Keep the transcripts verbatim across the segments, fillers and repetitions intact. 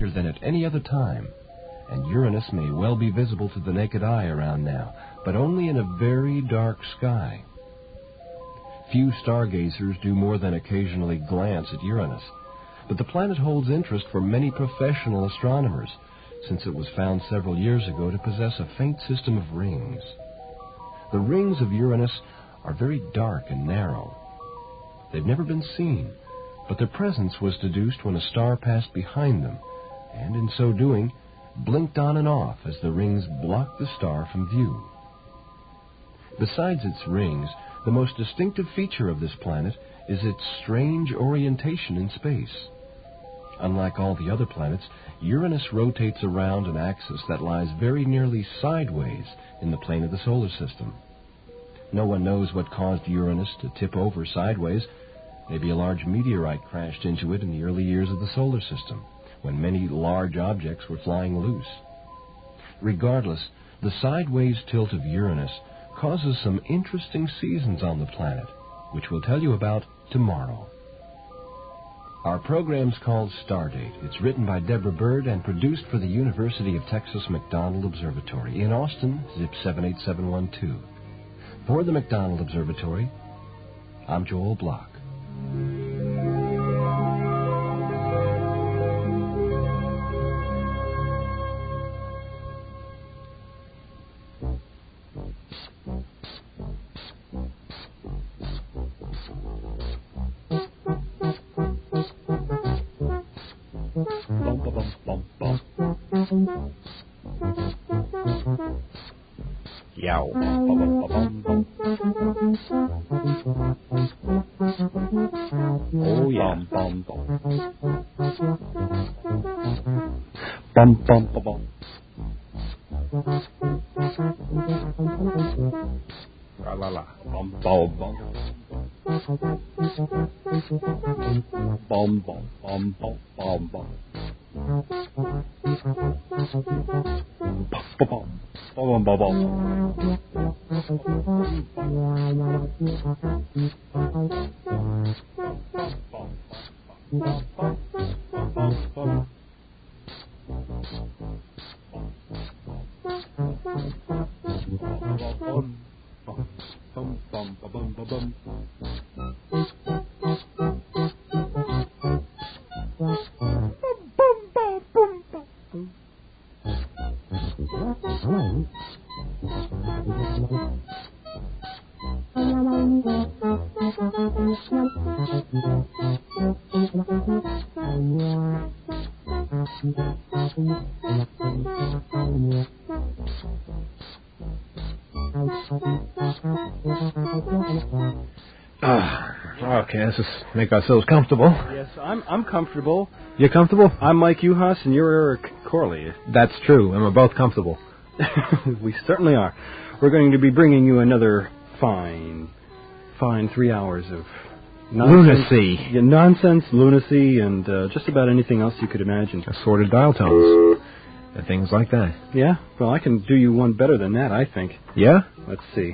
brighter than at any other time, and Uranus may well be visible to the naked eye around now, but only in a very dark sky. Few stargazers do more than occasionally glance at Uranus, but the planet holds interest for many professional astronomers, since it was found several years ago to possess a faint system of rings. The rings of Uranus are very dark and narrow. They've never been seen, but their presence was deduced when a star passed behind them, and in so doing, blinked on and off as the rings blocked the star from view. Besides its rings, the most distinctive feature of this planet is its strange orientation in space. Unlike all the other planets, Uranus rotates around an axis that lies very nearly sideways in the plane of the solar system. No one knows what caused Uranus to tip over sideways. Maybe a large meteorite crashed into it in the early years of the solar system, when many large objects were flying loose. Regardless, the sideways tilt of Uranus causes some interesting seasons on the planet, which we'll tell you about tomorrow. Our program's called Stardate. It's written by Deborah Bird and produced for the University of Texas McDonald Observatory in Austin, zip seven eight seven one two. For the McDonald Observatory, I'm Joel Block. Yow. Oh yeah. Bum bum bum bum bum bum. La la la. Bum bum bum. Bum bum bum bum bum bum. Bum bum bum bum. Ah, okay, let's just make ourselves comfortable. Yes, I'm I'm comfortable. You're comfortable? I'm Mike Uhas and you're Eric Corley. That's true, and we're both comfortable. We certainly are. We're going to be bringing you another fine, fine three hours of nonsense, lunacy. Yeah, nonsense, lunacy, and uh, just about anything else you could imagine. Assorted dial tones and things like that. Yeah? Well, I can do you one better than that, I think. Yeah? Let's see.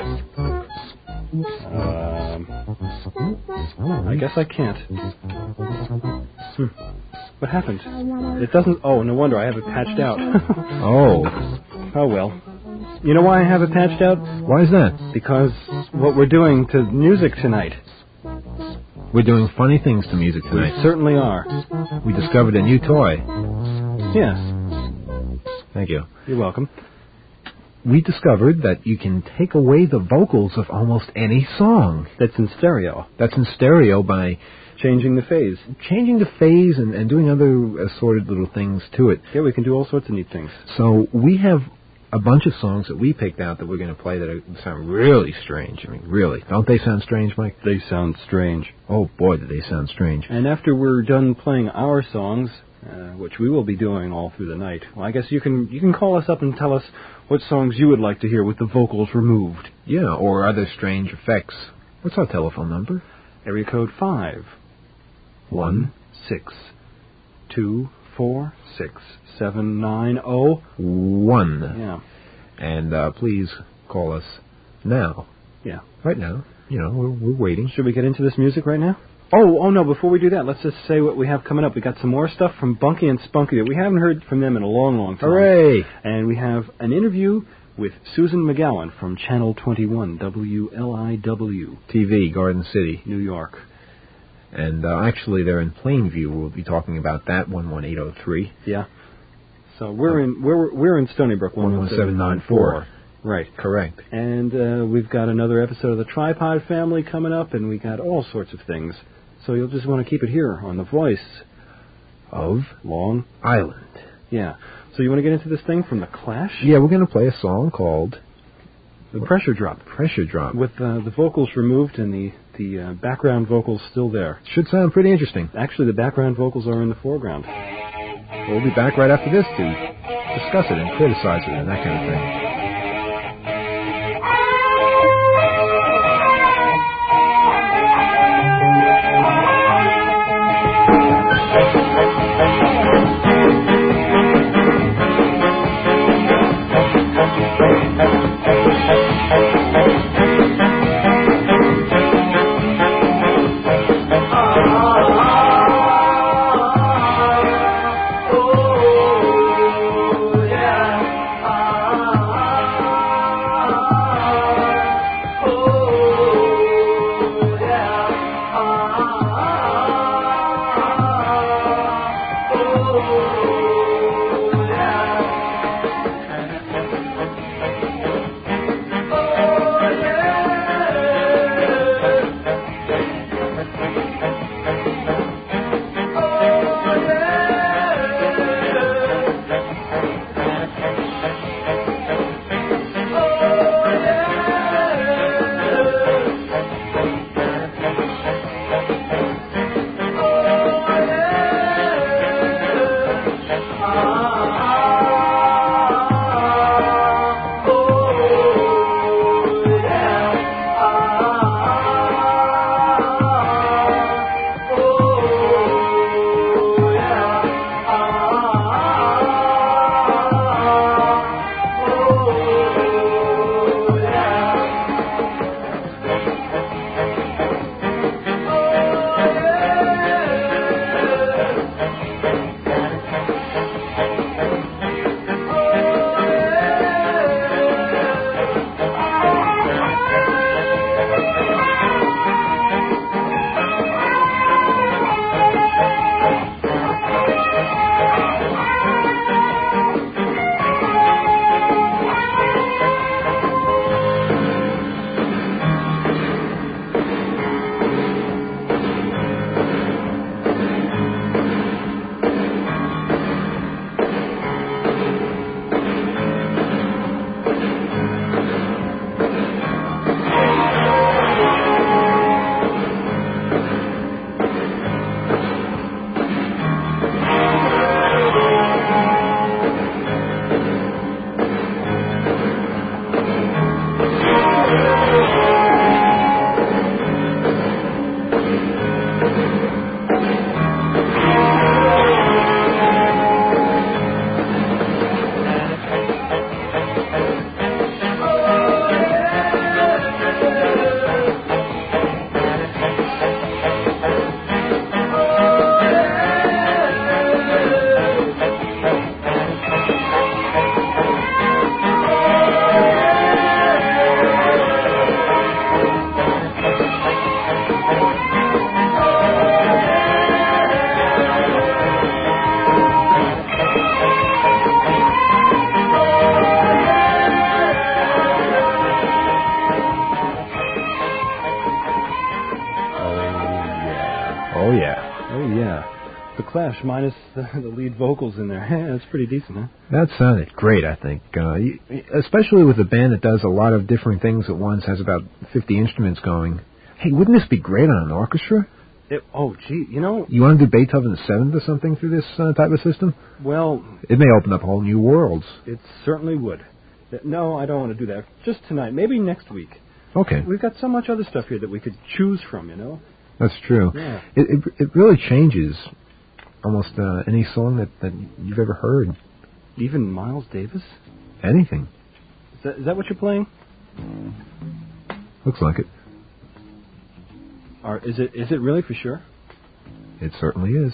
Um, I guess I can't. Hmm. What happened? It doesn't... Oh, no wonder. I have it patched out. Oh. Oh, well. You know why I have it patched out? Why is that? Because what we're doing to music tonight. We're doing funny things to music tonight. We certainly are. We discovered a new toy. Yes. Thank you. You're welcome. We discovered that you can take away the vocals of almost any song. That's in stereo. That's in stereo by... Changing the phase. Changing the phase and, and doing other assorted little things to it. Yeah, we can do all sorts of neat things. So we have a bunch of songs that we picked out that we're going to play that are, sound really strange. I mean, really. Don't they sound strange, Mike? They sound strange. Oh, boy, do they sound strange. And after we're done playing our songs, uh, which we will be doing all through the night, well, I guess you can you can call us up and tell us what songs you would like to hear with the vocals removed. Yeah, or other strange effects. What's our telephone number? Area code five. One, six, two, four, six, seven, nine, oh, one. Yeah. And uh, please call us now. Yeah. Right now. You know, we're, we're waiting. Should we get into this music right now? Oh, oh no, before we do that, let's just say what we have coming up. We got some more stuff from Bunky and Spunky that we haven't heard from them in a long, long time. Hooray! And we have an interview with Susan McGowan from Channel twenty-one, W L I W. T V, Garden City, New York. And uh, actually, they're in Plainview. We'll be talking about that, one one eight oh three. Yeah. So we're in we're we're in Stony Brook, one one seven nine four. Right. Correct. And uh, we've got another episode of the Tripod Family coming up, and we got all sorts of things. So you'll just want to keep it here on the voice Of Long Island. Yeah. So you want to get into this thing from The Clash? Yeah, we're going to play a song called The Pressure Drop. Pressure Drop. With uh, the vocals removed and the, the uh, background vocals still there. Should sound pretty interesting. Actually, the background vocals are in the foreground. We'll be back right after this to discuss it and criticize it and that kind of thing. Clash minus the, the lead vocals in there. That's pretty decent, huh? That sounded great, I think. Uh, you, especially with a band that does a lot of different things at once, has about fifty instruments going. Hey, wouldn't this be great on an orchestra? It, oh, gee, you know... You want to do Beethoven the Seventh or something through this uh, type of system? Well... It may open up whole new worlds. It certainly would. No, I don't want to do that. Just tonight. Maybe next week. Okay. We've got so much other stuff here that we could choose from, you know? That's true. Yeah. It, it, it really changes almost uh, any song that, that you've ever heard. Even Miles Davis? Anything. Is that, is that what you're playing? Looks like it. Are, is it is it really for sure? It certainly is.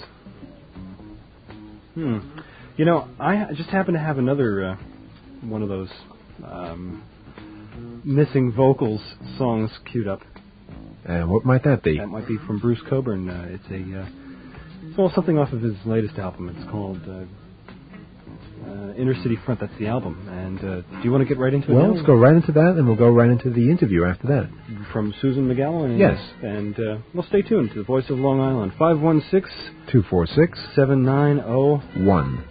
Hmm. You know, I just happen to have another uh, one of those um, missing vocals songs queued up. And what might that be? That might be from Bruce Coburn. Uh, it's a uh, it's well something off of his latest album. It's called uh, uh, Inner City Front. That's the album. And uh, do you want to get right into it? Well, now? let's go right into that, and we'll go right into the interview after that. From Susan McGowan. Yes. And uh, well, stay tuned to the Voice of Long Island. five one six, two four six, seven nine zero one.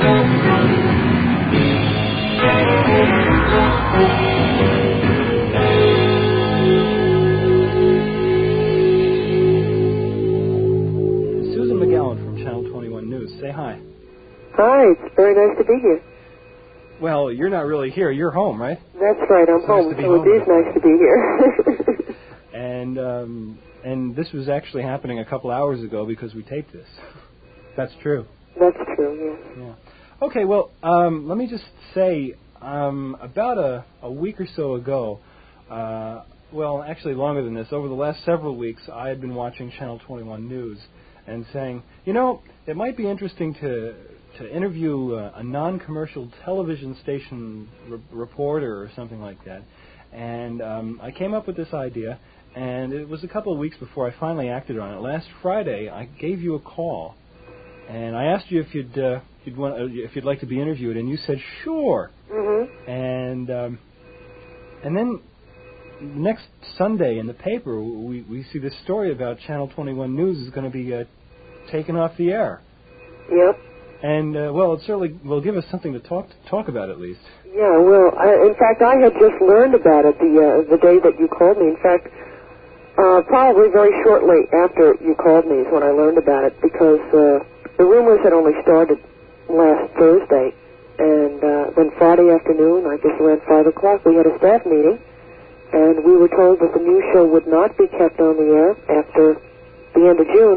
Susan McGowan from Channel twenty-one News. Say hi. Hi, it's very nice to be here. Well, you're not really here. You're home, right? That's right, I'm It's home, nice to be so home it is with nice to be here. And um, and this was actually happening a couple hours ago because we taped this. That's true. That's true, yes. Yeah. Okay, well, um, let me just say, um, about a, a week or so ago, uh, well, actually longer than this, over the last several weeks, I had been watching Channel twenty-one News and saying, you know, it might be interesting to to interview uh, a non-commercial television station re- reporter or something like that. And um, I came up with this idea, and it was a couple of weeks before I finally acted on it. Last Friday, I gave you a call, and I asked you if you'd uh, you'd want uh, if you'd like to be interviewed, and you said sure. Mm-hmm. And um, and then next Sunday in the paper, we we see this story about Channel twenty-one News is going to be uh, taken off the air. Yep. And uh, well, it certainly will give us something to talk talk about at least. Yeah, well, I, in fact, I had just learned about it the uh, the day that you called me. In fact, uh, probably very shortly after you called me is when I learned about it, because uh, the rumors had only started last Thursday, and uh, then Friday afternoon, I guess around five o'clock, we had a staff meeting, and we were told that the news show would not be kept on the air after the end of June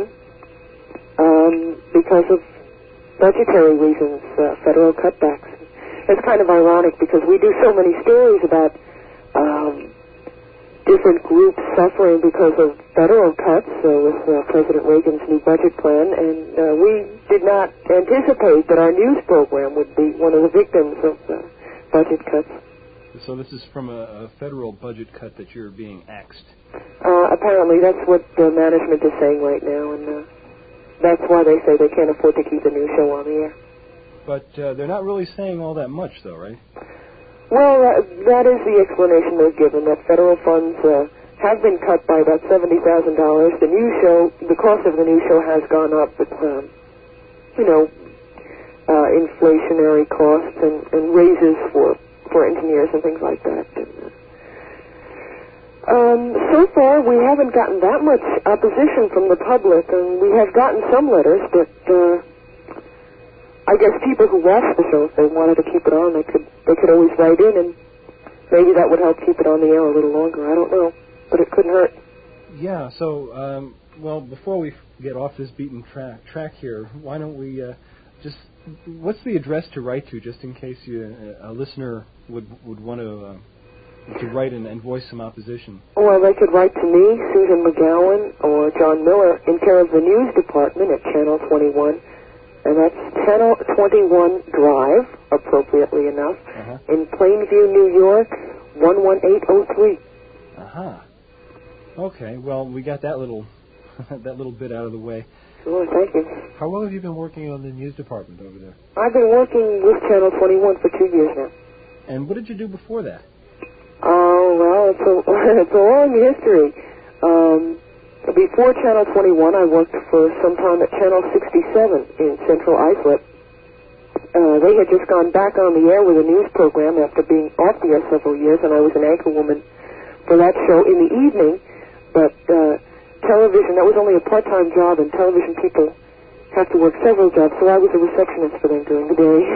um, because of budgetary reasons, uh, federal cutbacks. It's kind of ironic because we do so many stories about um, different groups suffering because of federal cuts uh, with uh, President Reagan's new budget plan, and uh, we did not anticipate that our news program would be one of the victims of uh, budget cuts. So this is from a, a federal budget cut that you're being axed. Uh, apparently that's what the management is saying right now, and uh, that's why they say they can't afford to keep the news show on the air. But uh, they're not really saying all that much, though, right? Well, uh, that is the explanation they've given, that federal funds uh, have been cut by about seventy thousand dollars. The news show, the cost of the news show has gone up with, um, you know, uh, inflationary costs and, and raises for, for engineers and things like that. And, uh, Um, so far, we haven't gotten that much opposition from the public, and we have gotten some letters, but uh, I guess people who watch the show, if they wanted to keep it on, they could they could always write in, and maybe that would help keep it on the air a little longer. I don't know, but it couldn't hurt. Yeah, so, um, well, before we get off this beaten track, track here, why don't we uh, just, what's the address to write to, just in case you, a listener would, would want to... Uh, to write and, and voice some opposition? Well, they could write to me, Susan McGowan, or John Miller, in care of the news department at Channel twenty-one, and that's Channel twenty-one Drive, appropriately enough, uh-huh. in Plainview, New York, one one eight oh three. Aha. Uh-huh. Okay, well, we got that little that little bit out of the way. Sure, thank you. How long have you been working on the news department over there? I've been working with Channel twenty-one for two years now. And what did you do before that? Oh, well, it's a, it's a long history. Um, before Channel twenty-one, I worked for some time at Channel sixty-seven in Central Islip. Uh, they had just gone back on the air with a news program after being off the air several years, and I was an anchor woman for that show in the evening. But uh, television, that was only a part-time job, and television people have to work several jobs, so I was a receptionist for them during the day.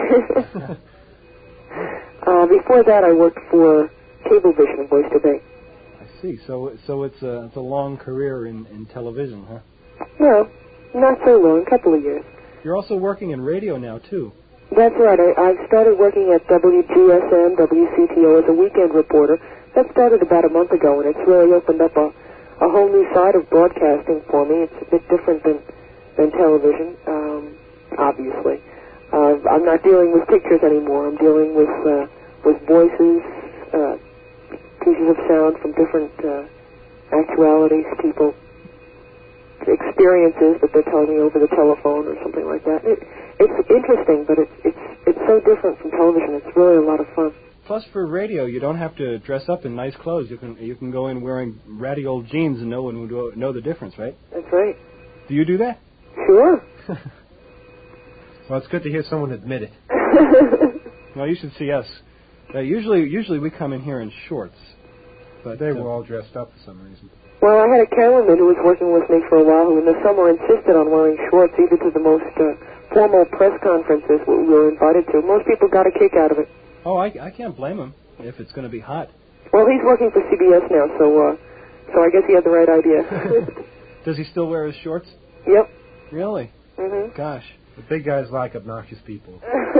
uh, before that, I worked for Cablevision in Oyster Bay. I see. So so it's a, it's a long career in, in television, huh? No, not so long, a couple of years. You're also working in radio now, too. That's right. I, I've started working at W G S M, W C T O as a weekend reporter. That started about a month ago, and it's really opened up a, a whole new side of broadcasting for me. It's a bit different than, than television, um, obviously. Uh, I'm not dealing with pictures anymore. I'm dealing with, uh, with voices, uh, pieces of sound from different uh, actualities, people, experiences that they're telling me over the telephone or something like that. It, it's interesting, but it's it's it's so different from television. It's really a lot of fun. Plus, for radio, you don't have to dress up in nice clothes. You can you can go in wearing ratty old jeans and no one would know the difference, right? That's right. Do you do that? Sure. Well, it's good to hear someone admit it. No, you should see us. Uh, usually, usually we come in here in shorts. But They uh, were all dressed up for some reason. Well, I had a cameraman who was working with me for a while who in the summer insisted on wearing shorts even to the most uh, formal press conferences we were invited to. Most people got a kick out of it. Oh, I, I can't blame him if it's going to be hot. Well, he's working for C B S now, so uh, so I guess he had the right idea. Does he still wear his shorts? Yep. Really? Mm-hmm. Gosh. The big guys like obnoxious people.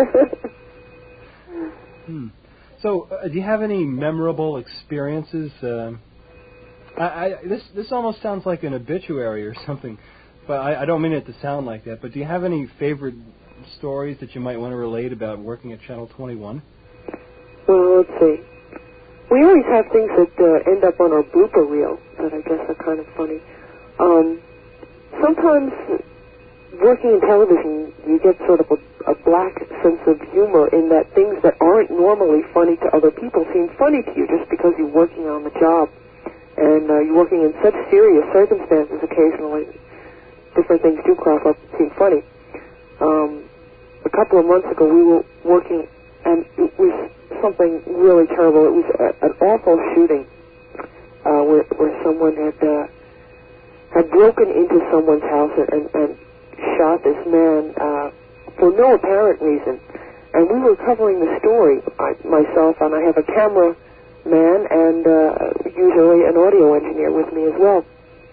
Hmm. So, uh, do you have any memorable experiences? Uh, I, I, this this almost sounds like an obituary or something, but I, I don't mean it to sound like that. But do you have any favorite stories that you might want to relate about working at Channel twenty-one? Well, let's see. We always have things that uh, end up on our blooper reel that I guess are kind of funny. Um, sometimes working in television, you get sort of a, a black sense of humor in that things that aren't normally funny to other people seem funny to you just because you're working on the job. And uh, you're working in such serious circumstances occasionally, different things do crop up and seem funny. Um, a couple of months ago, we were working, and it was something really terrible. It was a, an awful shooting uh, where, where someone had uh, had broken into someone's house and, and shot this man uh, for no apparent reason. And we were covering the story, I, myself, and I have a camera man and uh, usually an audio engineer with me as well.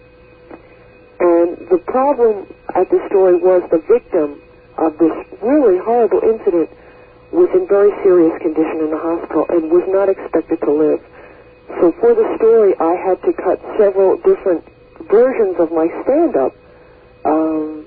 And the problem at the story was the victim of this really horrible incident was in very serious condition in the hospital and was not expected to live. So for the story, I had to cut several different versions of my stand-up, um,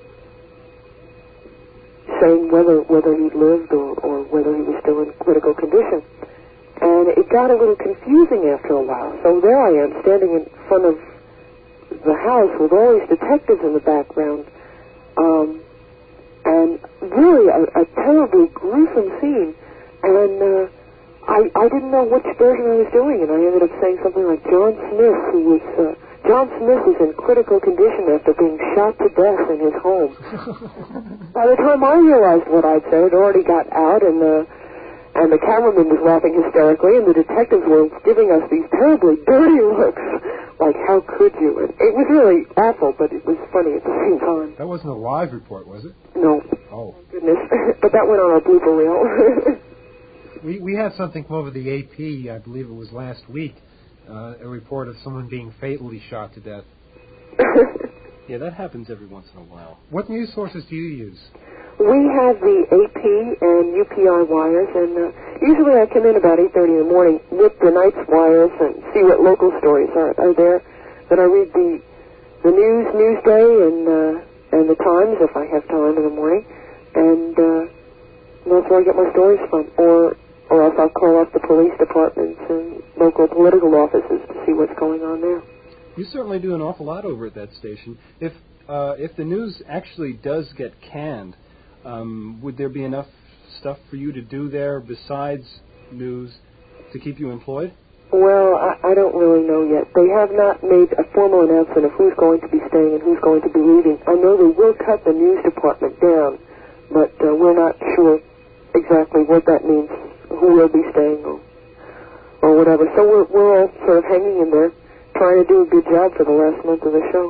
saying whether whether he'd lived or, or whether he was still in critical condition. And it got a little confusing after a while. So there I am, standing in front of the house with all these detectives in the background. Um, and really a, a terribly gruesome scene. And uh, I, I didn't know which version I was doing, and I ended up saying something like John Smith, who was... Uh, John Smith is in critical condition after being shot to death in his home. By the time I realized what I'd said, it already got out, and the... Uh, And the cameraman was laughing hysterically, and the detectives were giving us these terribly dirty looks, like, how could you? And it was really awful, but it was funny at the same time. That wasn't a live report, was it? No. Oh. Goodness. But that went on our blooper reel. We we had something come over the A P, I believe it was last week, uh, a report of someone being fatally shot to death. Yeah, that happens every once in a while. What news sources do you use? We have the A P and U P I wires, and uh, usually I come in about eight thirty in the morning with the night's wires and see what local stories are, are there. Then I read the the news, Newsday, and uh, and the Times if I have time in the morning, and uh, that's where I get my stories from. Or or else I'll call up the police departments and local political offices to see what's going on there. You certainly do an awful lot over at that station. If uh, if the news actually does get canned, Um, would there be enough stuff for you to do there besides news to keep you employed? Well, I, I don't really know yet. They have not made a formal announcement of who's going to be staying and who's going to be leaving. I know they will cut the news department down, but uh, we're not sure exactly what that means, who will be staying or, or whatever. So we're, we're all sort of hanging in there, trying to do a good job for the last month of the show.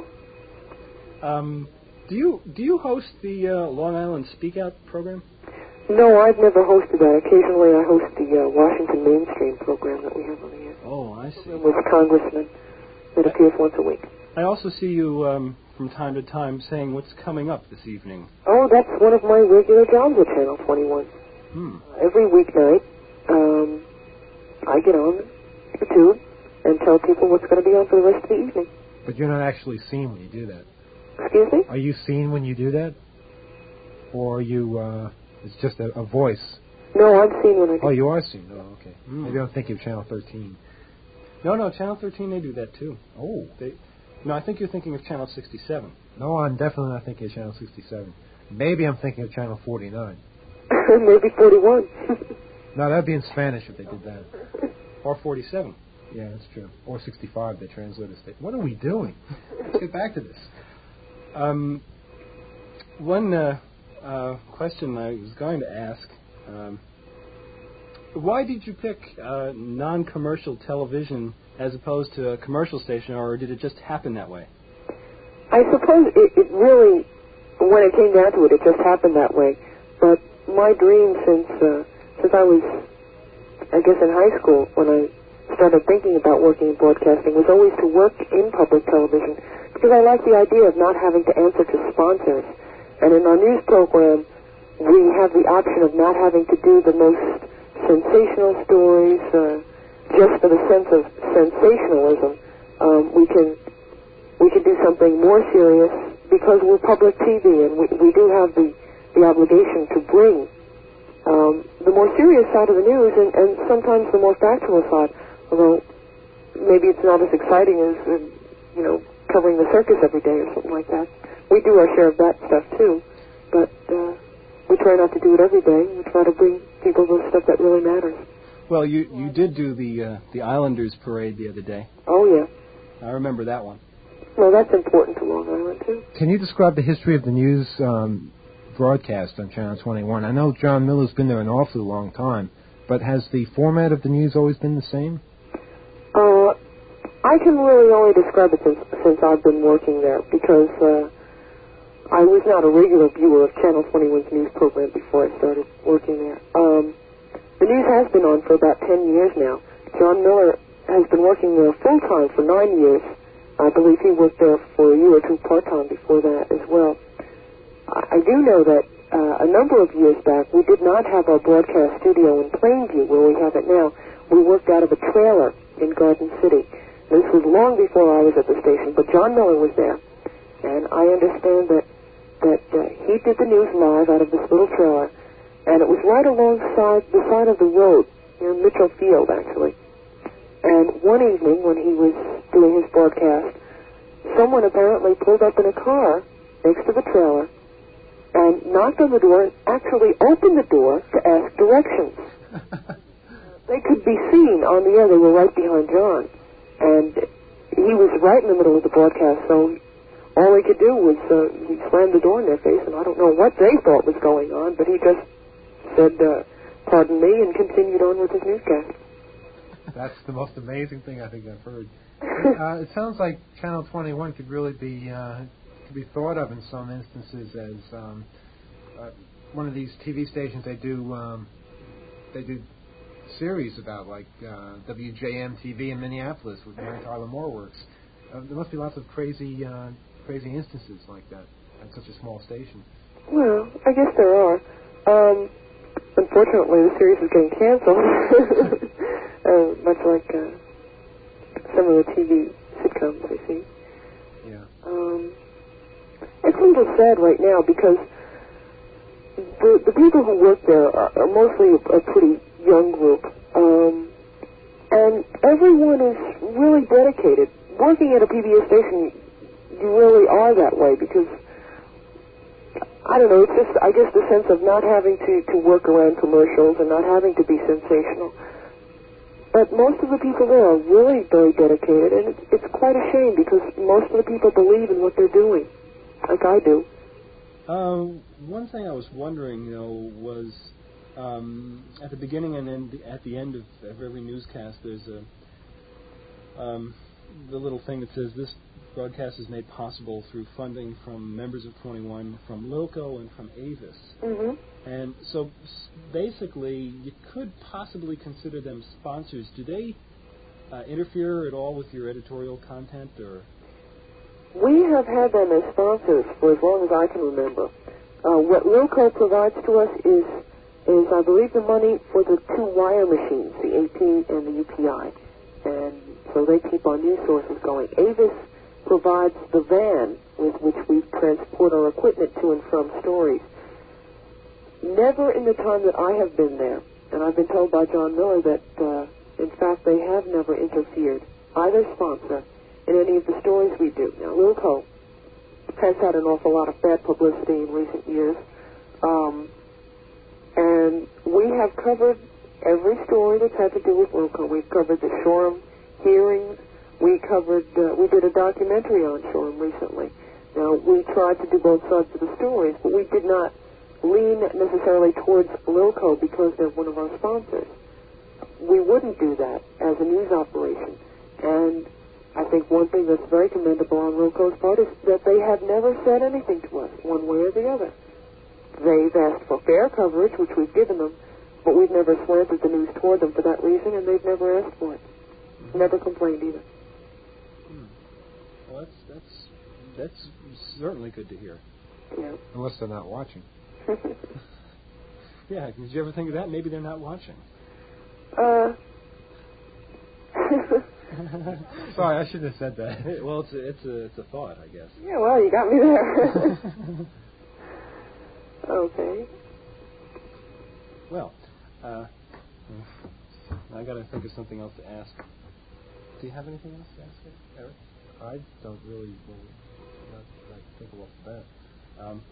Um... Do you do you host the uh, Long Island Speak Out program? No, I've never hosted that. Occasionally I host the uh, Washington Mainstream program that we have on the air. Oh, I see. With Congressman. It appears once a week. I also see you um, from time to time saying what's coming up this evening. Oh, that's one of my regular jobs at Channel twenty-one. Hmm. Every weeknight, um, I get on the tube and tell people what's going to be on for the rest of the evening. But you're not actually seen when you do that. Excuse me? Are you seen when you do that? Or are you, uh, it's just a, a voice? No, I'm seen when I do. Oh, you are seen? Oh, okay. Mm. Maybe I'm thinking of Channel thirteen. No, no, Channel thirteen, they do that too. Oh. They, no, I think you're thinking of Channel sixty-seven. No, I'm definitely not thinking of Channel sixty-seven. Maybe I'm thinking of Channel forty-nine. Maybe forty-one. No, that'd be in Spanish if they did that. Or forty-seven. Yeah, that's true. Or sixty-five, they translate it. What are we doing? Let's get back to this. Um, one uh, uh, question I was going to ask, Um, why did you pick uh, non-commercial television as opposed to a commercial station, or did it just happen that way? I suppose it, it really, when it came down to it, it just happened that way. But my dream since uh, since I was, I guess, in high school, when I started thinking about working in broadcasting, was always to work in public television, because I like the idea of not having to answer to sponsors. And in our news program, we have the option of not having to do the most sensational stories, uh, just for the sense of sensationalism. Um, we can we can do something more serious because we're public T V, and we, we do have the, the obligation to bring um, the more serious side of the news and, and sometimes the more factual side, although maybe it's not as exciting as, uh, you know, covering the circus every day or something like that. We do our share of that stuff, too, but uh, we try not to do it every day. We try to bring people the stuff that really matters. Well, you, you did do the uh, the Islanders parade the other day. Oh, yeah. I remember that one. Well, that's important to Long Island, too. Can you describe the history of the news um, broadcast on Channel twenty-one? I know John Miller's been there an awfully long time, but has the format of the news always been the same? Uh, I can really only describe it since, since I've been working there, because uh, I was not a regular viewer of Channel twenty-one's news program before I started working there. Um, the news has been on for about ten years now. John Miller has been working there full-time for nine years. I believe he worked there for a year or two part-time before that as well. I, I do know that uh, a number of years back, we did not have our broadcast studio in Plainview where we have it now. We worked out of a trailer in Garden City. This was long before I was at the station, but John Miller was there. And I understand that, that uh, he did the news live out of this little trailer, and it was right alongside the side of the road, near Mitchell Field, actually. And one evening, when he was doing his broadcast, someone apparently pulled up in a car next to the trailer and knocked on the door and actually opened the door to ask directions. They could be seen on the air. They were right behind John. And he was right in the middle of the broadcast, so all he could do was uh, he slammed the door in their face, and I don't know what they thought was going on, but he just said, uh, pardon me, and continued on with his newscast. That's the most amazing thing I think I've heard. Uh, it sounds like Channel twenty-one could really be uh, could be thought of in some instances as um, uh, one of these T V stations. They do um, they do series about, like uh, W J M T V in Minneapolis with Mary Tyler Moore works. Uh, there must be lots of crazy uh, crazy instances like that at such a small station. Well, I guess there are. Um, unfortunately, the series is getting canceled. Uh, much like uh, some of the T V sitcoms I see. Yeah. Um, it's a little sad right now because the the people who work there are, are mostly a, a pretty young group, um, and everyone is really dedicated. Working at a P B S station, you really are that way because I don't know. It's just I guess the sense of not having to to work around commercials and not having to be sensational. But most of the people there are really very dedicated, and it's, it's quite a shame because most of the people believe in what they're doing, like I do. Um, one thing I was wondering, you know, was um, at the beginning and then at the end of, of every newscast, there's a um, the little thing that says this broadcast is made possible through funding from members of twenty-one, from Lilco, and from Avis. Mm-hmm. And so basically, you could possibly consider them sponsors. Do they uh, interfere at all with your editorial content, or? We have had them as sponsors for as long as I can remember. Uh, what Lilco provides to us is, is I believe, the money for the two wire machines, the A P and the U P I, and so they keep our news sources going. Avis provides the van with which we transport our equipment to and from stories. Never in the time that I have been there, and I've been told by John Miller that, uh, in fact, they have never interfered, either sponsor, in any of the stories we do. Now, Lilco has had an awful lot of bad publicity in recent years, um, and we have covered every story that's had to do with Lilco. We've covered the Shoreham hearings. We covered, uh, we did a documentary on Shoreham recently. Now, we tried to do both sides of the stories, but we did not lean necessarily towards Lilco because they're one of our sponsors. We wouldn't do that as a news operation. And I think one thing that's very commendable on Lilco's part is that they have never said anything to us, one way or the other. They've asked for fair coverage, which we've given them, but we've never slanted the news toward them for that reason, and they've never asked for it. Mm-hmm. Never complained either. Hmm. Well, that's, that's, that's certainly good to hear. Yeah. Unless they're not watching. Yeah, did you ever think of that? Maybe they're not watching. Uh... Sorry, I shouldn't have said that. Well, it's a, it's a, it's a thought, I guess. Yeah, well, you got me there. Okay. Well, uh, I got to think of something else to ask. Do you have anything else to ask, Eric? I don't really well, not, not think of off the bat. Um,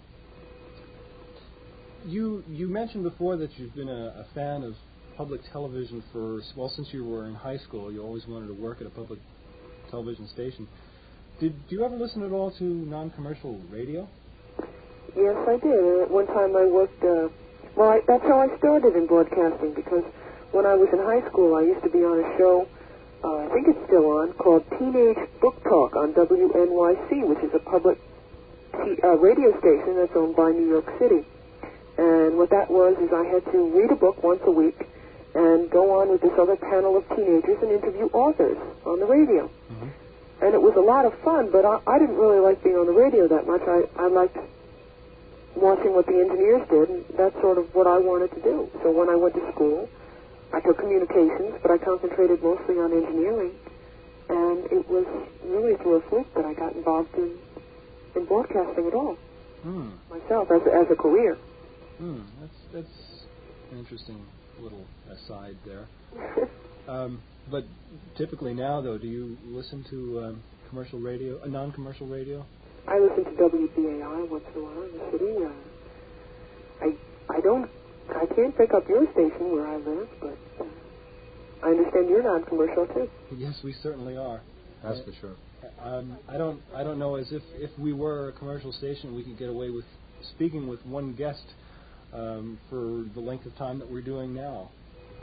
you you mentioned before that you've been a, a fan of public television for, well, since you were in high school. You always wanted to work at a public television station. Did do you ever listen at all to non-commercial radio? Yes, I did. And at one time I worked, uh, well, I, that's how I started in broadcasting, because when I was in high school, I used to be on a show, uh, I think it's still on, called Teenage Book Talk on W N Y C, which is a public t- uh, radio station that's owned by New York City. And what that was is I had to read a book once a week and go on with this other panel of teenagers and interview authors on the radio. Mm-hmm. And it was a lot of fun, but I, I didn't really like being on the radio that much. I, I liked watching what the engineers did, and that's sort of what I wanted to do. So when I went to school, I took communications, but I concentrated mostly on engineering, and it was really through a fluke that I got involved in, in broadcasting at all, mm. myself, as a, as a career. Mm, that's, that's an interesting little aside there. um, but typically now, though, do you listen to um, commercial radio, uh, non-commercial radio? I listen to W B A I once in a while in the city. Uh, I I don't I can't pick up your station where I live, but uh, I understand you're non-commercial too. Yes, we certainly are. That's uh, for sure. Um, I don't I don't know as if if we were a commercial station, we could get away with speaking with one guest um, for the length of time that we're doing now.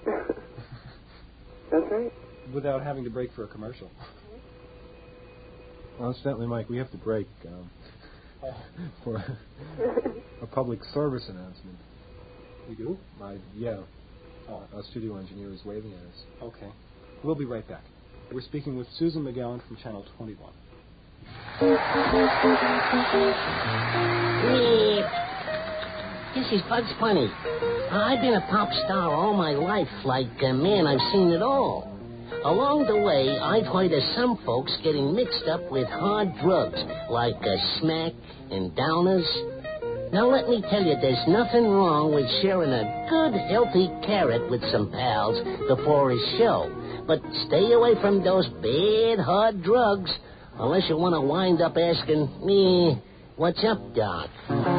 That's right. Without having to break for a commercial. Well, incidentally, Mike, we have to break um, for a, a public service announcement. We do? My, yeah. Oh. Our studio engineer is waving at us. Okay. We'll be right back. We're speaking with Susan McGowan from Channel twenty-one. This is Bugs Bunny. I've been a pop star all my life. Like, uh, man, I've seen it all. Along the way, I've heard of some folks getting mixed up with hard drugs, like uh, smack and downers. Now, let me tell you, there's nothing wrong with sharing a good, healthy carrot with some pals before a show. But stay away from those bad, hard drugs, unless you want to wind up asking me, what's up, Doc?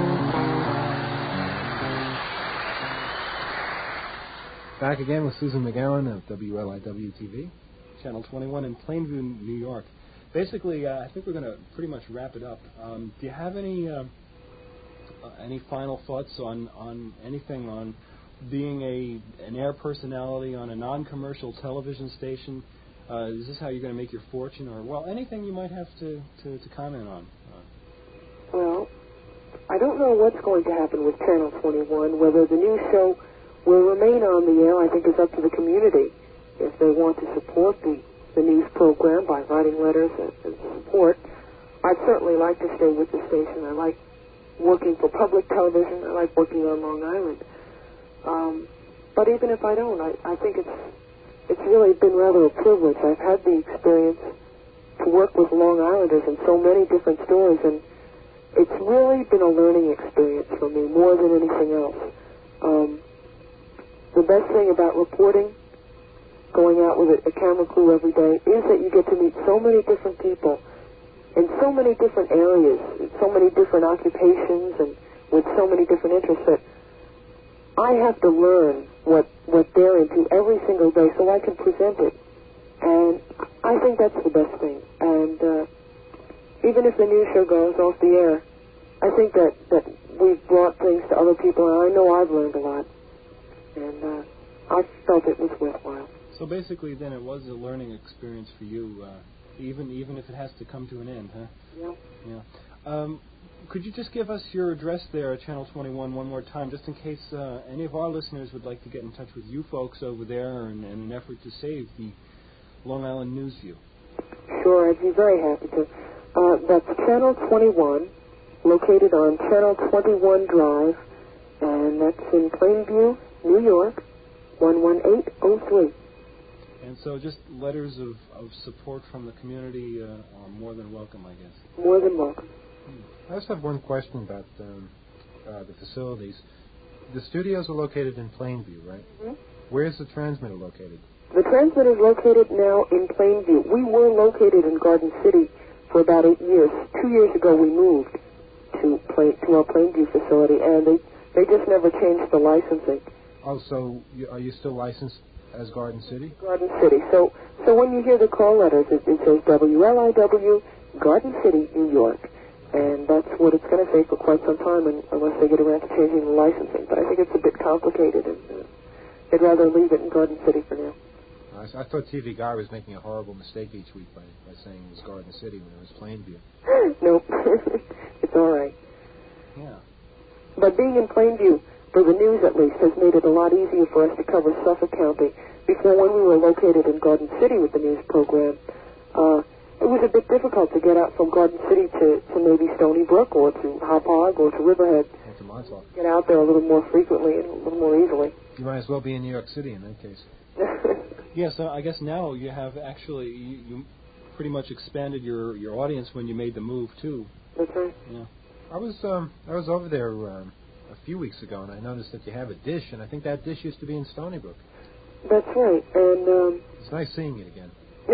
Back again with Susan McGowan of W L I W T V. Channel twenty-one in Plainview, New York. Basically, uh, I think we're going to pretty much wrap it up. Um, do you have any uh, uh, any final thoughts on, on anything on being a an air personality on a non-commercial television station? Uh, is this how you're going to make your fortune? Or, well, anything you might have to, to, to comment on? Uh, Well, I don't know what's going to happen with Channel twenty-one, whether the new show will remain on the air. I think it's up to the community if they want to support the, the news program by writing letters and, and support. I'd certainly like to stay with the station. I like working for public television. I like working on Long Island. Um, but even if I don't, I, I think it's it's really been rather a privilege. I've had the experience to work with Long Islanders in so many different stories, and it's really been a learning experience for me more than anything else. Um, The best thing about reporting, going out with a, a camera crew every day, is that you get to meet so many different people in so many different areas, so many different occupations, and with so many different interests that I have to learn what, what they're into every single day so I can present it. And I think that's the best thing. And uh, even if the news show goes off the air, I think that, that we've brought things to other people, and I know I've learned a lot. And uh, I felt it was worthwhile. So basically, then, it was a learning experience for you, uh, even even if it has to come to an end, huh? Yeah. Yeah. Um, could you just give us your address there at Channel twenty-one one more time, just in case uh, any of our listeners would like to get in touch with you folks over there in, in an effort to save the Long Island News View? Sure, I'd be very happy to. Uh, that's Channel twenty-one, located on Channel twenty-one Drive, and that's in Plainview, New York, one one eight oh three. And so just letters of, of support from the community uh, are more than welcome, I guess. More than welcome. I just have one question about um, uh, the facilities. The studios are located in Plainview, right? Mm-hmm. Where's the transmitter located? The transmitter is located now in Plainview. We were located in Garden City for about eight years. Two years ago, we moved to Plain, to our Plainview facility, and they, they just never changed the licensing. Oh, so you, are you still licensed as Garden City? Garden City. So, so when you hear the call letters, it, it says W L I W, Garden City, New York. And that's what it's going to say for quite some time, and, unless they get around to changing the licensing. But I think it's a bit complicated, and uh, they'd rather leave it in Garden City for now. I, I thought T V Guy was making a horrible mistake each week by, by saying it was Garden City when it was Plainview. Nope. It's all right. Yeah. But being in Plainview, for the news at least, has made it a lot easier for us to cover Suffolk County. Before, when we were located in Garden City with the news program, uh, it was a bit difficult to get out from Garden City to, to maybe Stony Brook or to Hauppauge or to Riverhead. Or to Montauk. Get out there a little more frequently and a little more easily. You might as well be in New York City in that case. Yeah, so I guess now you have actually, you, you pretty much expanded your, your audience when you made the move, too. That's right. Yeah. I was um, I was over there um, a few weeks ago, and I noticed that you have a dish, and I think that dish used to be in Stony Brook. That's right. And, um... It's nice seeing it again.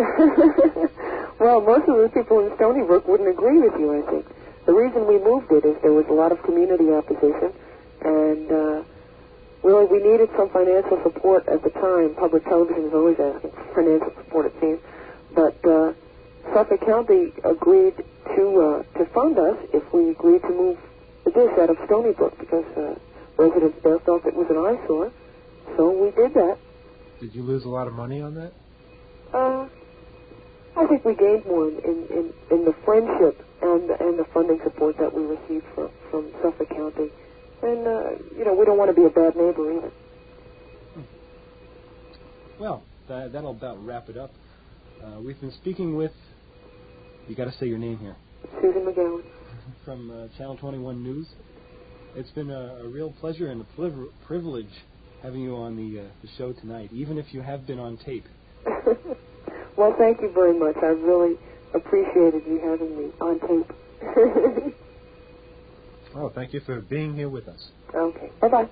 Well, most of the people in Stony Brook wouldn't agree with you, I think. The reason we moved it is there was a lot of community opposition, and uh, really we needed some financial support at the time. Public television is always asking for financial support, it seems. But uh, Suffolk County agreed to uh, to fund us if we agreed to move the dish out of Stony Brook, because uh, residents there felt it was an eyesore. So we did that. Did you lose a lot of money on that? Uh, I think we gained more in, in, in, in the friendship and and the funding support that we received from, from Suffolk County. And, uh, you know, we don't want to be a bad neighbor either. Well, that, that'll about wrap it up. Uh, we've been speaking with, you got to say your name here, Susan McGowan. from uh, Channel twenty-one News. It's been a, a real pleasure and a priv- privilege having you on the, uh, the show tonight, even if you have been on tape. Well, thank you very much. I really appreciated you having me on tape. Oh, thank you for being here with us. Okay. Bye-bye.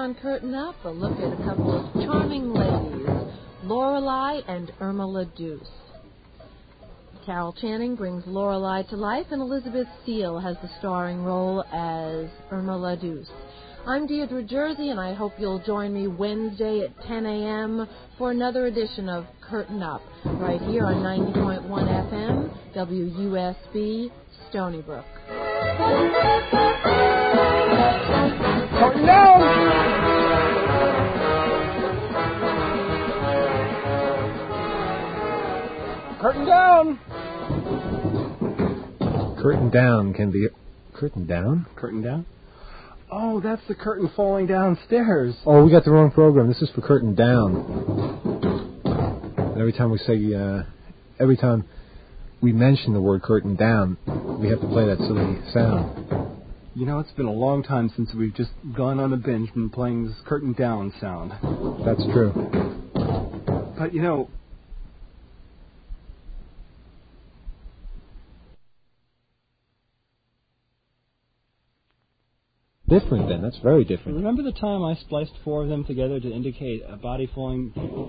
on Curtain Up, a look at a couple of charming ladies, Lorelei and Irma LaDuce. Carol Channing brings Lorelei to life, and Elizabeth Steele has the starring role as Irma LaDuce. I'm Deidre Jersey, and I hope you'll join me Wednesday at ten a.m. for another edition of Curtain Up, right here on ninety point one F M, W U S B, Stony Brook. Curtain down! Curtain down! Curtain down can be... Curtain down? Curtain down? Oh, that's the curtain falling downstairs. Oh, we got the wrong program. This is for Curtain down. And every time we say... Uh, every time we mention the word curtain down, we have to play that silly sound. You know, it's been a long time since we've just gone on a binge and playing this curtain down sound. That's true. But, you know... Different then. That's very different. Remember the time I spliced four of them together to indicate a body falling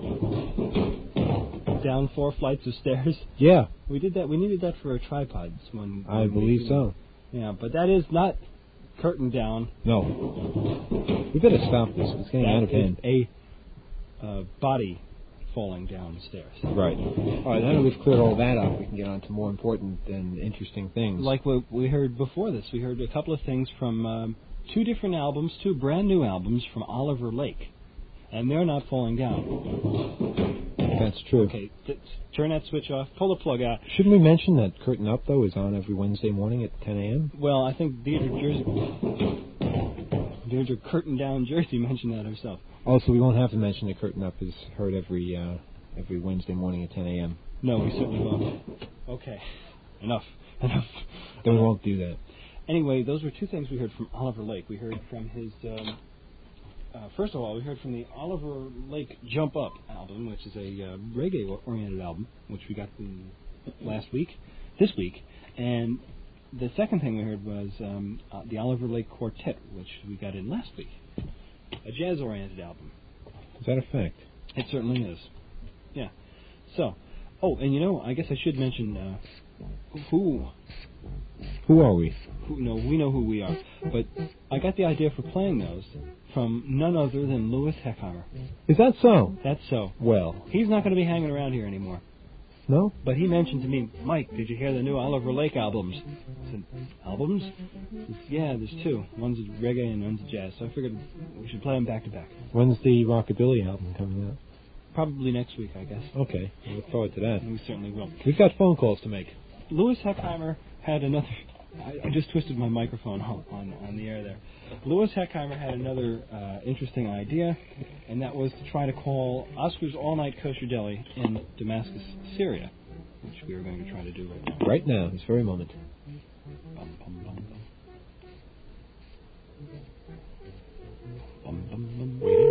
down four flights of stairs? Yeah. We did that. We needed that for our tripods. When, I when believe we, so. Yeah, but that is not curtain down. No. We better stop this. It's getting That out of hand. is a uh, body falling downstairs. Right. All right, now that we've cleared all that up, we can get on to more important and interesting things. Like what we heard before this. We heard a couple of things from um, two different albums, two brand new albums from Oliver Lake. And they're not falling down. That's true. Okay, th- turn that switch off. Pull the plug out. Shouldn't we mention that Curtain Up, though, is on every Wednesday morning at ten a.m.? Well, I think Deirdre Jersey... Deirdre Curtain Down Jersey mentioned that herself. Oh, so we won't have to mention that Curtain Up is heard every uh, every Wednesday morning at ten a.m. No, we certainly won't. Okay. Enough. Enough. Then we won't do that. Anyway, those were two things we heard from Oliver Lake. We heard from his... Um, uh, first of all, we heard from the Oliver Lake Jump Up album, which is a uh, reggae-oriented album, which we got in last week, this week. And the second thing we heard was um, uh, the Oliver Lake Quartet, which we got in last week. A jazz-oriented album. Is that a fact? It certainly is. Yeah. So, oh, and you know, I guess I should mention uh, who... Who are we? Who, no, we know who we are. But I got the idea for playing those from none other than Louis Heckheimer. Is that so? That's so. Well. He's not going to be hanging around here anymore. No? But he mentioned to me, Mike, did you hear the new Oliver Lake albums? I said, albums? He said, yeah, there's two. One's a reggae and one's a jazz. So I figured we should play them back to back. When's the Rockabilly album coming out? Probably next week, I guess. Okay. I look forward to that. We certainly will. We've got phone calls to make. Louis Heckheimer had another... I, I just twisted my microphone on, on, on the air there. Louis Heckheimer had another uh, interesting idea, and that was to try to call Oscar's All Night Kosher Deli in Damascus, Syria, which we were going to try to do right now. Right now, this very moment. Bum, bum, bum, bum. Bum, bum, bum. Waiting.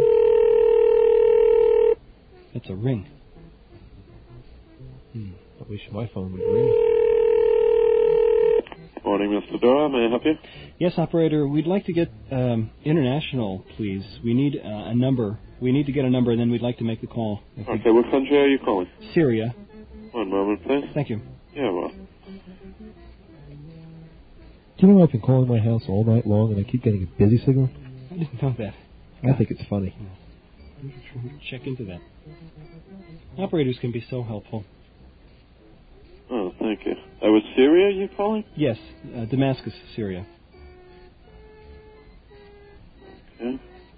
That's a ring. Hmm. I wish my phone would ring. Morning, Mister Dora. May I help you? Yes, operator. We'd like to get um, international, please. We need uh, a number. We need to get a number, and then we'd like to make the call. Okay, what country are you calling? Syria. One moment, please. Thank you. Yeah, well. Do you know I've been calling my house all night long, and I keep getting a busy signal? I didn't know that. I think it's funny. Check into that. Operators can be so helpful. Oh, thank you. That was Syria you calling? Yes, uh, Damascus, Syria. Okay.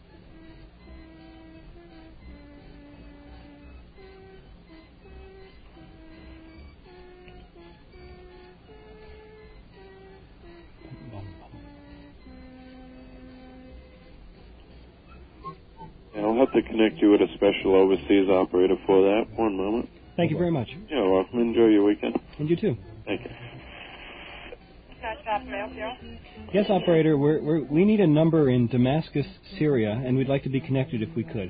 Yeah, I'll have to connect you with a special overseas operator for that. One moment. Thank you very much. You're welcome. Enjoy your weekend. And you too. Thank you. Yes, operator, we're, we're, we need a number in Damascus, Syria, and we'd like to be connected if we could.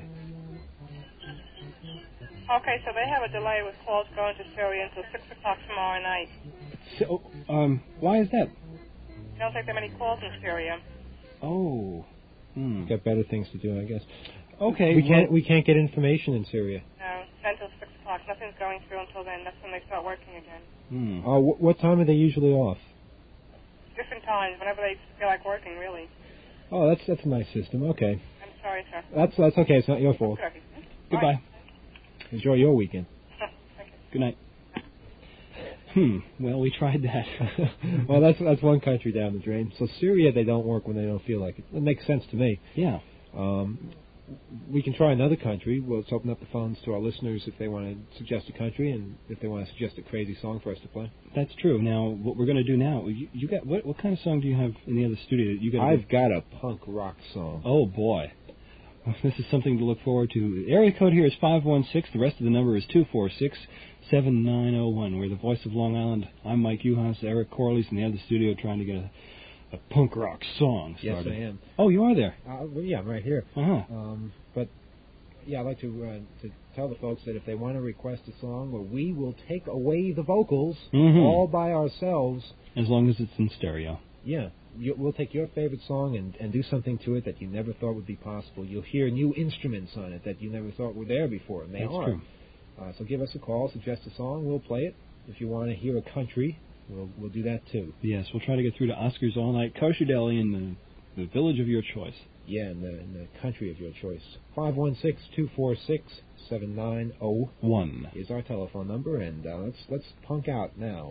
Okay, so they have a delay with calls going to Syria until six o'clock tomorrow night. So, um, why is that? They don't take that many calls in Syria. Oh. Hmm. Got better things to do, I guess. Okay. We well, can't we can't get information in Syria. No, until six o'clock. Nothing's going through until then. That's when they start working again. Hmm. Uh, wh- what time are they usually off? Different times, whenever they feel like working, really. Oh, that's that's a nice system. Okay. I'm sorry, sir. That's that's okay. It's not your fault. Okay. Goodbye. Enjoy your weekend. Good night. Hmm. Well, we tried that. Well, that's that's one country down the drain. So Syria, they don't work when they don't feel like it. It makes sense to me. Yeah. Um, we can try another country. We'll just open up the phones to our listeners if they want to suggest a country and if they want to suggest a crazy song for us to play. That's true. Now, what we're going to do now, you, you got what what kind of song do you have in the other studio? You got I've got a punk rock song. Oh, boy. This is something to look forward to. The area code here is five one six. The rest of the number is two four six, seven nine zero one. We're the voice of Long Island. I'm Mike Uhas. Eric Corley's in the other studio trying to get a, a punk rock song started. Yes, I am. Oh, you are there? Uh, well, yeah, I'm right here. Uh-huh. Um, but, yeah, I'd like to uh, to tell the folks that if they want to request a song where we will take away the vocals mm-hmm. all by ourselves. As long as it's in stereo. Yeah. You, we'll take your favorite song and, and do something to it that you never thought would be possible. You'll hear new instruments on it that you never thought were there before, and they That's are. True. Uh, so give us a call, suggest a song, we'll play it. If you want to hear a country, we'll we'll do that too. Yes, we'll try to get through to Oscars All Night, Kosher Deli in the, the village of your choice. Yeah, in the, in the country of your choice. five one six, two four six, seven nine zero one is our telephone number, and uh, let's let's punk out now.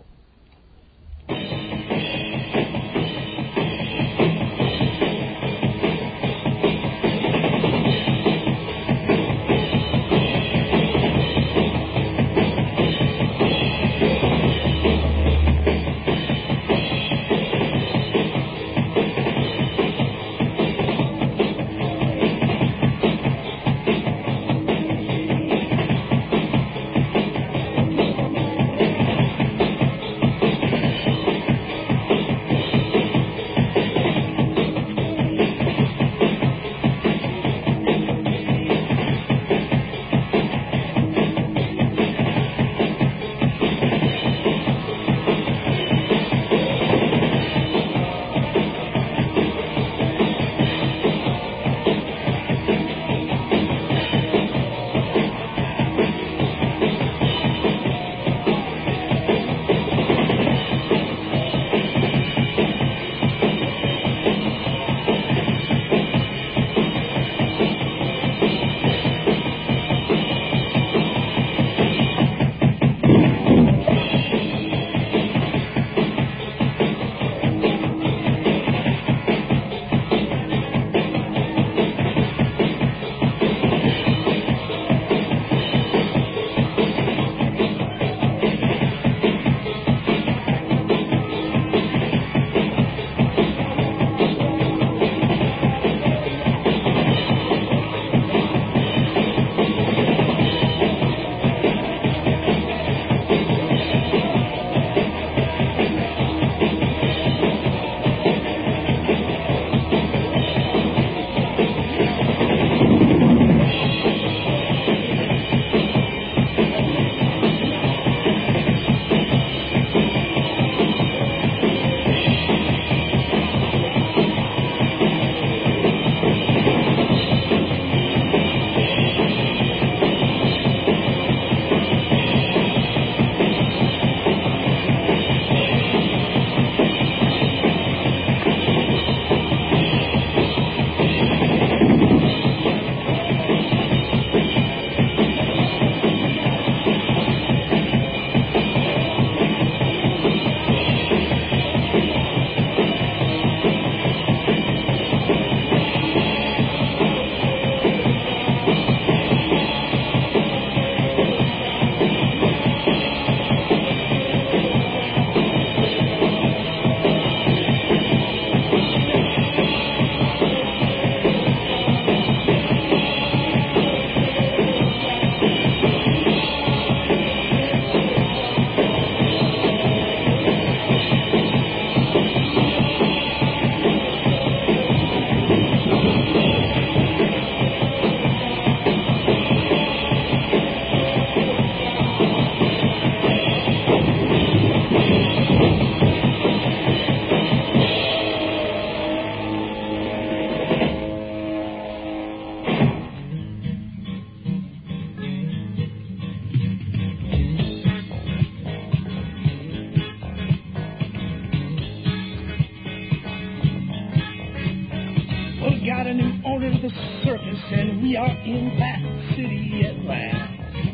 the circus, and we are in that city at last.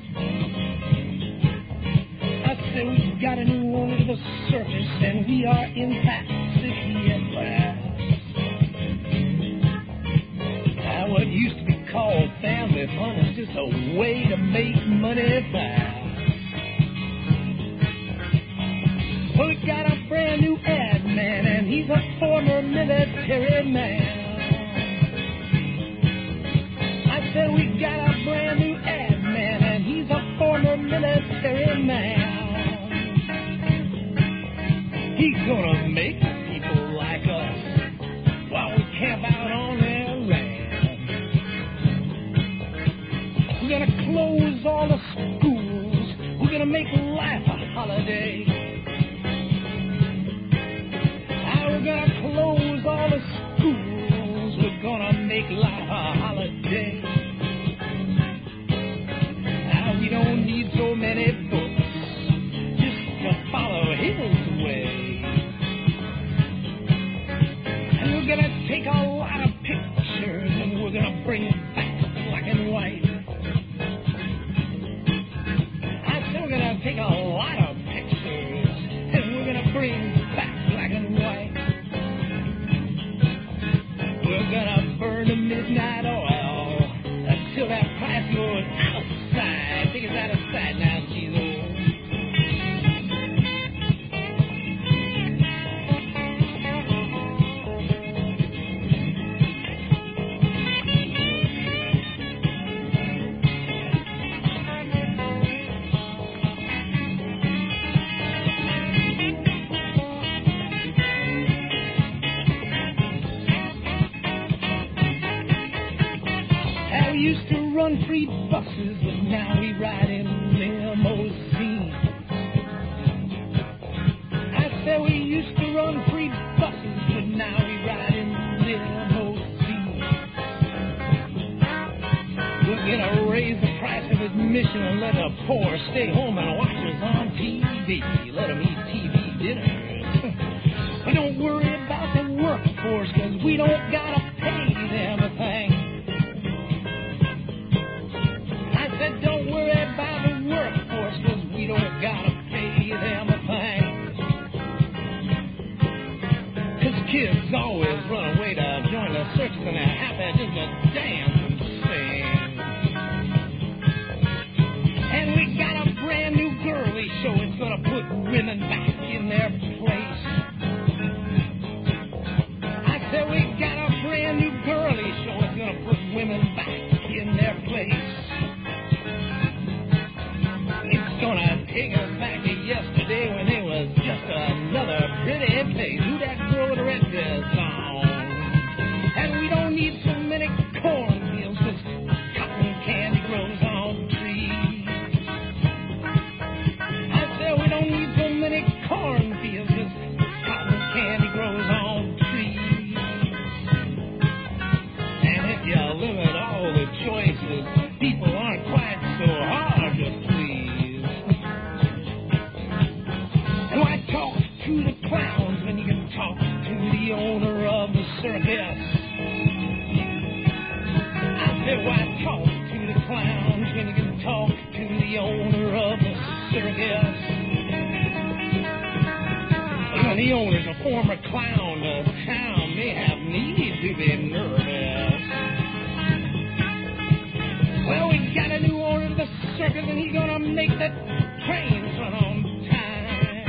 I said we got a new owner to the circus, and we are in that city at last. Now what used to be called family fun is just a way to make money fast. Well, we got a brand new ad man, and he's a former military man. I said we got a brand new ad man, and he's a former military man. He's gonna make people like us while we camp out on their land. We're gonna close all the schools. We're gonna make life a holiday. We're gonna close all the schools. We're gonna make life a holiday. Now we don't need so many books just to follow his way. And we're gonna take a lot of pictures, and we're gonna bring back black and white. I said we're gonna take a lot of pictures, and we're gonna bring back black and white. We're gonna burn the midnight oil until that price goes outside. Think it's out of sight now, she's old. We used to run free buses, but now we ride in limousines. I said we used to run free buses, but now we ride in limousines. We're gonna raise the price of admission and let the poor stay home and watch us on T V. Let them eat T V dinners. We don't worry about the workforce, cause we don't gotta pay them a thing. Don't worry about the workforce, cause we don't gotta pay them a thing. Cause kids always run away to join the circus, and they're happy just to dance and sing. And we got a brand new girly show, it's gonna put women back in their place. I said we got a brand new girly show, it's gonna put women back in their place. It's gonna take us back to yesterday when it was just another pretty place. Who that girl with the red dress on? And we don't need so many cornfields, cause cotton candy grows on trees. I said we don't need so many cornfields, cause cotton candy grows on trees. And if you limit all the choices, people aren't quite so hard to please. And why talk to the clowns when you can talk to the owner of the circus? I said, why talk to the clowns when you can talk to the owner of the circus? Well, the owner's a former clown. The town may have need to be nervous. Well, we got a new owner to the circus, and he's gonna make the trains run on time.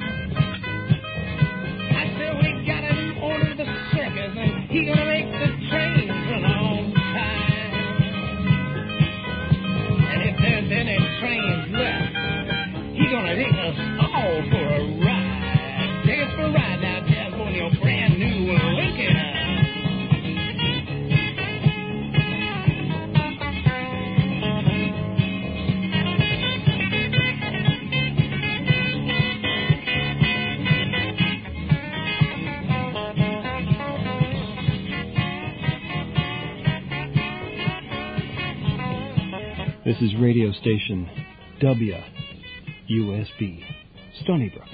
I said we got a new owner to the circus, and he's gonna make the trains run on time. And if there's any trains left, he's gonna take us all for a ride. Take us for a ride now, Jasmine, in your brand new Lincoln. This is radio station W U S B, Stony Brook.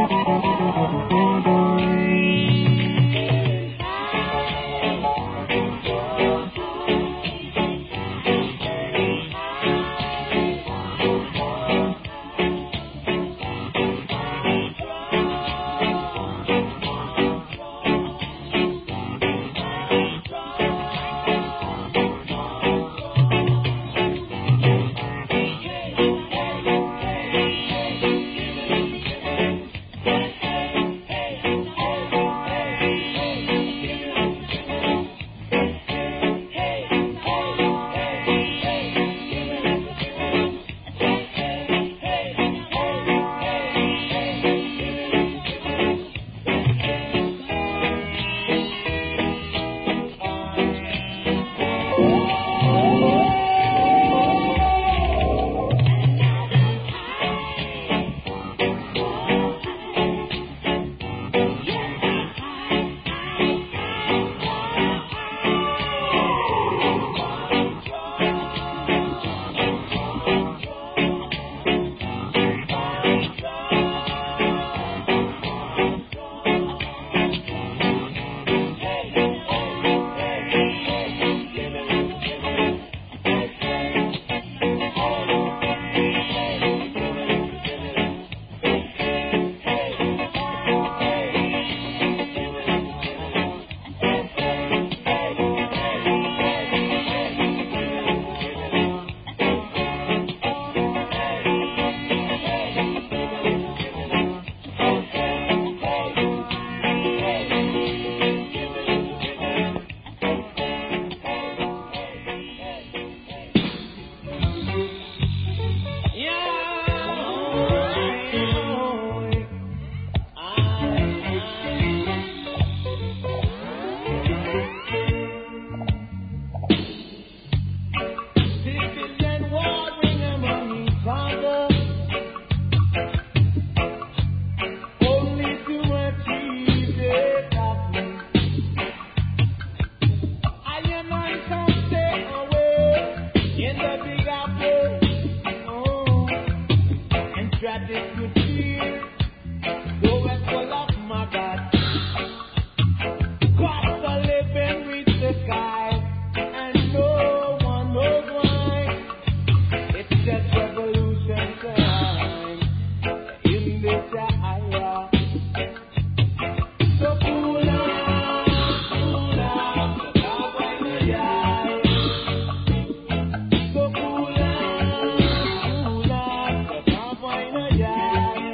Yeah.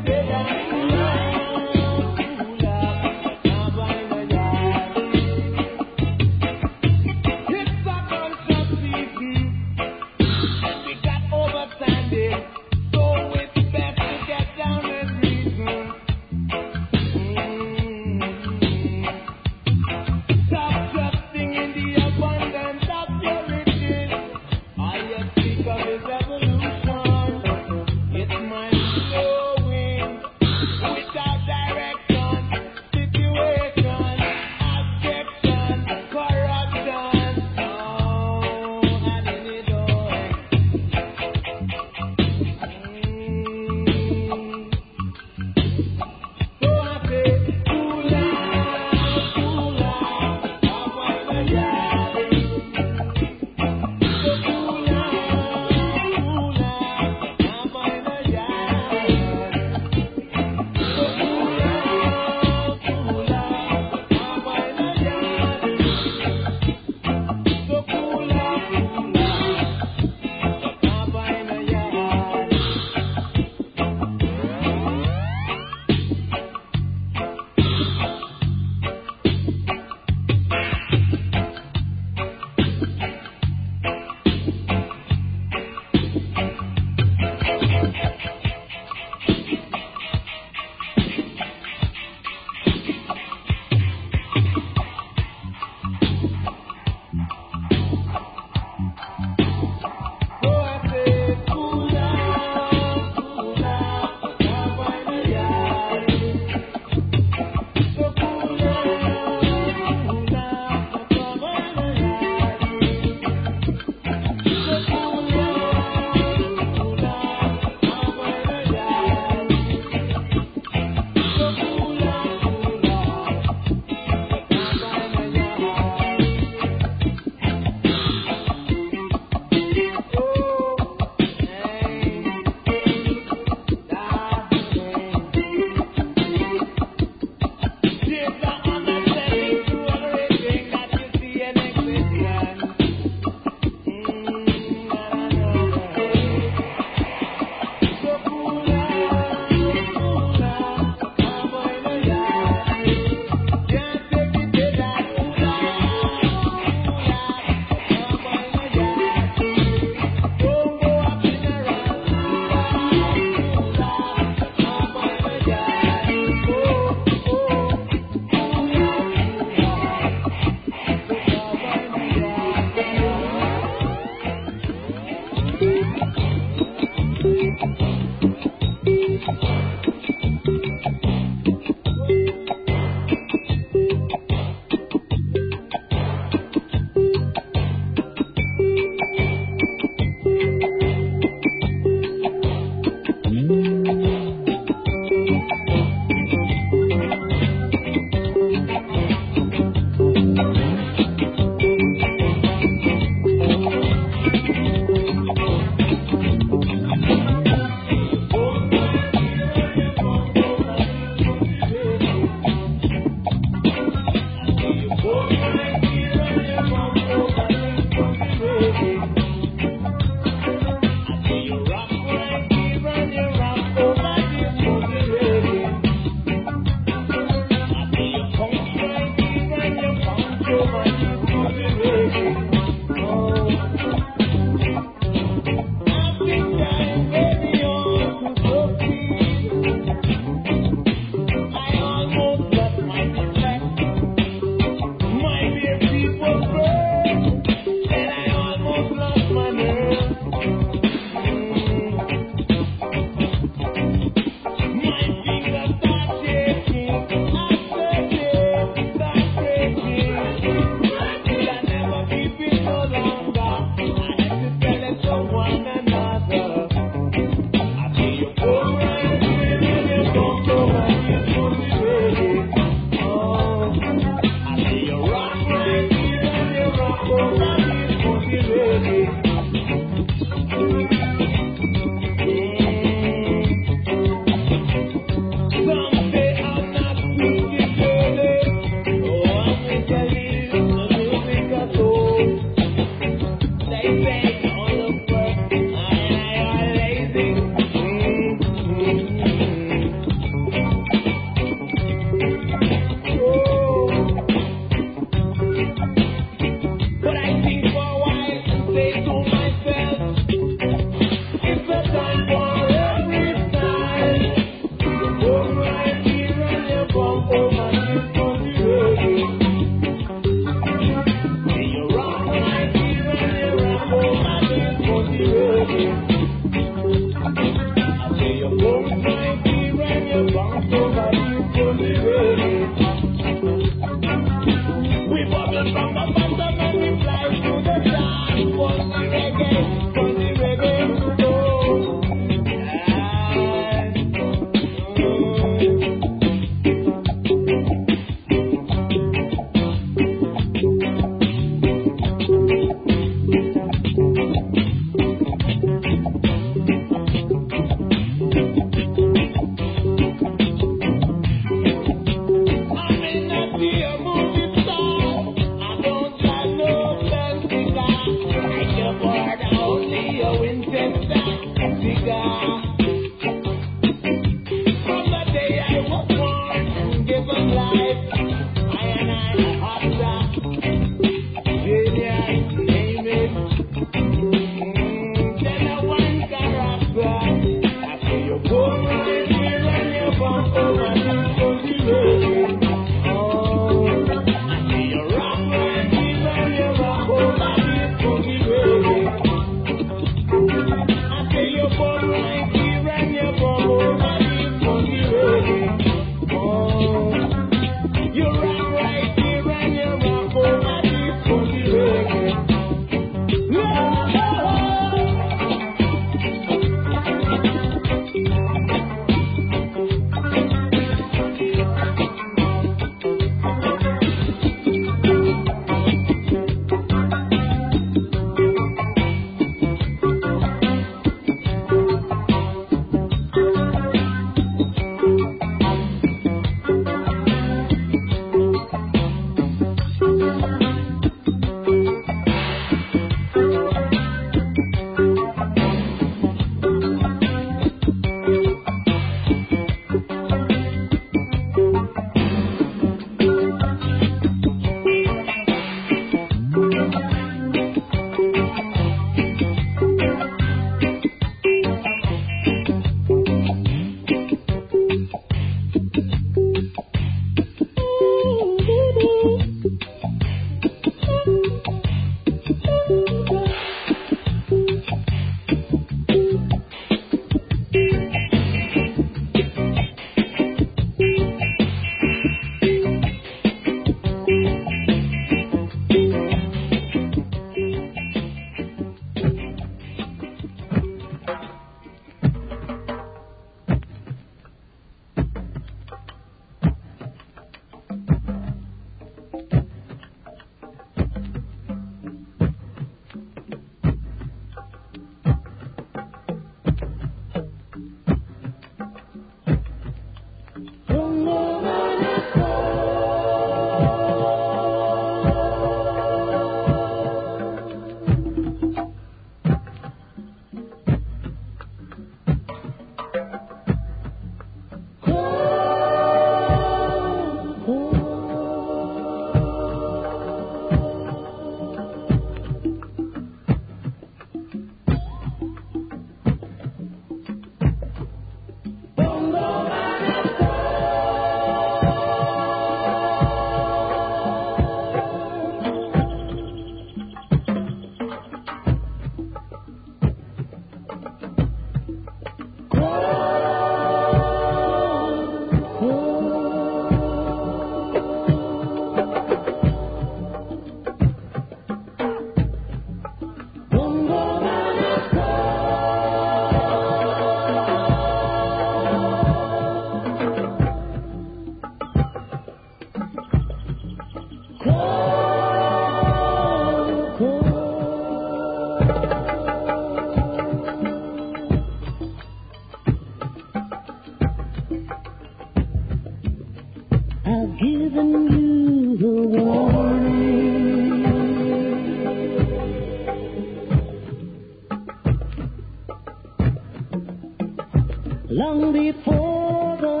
long before the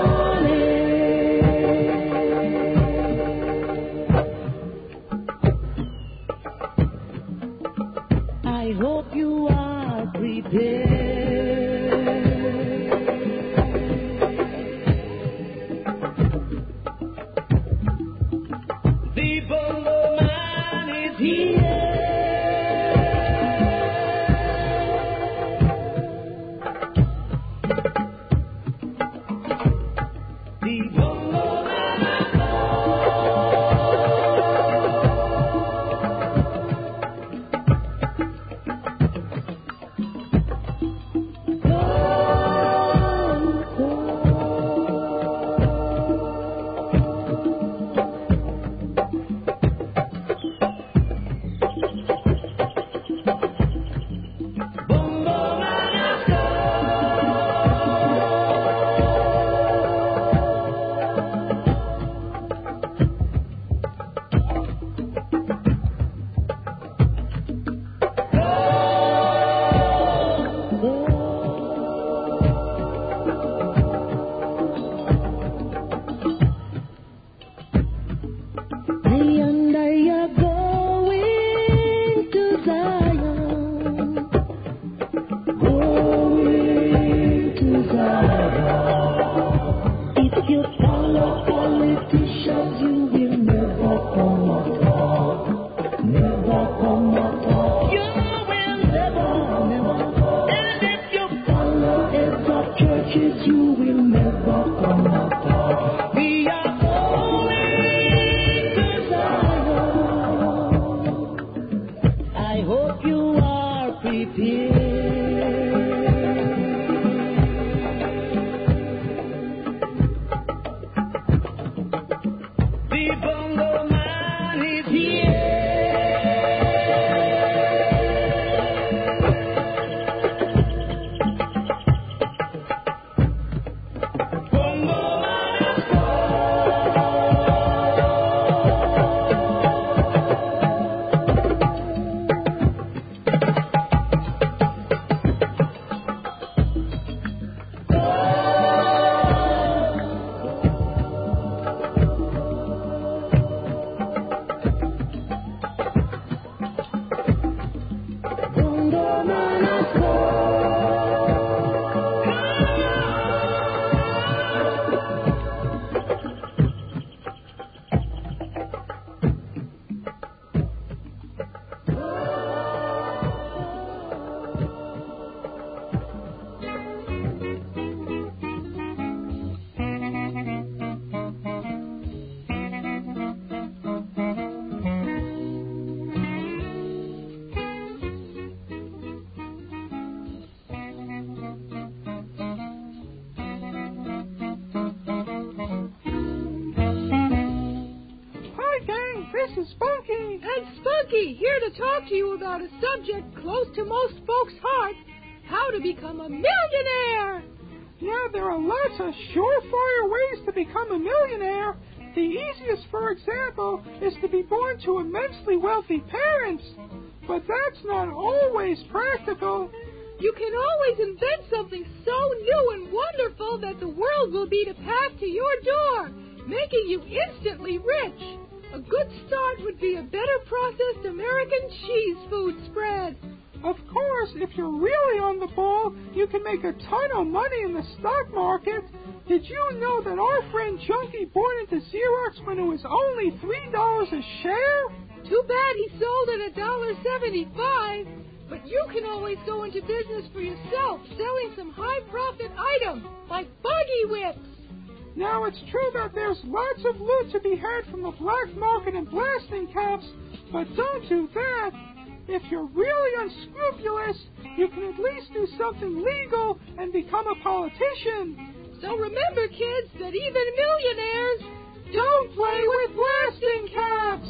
dawning. I hope you are prepared. The Bongo Man is here. If you follow politicians, you will never come at all. Never come at all. You will never, never. And if you follow heads of churches, you will never come at all. We are going to Zion. I hope you are prepared. A subject close to most folks' hearts, how to become a millionaire. Yeah, there are lots of surefire ways to become a millionaire. The easiest, for example, is to be born to immensely wealthy parents. But that's not always practical. You can always invent something so new and wonderful that the world will be to pass to your door, making you instantly rich. A good start would be a better processed American cheese food spread. Of course, if you're really on the ball, you can make a ton of money in the stock market. Did you know that our friend Chunky bought into Xerox when it was only three dollars a share? Too bad he sold at one dollar seventy-five. But you can always go into business for yourself, selling some high-profit items like buggy whips. Now, it's true that there's lots of loot to be had from the black market and blasting caps, but don't do that. If you're really unscrupulous, you can at least do something legal and become a politician. So remember, kids, that even millionaires don't play with blasting caps.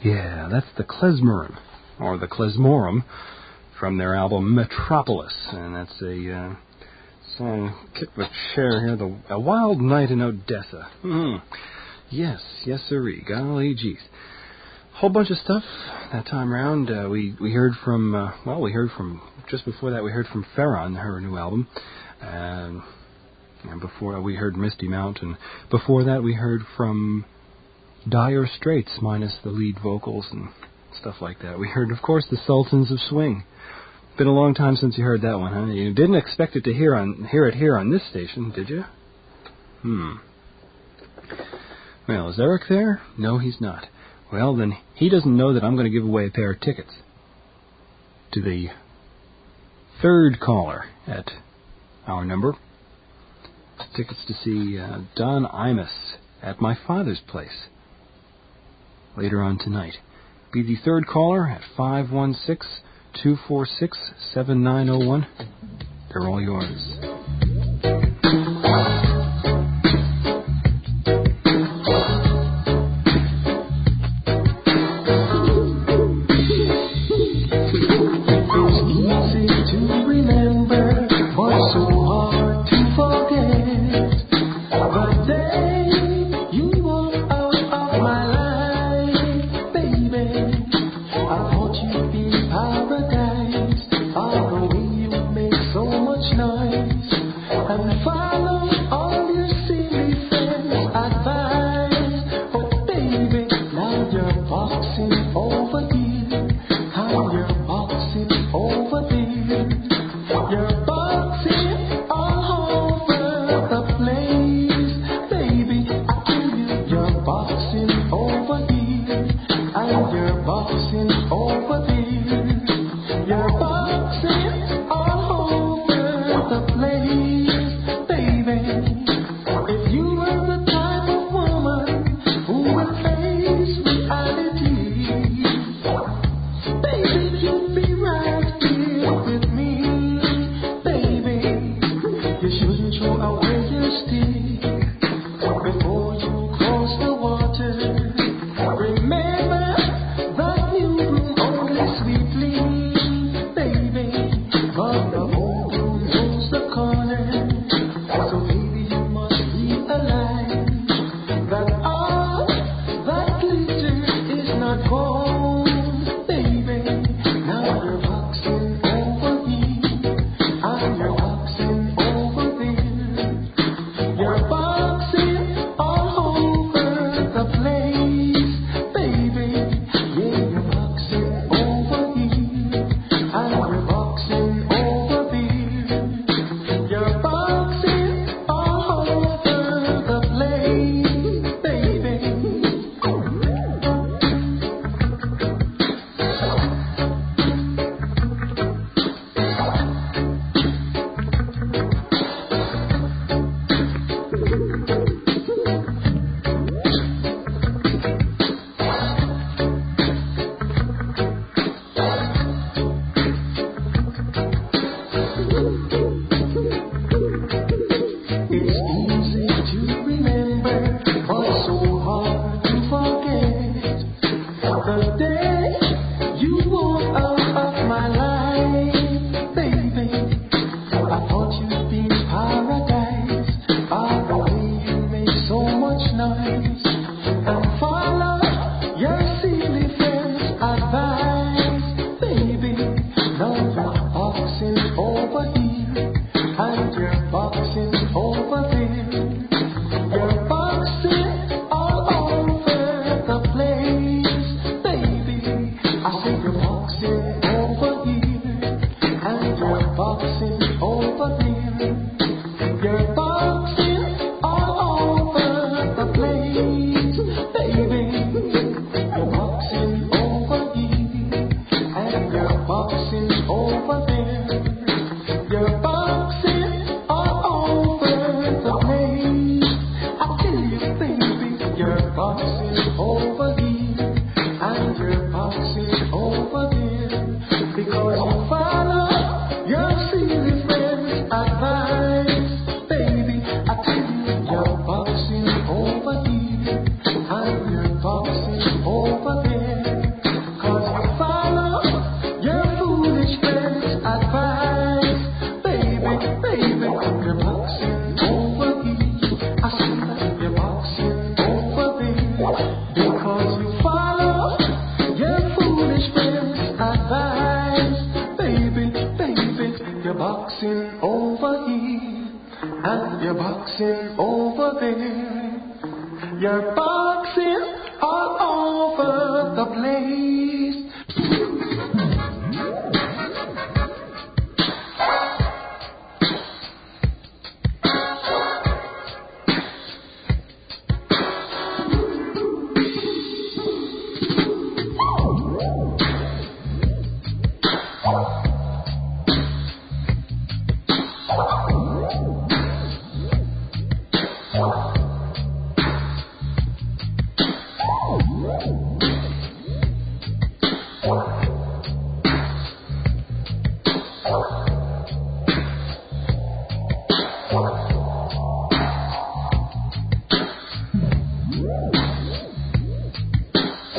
Yeah, that's the Klezmorim, or the Klezmorim, from their album Metropolis. And that's a uh, song, kick the chair here, the, A Wild Night in Odessa. Mm. Yes, yes sirree, golly geez. Whole bunch of stuff that time round. Uh, we, we heard from, uh, well, we heard from, just before that we heard from Farron, her new album. Um, and before we heard Misty Mountain. Before that we heard from Dire Straits, minus the lead vocals and stuff like that. We heard, of course, the Sultans of Swing. Been a long time since you heard that one, huh? You didn't expect it to hear on hear it here on this station, did you? Hmm. Well, is Eric there? No, he's not. Well, then he doesn't know that I'm going to give away a pair of tickets to the third caller at our number. Tickets to see uh, Don Imus at my father's place later on tonight. Be the third caller at five one six, two four six, seven nine zero one. They're all yours. Baby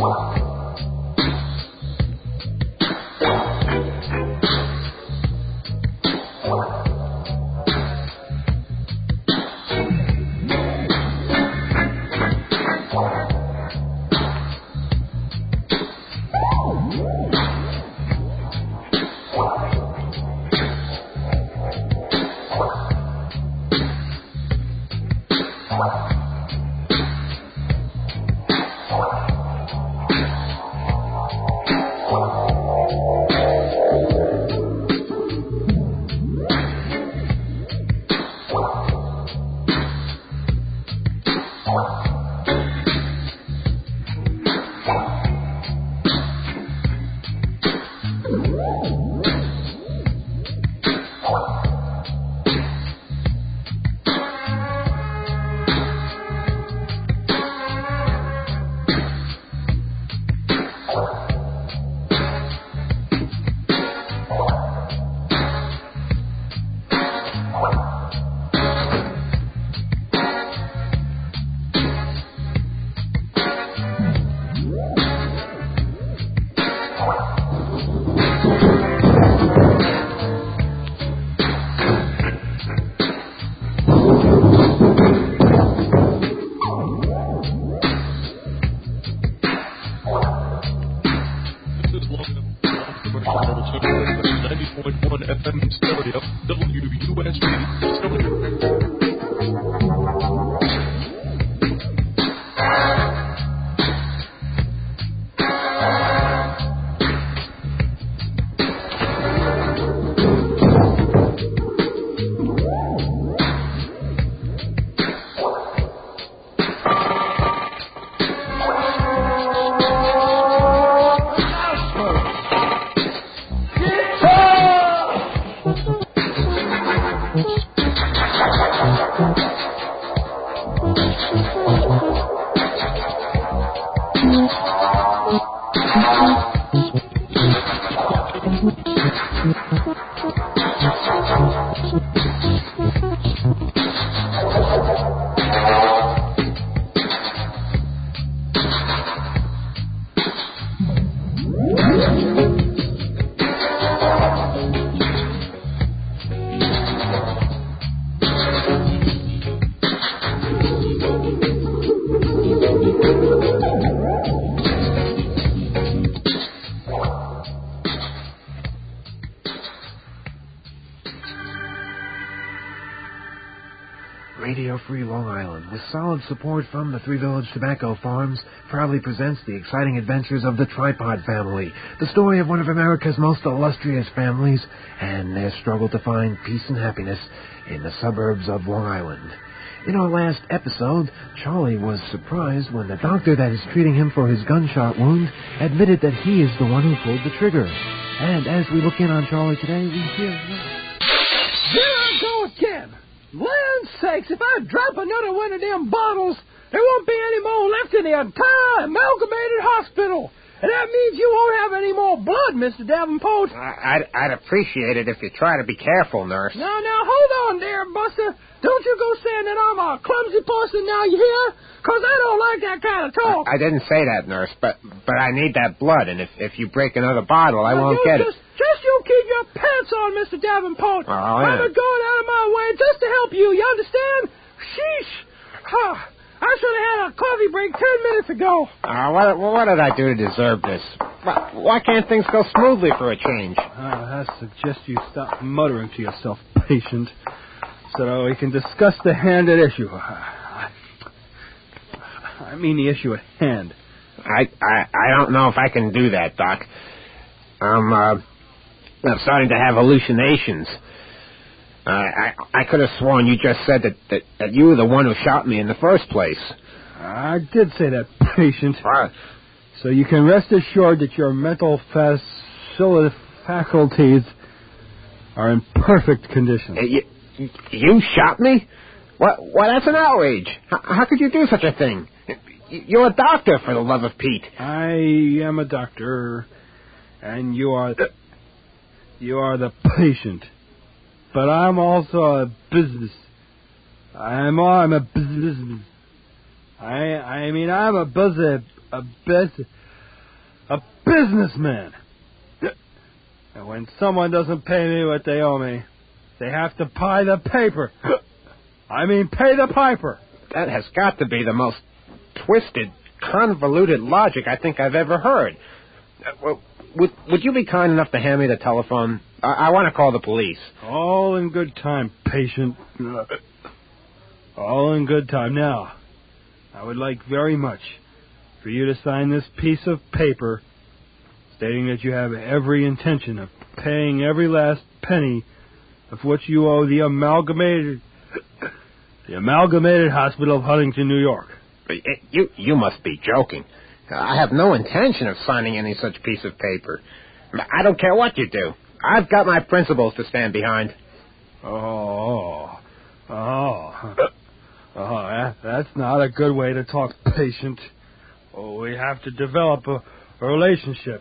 Radio Free Long Island, with solid support from the Three Village Tobacco Farms, proudly presents the exciting adventures of the Tripod family, the story of one of America's most illustrious families and their struggle to find peace and happiness in the suburbs of Long Island. In our last episode, Charlie was surprised when the doctor that is treating him for his gunshot wound admitted that he is the one who pulled the trigger. And as we look in on Charlie today, we hear... Here I go again! Land's sakes, if I drop another one of them bottles, there won't be any more left in the entire amalgamated hospital. And that means you won't have any more blood, Mister Davenport. I'd, I'd appreciate it if you try to be careful, nurse. Now, now, hold on there, Buster. Don't you go saying that I'm a clumsy person now, you hear? Because I don't like that kind of talk. I, I didn't say that, nurse, but but I need that blood, and if, if you break another bottle, I now, won't you get just, it. Just you keep your pants on, Mister Davenport. Oh, yeah. I'm going out of my way just to help you, you understand? Sheesh. Huh. I should have had a coffee break ten minutes ago. Uh, what, what did I do to deserve this? Why, why can't things go smoothly for a change? Uh, I suggest you stop muttering to yourself, patient, so we can discuss the hand at issue. I, I mean the issue at hand. I, I I don't know if I can do that, Doc. I'm, uh, I'm starting to have hallucinations. Uh, I I could have sworn you just said that, that, that you were the one who shot me in the first place. I did say that, patient. What? So you can rest assured that your mental facil- faculties are in perfect condition. Uh, you, you shot me? What? Why, that's an outrage. How, how could you do such a thing? You're a doctor, for the love of Pete. I am a doctor, and you are the, you are the patient. But I'm also a business. I'm I'm a business. I I mean I'm a buzz a buzz a businessman. And when someone doesn't pay me what they owe me, they have to pay the paper. I mean, pay the piper. That has got to be the most twisted, convoluted logic I think I've ever heard. Uh, well, would, would you be kind enough to hand me the telephone? I, I want to call the police. All in good time, patient. All in good time. Now, I would like very much for you to sign this piece of paper stating that you have every intention of paying every last penny of what you owe the amalgamated the amalgamated hospital of Huntington, New York. You you must be joking. I have no intention of signing any such piece of paper. I don't care what you do. I've got my principles to stand behind. Oh, oh, oh, that, that's not a good way to talk, patient. Oh, we have to develop a, a relationship.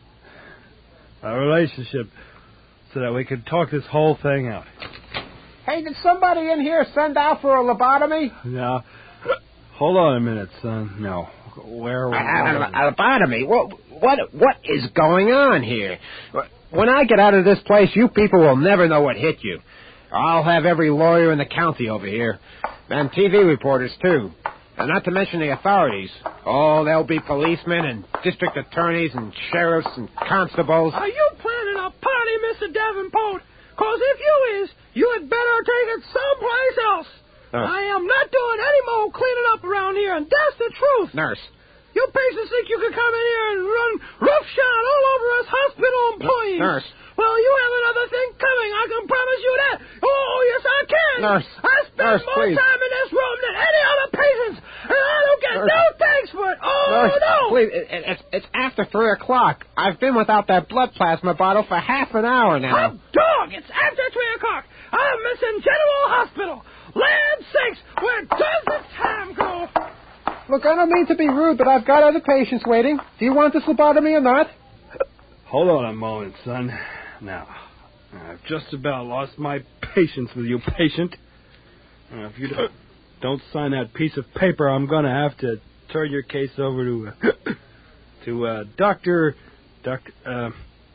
A relationship so that we can talk this whole thing out. Hey, did somebody in here send out for a lobotomy? Now, hold on a minute, son. No. Where a, a, a lobotomy? What, what, what is going on here? When I get out of this place, you people will never know what hit you. I'll have every lawyer in the county over here. And T V reporters, too. And not to mention the authorities. Oh, there'll be policemen and district attorneys and sheriffs and constables. Are you planning a party, Mister Davenport? Because if you is, you had better take it someplace else. Nurse. I am not doing any more cleaning up around here, and that's the truth. Nurse. You patients think you can come in here and run roughshod all over us hospital employees. Nurse. Well, you have another thing coming. I can promise you that. Oh, yes, I can. Nurse. I spend Nurse, more please. time in this room than any other patients, and I don't get Nurse. no thanks for it. Oh, Nurse, no. please, it, it, it's, it's after three o'clock. I've been without that blood plasma bottle for half an hour now. Hot dog, it's after three o'clock. I'm missing General Hospital. Land sakes, where does the time go? Look, I don't mean to be rude, but I've got other patients waiting. Do you want this lobotomy or not? Hold on a moment, son. Now, I've just about lost my patience with you, patient. Now, if you don't, don't sign that piece of paper, I'm going to have to turn your case over to uh, to uh, Doctor Doctor. Uh,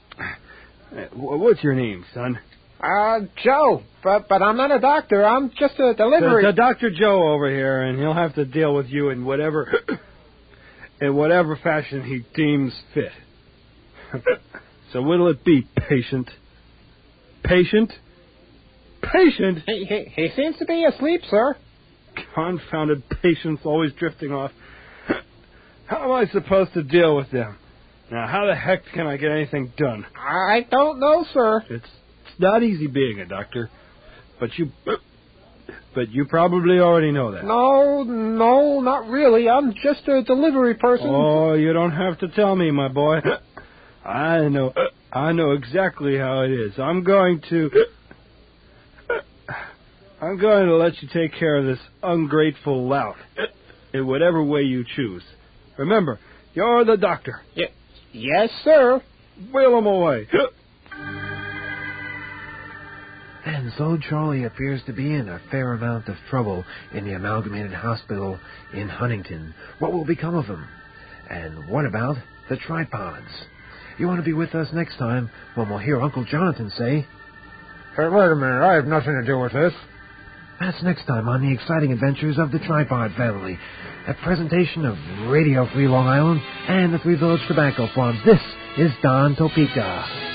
what's your name, son? Uh, Joe. But but I'm not a doctor. I'm just a delivery. The, the Doctor Joe over here, and he'll have to deal with you in whatever in whatever fashion he deems fit. So what'll it be, patient? Patient? Patient? He, he, he seems to be asleep, sir. Confounded patients always drifting off. How am I supposed to deal with them? Now, how the heck can I get anything done? I don't know, sir. It's it's not easy being a doctor, but you but you probably already know that. No, no, not really. I'm just a delivery person. Oh, you don't have to tell me, my boy. I know I know exactly how it is. I'm going to I'm going to let you take care of this ungrateful lout in whatever way you choose. Remember, you're the doctor. Y- yes, sir. Wheel him away. And so Charlie appears to be in a fair amount of trouble in the Amalgamated Hospital in Huntington. What will become of him? And what about the tripods? You want to be with us next time when we'll hear Uncle Jonathan say, Hey, wait a minute. I have nothing to do with this. That's next time on the exciting adventures of the Tripod Family, a presentation of Radio Free Long Island and the Three Village Tobacco Farms. This is Don Topeka.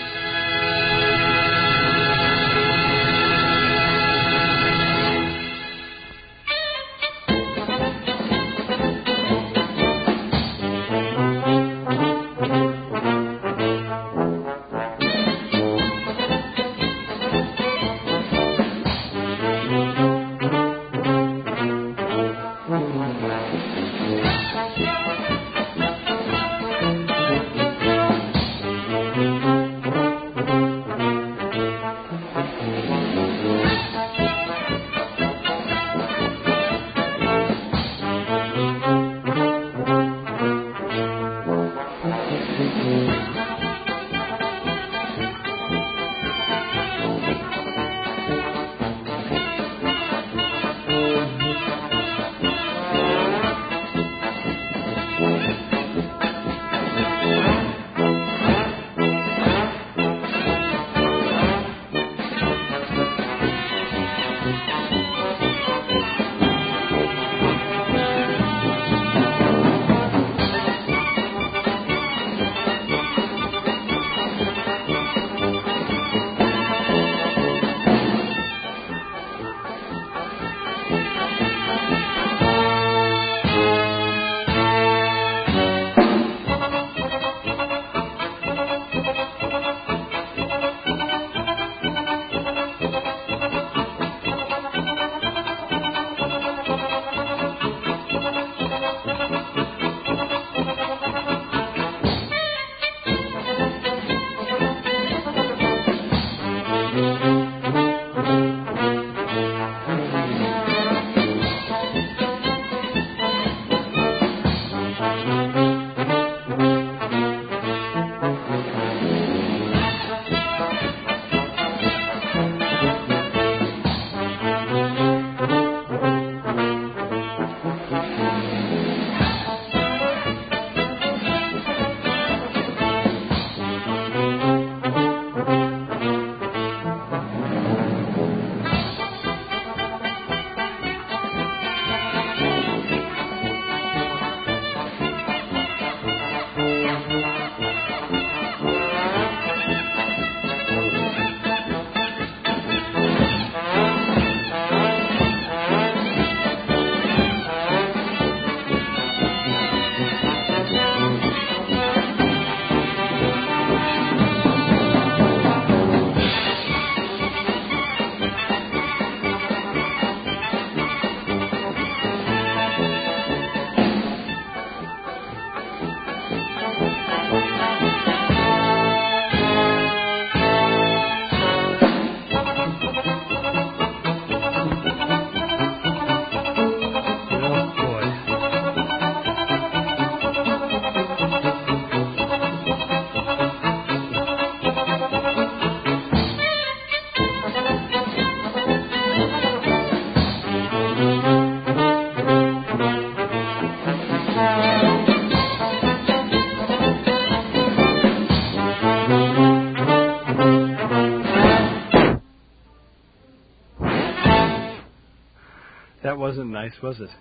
That wasn't nice, was it?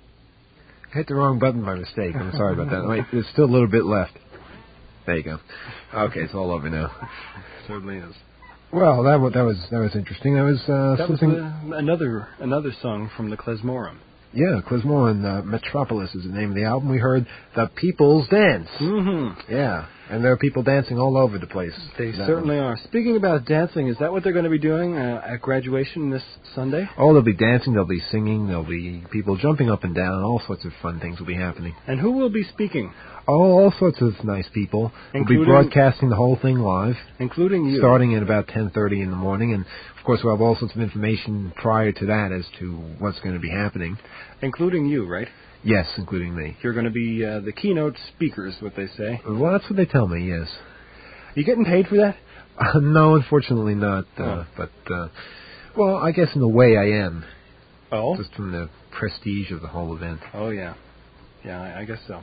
I hit the wrong button by mistake. I'm sorry about that. Wait, there's still a little bit left. There you go. Okay, it's all over now. Certainly is. Well, that was that was that was interesting. That was uh, that something. was uh, another another song from the Klezmorim. Yeah, Klezmorim, uh, Metropolis is the name of the album. We heard The People's Dance. Mm-hmm. Yeah, and there are people dancing all over the place. They certainly one. are. Speaking about dancing, is that what they're going to be doing uh, at graduation this Sunday? Oh, they'll be dancing, they'll be singing, there'll be people jumping up and down, all sorts of fun things will be happening. And who will be speaking? Oh, all sorts of nice people. Including, we'll be broadcasting the whole thing live. Including you. Starting at about ten thirty in the morning, and of course we'll have all sorts of information prior to that as to what's going to be happening. Including you, right? Yes, including me. You're going to be uh, the keynote speaker, is what they say. Well, that's what they tell me, yes. You getting paid for that? Uh, no, unfortunately not. Uh, oh. But, uh, well, I guess in a way I am. Oh? Just from the prestige of the whole event. Oh, yeah. Yeah, I, I guess so.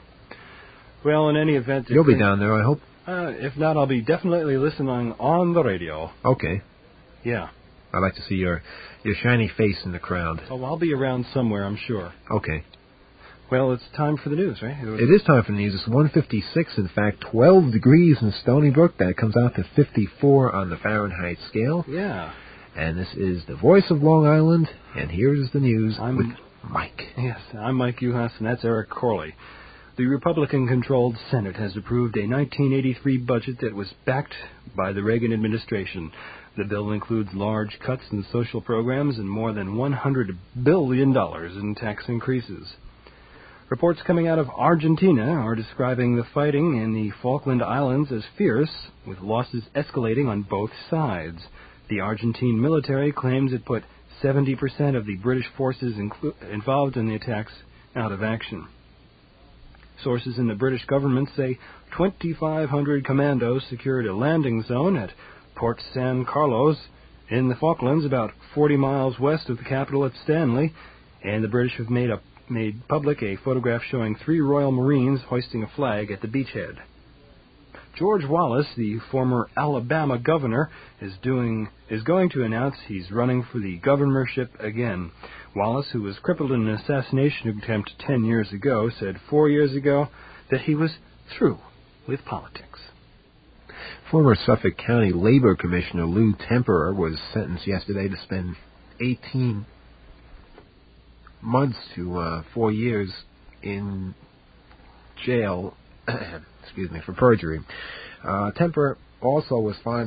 Well, in any event... You'll be down there, I hope. Uh, if not, I'll be definitely listening on the radio. Okay. Yeah. I'd like to see your your shiny face in the crowd. Oh, I'll be around somewhere, I'm sure. Okay. Well, it's time for the news, right? It is time for the news. It's one fifty-six, in fact, twelve degrees in Stony Brook. That comes out to fifty-four on the Fahrenheit scale. Yeah. And this is the voice of Long Island, and here's the news I'm, with Mike. Yes, I'm Mike Uhas, and that's Eric Corley. The Republican-controlled Senate has approved a nineteen eighty-three budget that was backed by the Reagan administration. The bill includes large cuts in social programs and more than one hundred billion dollars in tax increases. Reports coming out of Argentina are describing the fighting in the Falkland Islands as fierce, with losses escalating on both sides. The Argentine military claims it put seventy percent of the British forces inclu- involved in the attacks out of action. Sources in the British government say twenty-five hundred commandos secured a landing zone at Port San Carlos in the Falklands, about forty miles west of the capital at Stanley, and the British have made, a, made public a photograph showing three Royal Marines hoisting a flag at the beachhead. George Wallace, the former Alabama governor, is doing is going to announce he's running for the governorship again. Wallace, who was crippled in an assassination attempt ten years ago, said four years ago that he was through with politics. Former Suffolk County Labor Commissioner Lou Temperer was sentenced yesterday to spend eighteen months to uh, four years in jail, excuse me, for perjury. Uh, Temperer also was fined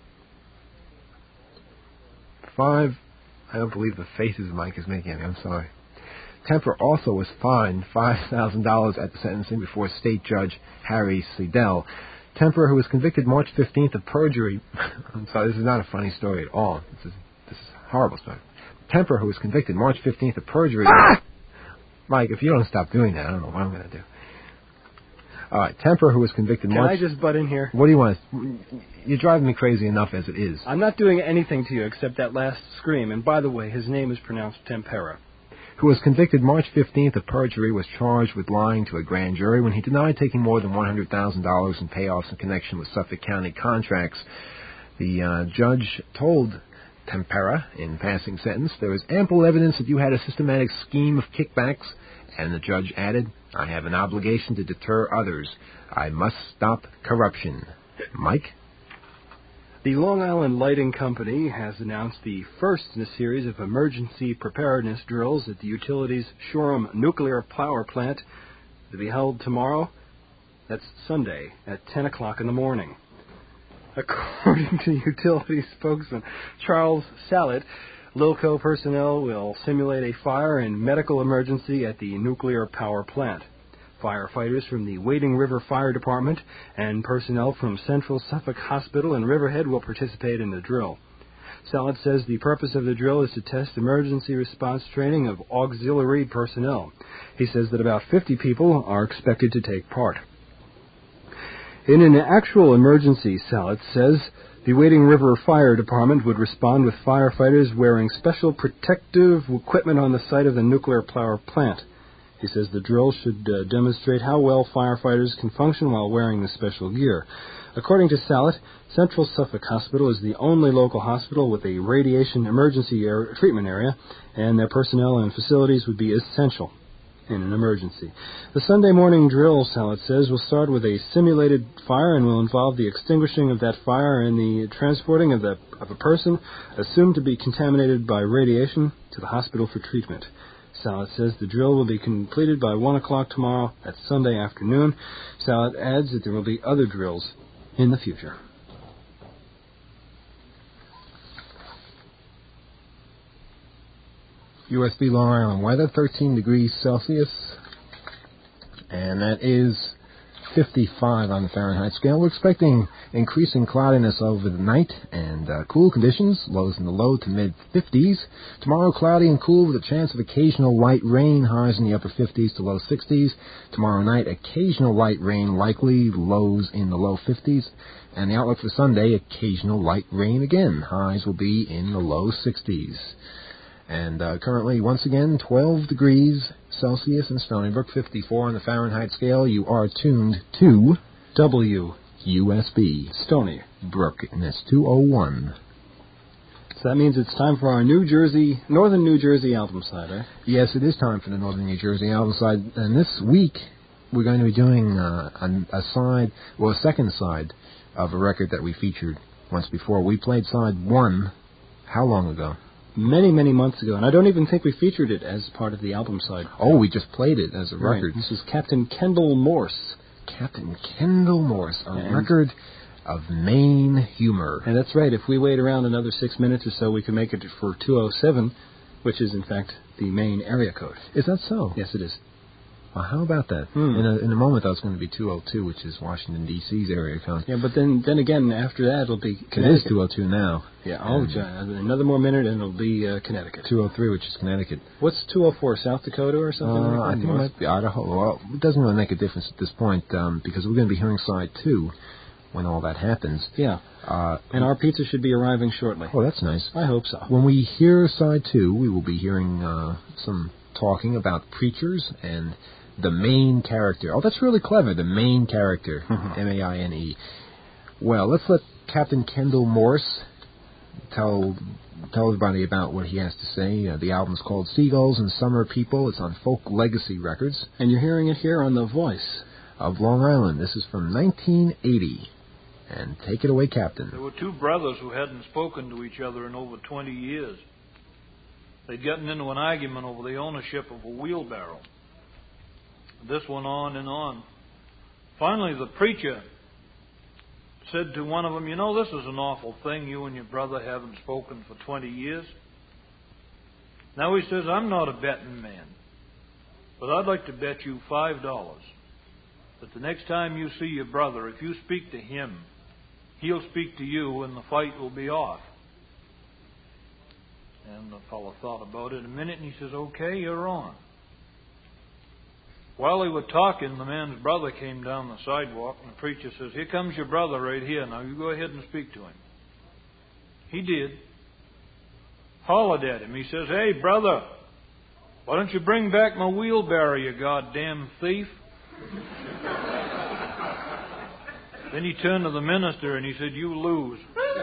five, I don't believe the faces Mike is making, I'm sorry. Temperer also was fined five thousand dollars at the sentencing before State Judge Harry Seidel. Temperer, who was convicted March fifteenth of perjury, I'm sorry, this is not a funny story at all. This is this is a horrible story. Temperer, who was convicted March fifteenth of perjury. Ah! Mike, if you don't stop doing that, I don't know what I'm going to do. All right, Temperer, who was convicted Can March... Can I just butt in here? What do you want? You're driving me crazy enough as it is. I'm not doing anything to you except that last scream. And by the way, his name is pronounced Tempera. Who was convicted March fifteenth of perjury, was charged with lying to a grand jury when he denied taking more than one hundred thousand dollars in payoffs in connection with Suffolk County contracts. The uh, judge told Tempera, in passing sentence, there is ample evidence that you had a systematic scheme of kickbacks, and the judge added, I have an obligation to deter others. I must stop corruption. Mike? The Long Island Lighting Company has announced the first in a series of emergency preparedness drills at the utility's Shoreham Nuclear Power Plant to be held tomorrow. That's Sunday at ten o'clock in the morning. According to utility spokesman Charles Sallet, Lilco personnel will simulate a fire and medical emergency at the nuclear power plant. Firefighters from the Wading River Fire Department and personnel from Central Suffolk Hospital in Riverhead will participate in the drill. Sallet says the purpose of the drill is to test emergency response training of auxiliary personnel. He says that about fifty people are expected to take part. In an actual emergency, Sallet says, the Wading River Fire Department would respond with firefighters wearing special protective equipment on the site of the nuclear power plant. He says the drill should uh, demonstrate how well firefighters can function while wearing the special gear. According to Sallet, Central Suffolk Hospital is the only local hospital with a radiation emergency air treatment area, and their personnel and facilities would be essential in an emergency. The Sunday morning drill, Sallet says, will start with a simulated fire and will involve the extinguishing of that fire and the transporting of, the, of a person assumed to be contaminated by radiation to the hospital for treatment. Sallet says the drill will be completed by one o'clock tomorrow, that's Sunday afternoon. Sallet adds that there will be other drills in the future. U S B Long Island weather, thirteen degrees Celsius, and that is fifty-five on the Fahrenheit scale. We're expecting increasing cloudiness over the night and uh, cool conditions, lows in the low to mid-fifties. Tomorrow, cloudy and cool with a chance of occasional light rain, highs in the upper fifties to low sixties. Tomorrow night, occasional light rain likely, lows in the low fifties. And the outlook for Sunday, occasional light rain again, highs will be in the low sixties. And uh, currently, once again, twelve degrees Celsius in Stony Brook, fifty-four on the Fahrenheit scale. You are tuned to W U S B Stony Brook, and that's two oh one. So that means it's time for our New Jersey, Northern New Jersey album side, right? Yes, it is time for the Northern New Jersey album side. And this week, we're going to be doing uh, a, a side, well, a second side of a record that we featured once before. We played side one, how long ago? Many, many months ago, and I don't even think we featured it as part of the album side. Oh, we just played it as a right. record. This is Captain Kendall Morse. Captain Kendall Morse, a and record of Maine humor. And that's right. If we wait around another six minutes or so, we can make it for two oh seven, which is, in fact, the Maine area code. Is that so? Yes, it is. Well, how about that? Hmm. In, a, in a moment, that's going to be two oh two, which is Washington, D C's area code. Yeah, but then then again, after that, it'll be Connecticut. It is two oh two now. Yeah, oh, another more minute, and it'll be uh, Connecticut. two oh three, which is Connecticut. What's two oh four, South Dakota or something uh, like that? I think it might be Idaho. Well, it doesn't really make a difference at this point, um, because we're going to be hearing side two when all that happens. Yeah. Uh, and our pizza should be arriving shortly. Oh, that's nice. I hope so. When we hear side two, we will be hearing uh, some talking about preachers and the main character. Oh, that's really clever, the main character, M A I N E. Well, let's let Captain Kendall Morse tell tell everybody about what he has to say. Uh, the album's called Seagulls and Summer People. It's on Folk Legacy Records. And you're hearing it here on The Voice of Long Island. This is from nineteen eighty. And take it away, Captain. There were two brothers who hadn't spoken to each other in over twenty years. They'd gotten into an argument over the ownership of a wheelbarrow. This went on and on. Finally, the preacher said to one of them, "You know, this is an awful thing. You and your brother haven't spoken for twenty years. Now," he says, "I'm not a betting man, but I'd like to bet you five dollars that the next time you see your brother, if you speak to him, he'll speak to you and the fight will be off." And the fellow thought about it a minute and he says, "Okay, you're on." While they were talking, the man's brother came down the sidewalk, and the preacher says, "Here comes your brother right here. Now you go ahead and speak to him." He did. Hollered at him. He says, "Hey, brother, why don't you bring back my wheelbarrow, you goddamn thief?" Then he turned to the minister and he said, "You lose."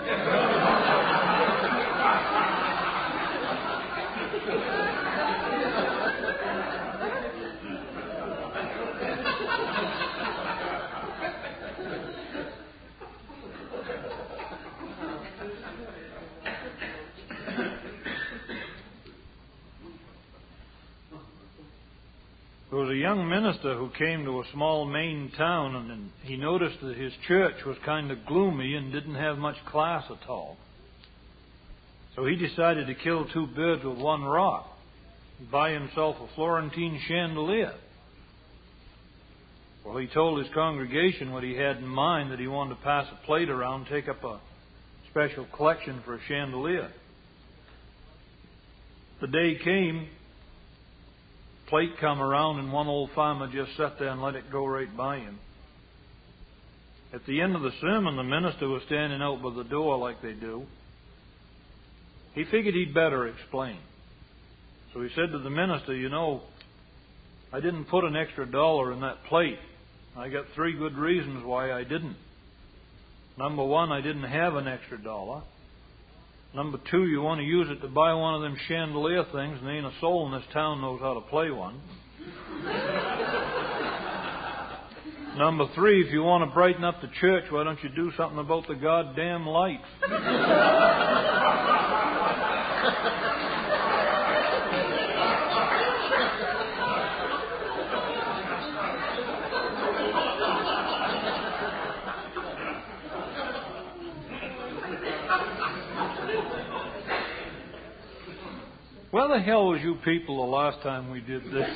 There was a young minister who came to a small Maine town, and he noticed that his church was kind of gloomy and didn't have much class at all. So he decided to kill two birds with one rock and buy himself a Florentine chandelier. Well, he told his congregation what he had in mind, that he wanted to pass a plate around, take up a special collection for a chandelier. The day came, plate come around, and one old farmer just sat there and let it go right by him. At the end of the sermon, the minister was standing out by the door like they do. He figured he'd better explain. So he said to the minister, you know, I didn't put an extra dollar in that plate. I got three good reasons why I didn't. Number one, I didn't have an extra dollar. Number two, you want to use it to buy one of them chandelier things, and there ain't a soul in this town knows how to play one. Number three, if you want to brighten up the church, why don't you do something about the goddamn lights? Where the hell was you people the last time we did this?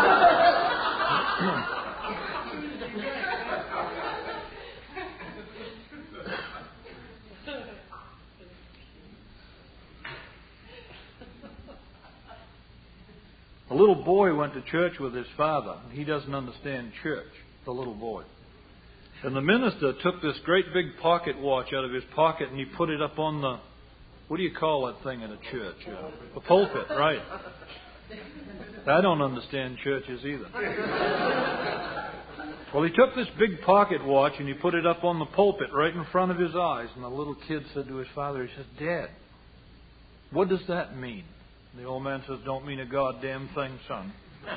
A little boy went to church with his father. He doesn't understand church, the little boy. And the minister took this great big pocket watch out of his pocket and he put it up on the, what do you call that thing in a church? Uh, the pulpit, right. I don't understand churches either. Well, he took this big pocket watch and he put it up on the pulpit right in front of his eyes. And the little kid said to his father, he said, Dad, what does that mean? And the old man says, don't mean a goddamn thing, son.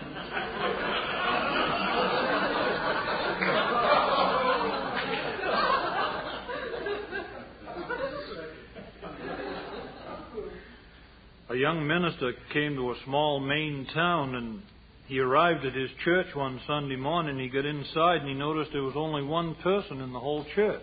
A young minister came to a small Maine town, and he arrived at his church one Sunday morning. He got inside and he noticed there was only one person in the whole church.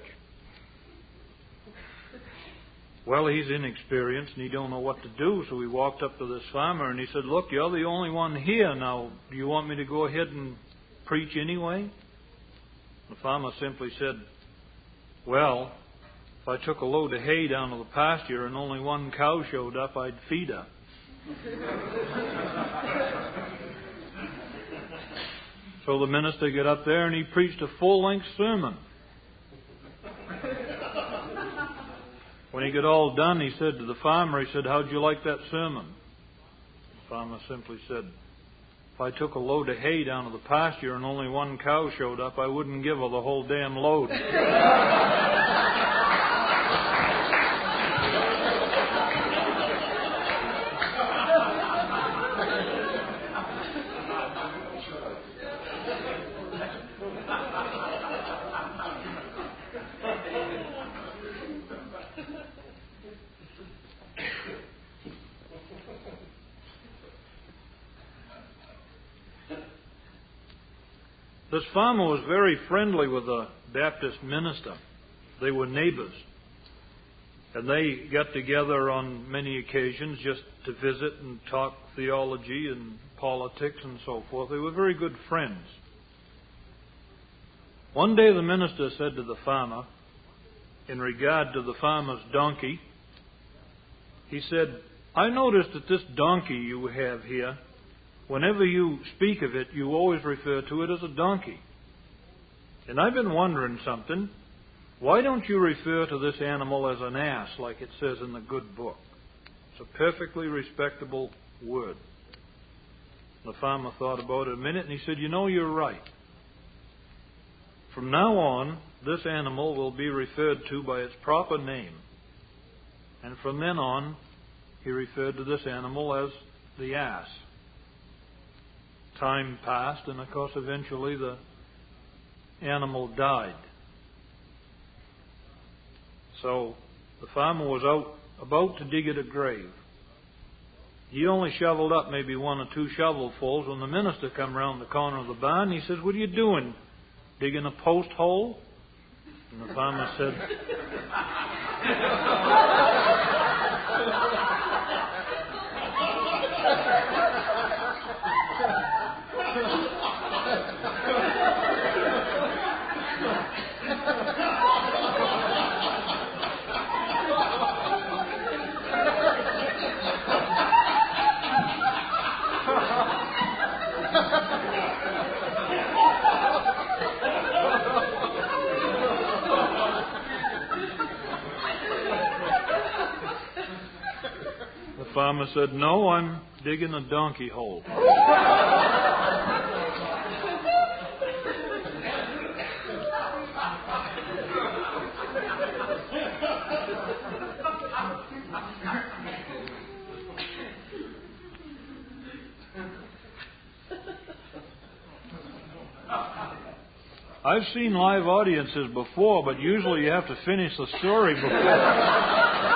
Well, he's inexperienced and he don't know what to do, so he walked up to this farmer and he said, look, you're the only one here. Now, do you want me to go ahead and preach anyway? The farmer simply said, well, if I took a load of hay down to the pasture and only one cow showed up, I'd feed her. So the minister got up there and he preached a full-length sermon. When he got all done, he said to the farmer, he said, how'd you like that sermon? The farmer simply said, if I took a load of hay down to the pasture and only one cow showed up, I wouldn't give her the whole damn load. This farmer was very friendly with the Baptist minister. They were neighbors. And they got together on many occasions just to visit and talk theology and politics and so forth. They were very good friends. One day the minister said to the farmer, in regard to the farmer's donkey, he said, I noticed that this donkey you have here, whenever you speak of it, you always refer to it as a donkey. And I've been wondering something. Why don't you refer to this animal as an ass, like it says in the good book? It's a perfectly respectable word. The farmer thought about it a minute, and he said, you know, you're right. From now on, this animal will be referred to by its proper name. And from then on, he referred to this animal as the ass. Time passed, and of course eventually the animal died. So the farmer was out about to dig at a grave. He only shoveled up maybe one or two shovelfuls when the minister come round the corner of the barn. He says, what are you doing? Digging a post hole? And the farmer said, farmer said, "No, I'm digging a donkey hole." I've seen live audiences before, but usually you have to finish the story before.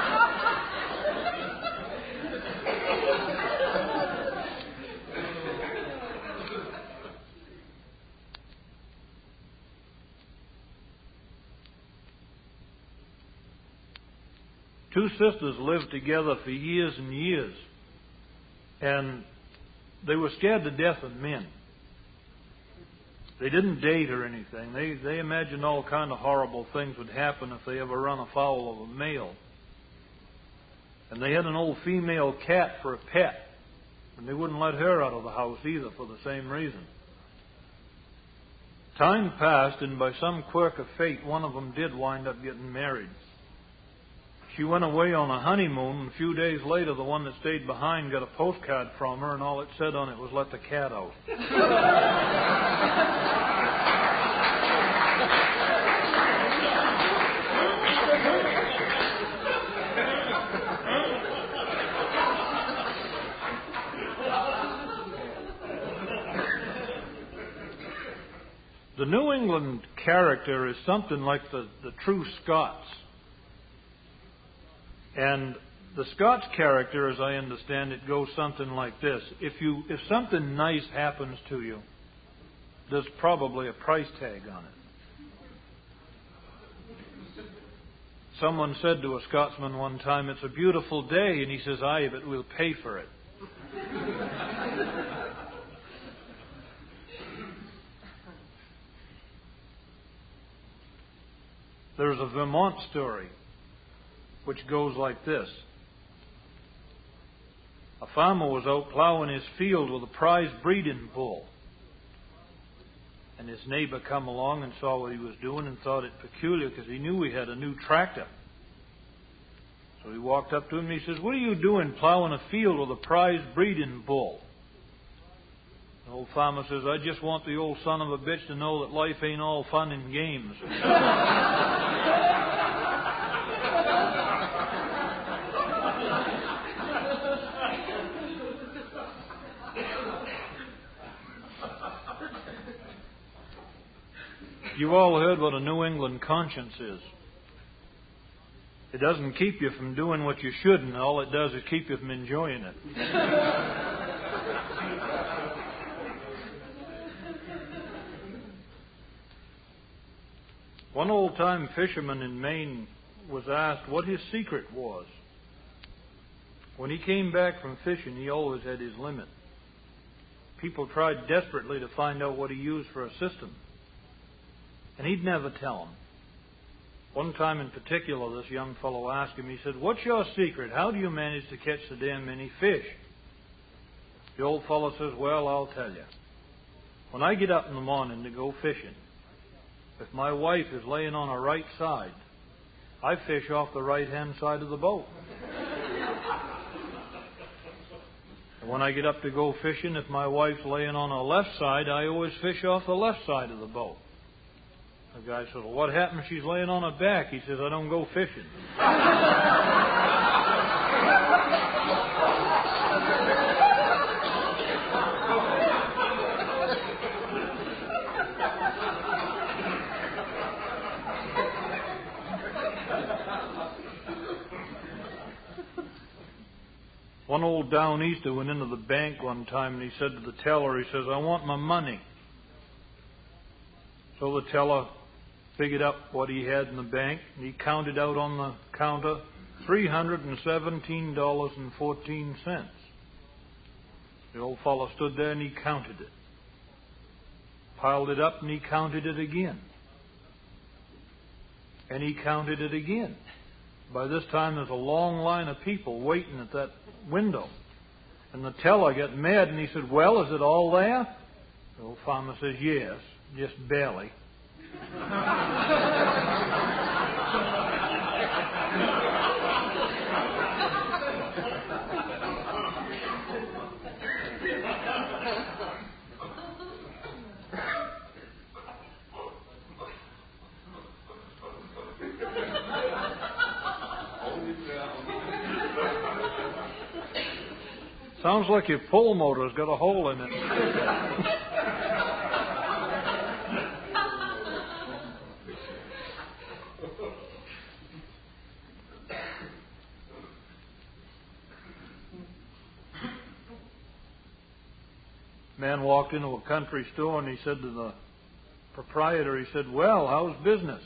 Two sisters lived together for years and years, and they were scared to death of men. They didn't date or anything. They they imagined all kind of horrible things would happen if they ever run afoul of a male. And they had an old female cat for a pet, and they wouldn't let her out of the house either for the same reason. Time passed, and by some quirk of fate, one of them did wind up getting married. She went away on a honeymoon, and a few days later, the one that stayed behind got a postcard from her, and all it said on it was, "Let the cat out." The New England character is something like the, the true Scots. And the Scots character, as I understand it, goes something like this. If you if something nice happens to you, there's probably a price tag on it. Someone said to a Scotsman one time, "It's a beautiful day," and he says, "Aye, but we'll pay for it." There's a Vermont story which goes like this. A farmer was out plowing his field with a prize breeding bull. And his neighbor come along and saw what he was doing and thought it peculiar because he knew he had a new tractor. So he walked up to him and he says, "What are you doing plowing a field with a prize breeding bull?" The old farmer says, "I just want the old son of a bitch to know that life ain't all fun and games." You've all heard what a New England conscience is. It doesn't keep you from doing what you shouldn't. All it does is keep you from enjoying it. One old-time fisherman in Maine was asked what his secret was. When he came back from fishing, he always had his limit. People tried desperately to find out what he used for a system. And he'd never tell them. One time in particular, this young fellow asked him, he said, "What's your secret? How do you manage to catch the damn many fish?" The old fellow says, "Well, I'll tell you. When I get up in the morning to go fishing, if my wife is laying on her right side, I fish off the right-hand side of the boat. And when I get up to go fishing, if my wife's laying on her left side, I always fish off the left side of the boat." The guy says, "Well, what happens if she's laying on her back?" He says, "I don't go fishing." One old down easter went into the bank one time and he said to the teller, he says, "I want my money." So the teller figured up what he had in the bank, and he counted out on the counter three hundred seventeen dollars and fourteen cents. The old fellow stood there and he counted it. Piled it up and he counted it again. And he counted it again. By this time there's a long line of people waiting at that window. And the teller got mad and he said, "Well, is it all there?" The old farmer says, "Yes, just barely." Sounds like your pull motor's got a hole in it. Man walked into a country store and he said to the proprietor, he said, "Well, how's business?"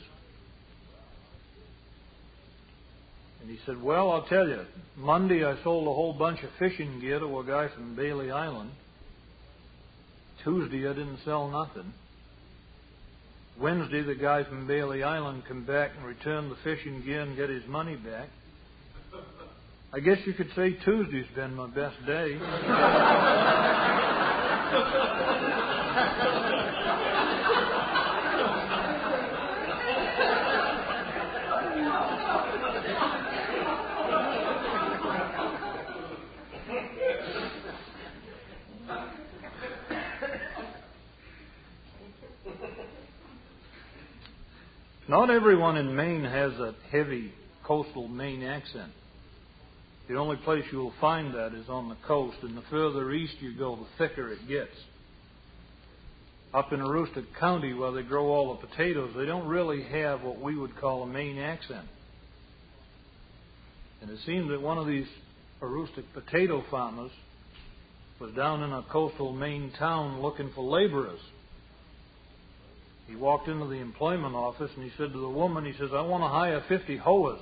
And he said, "Well, I'll tell you, Monday I sold a whole bunch of fishing gear to a guy from Bailey Island. Tuesday I didn't sell nothing. Wednesday the guy from Bailey Island come back and returned the fishing gear and get his money back. I guess you could say Tuesday's been my best day." Not everyone in Maine has a heavy coastal Maine accent. The only place you'll find that is on the coast, and the further east you go, the thicker it gets. Up in Aroostook County, where they grow all the potatoes, they don't really have what we would call a Maine accent. And it seems that one of these Aroostook potato farmers was down in a coastal Maine town looking for laborers. He walked into the employment office and he said to the woman, he says, "I want to hire fifty hoers."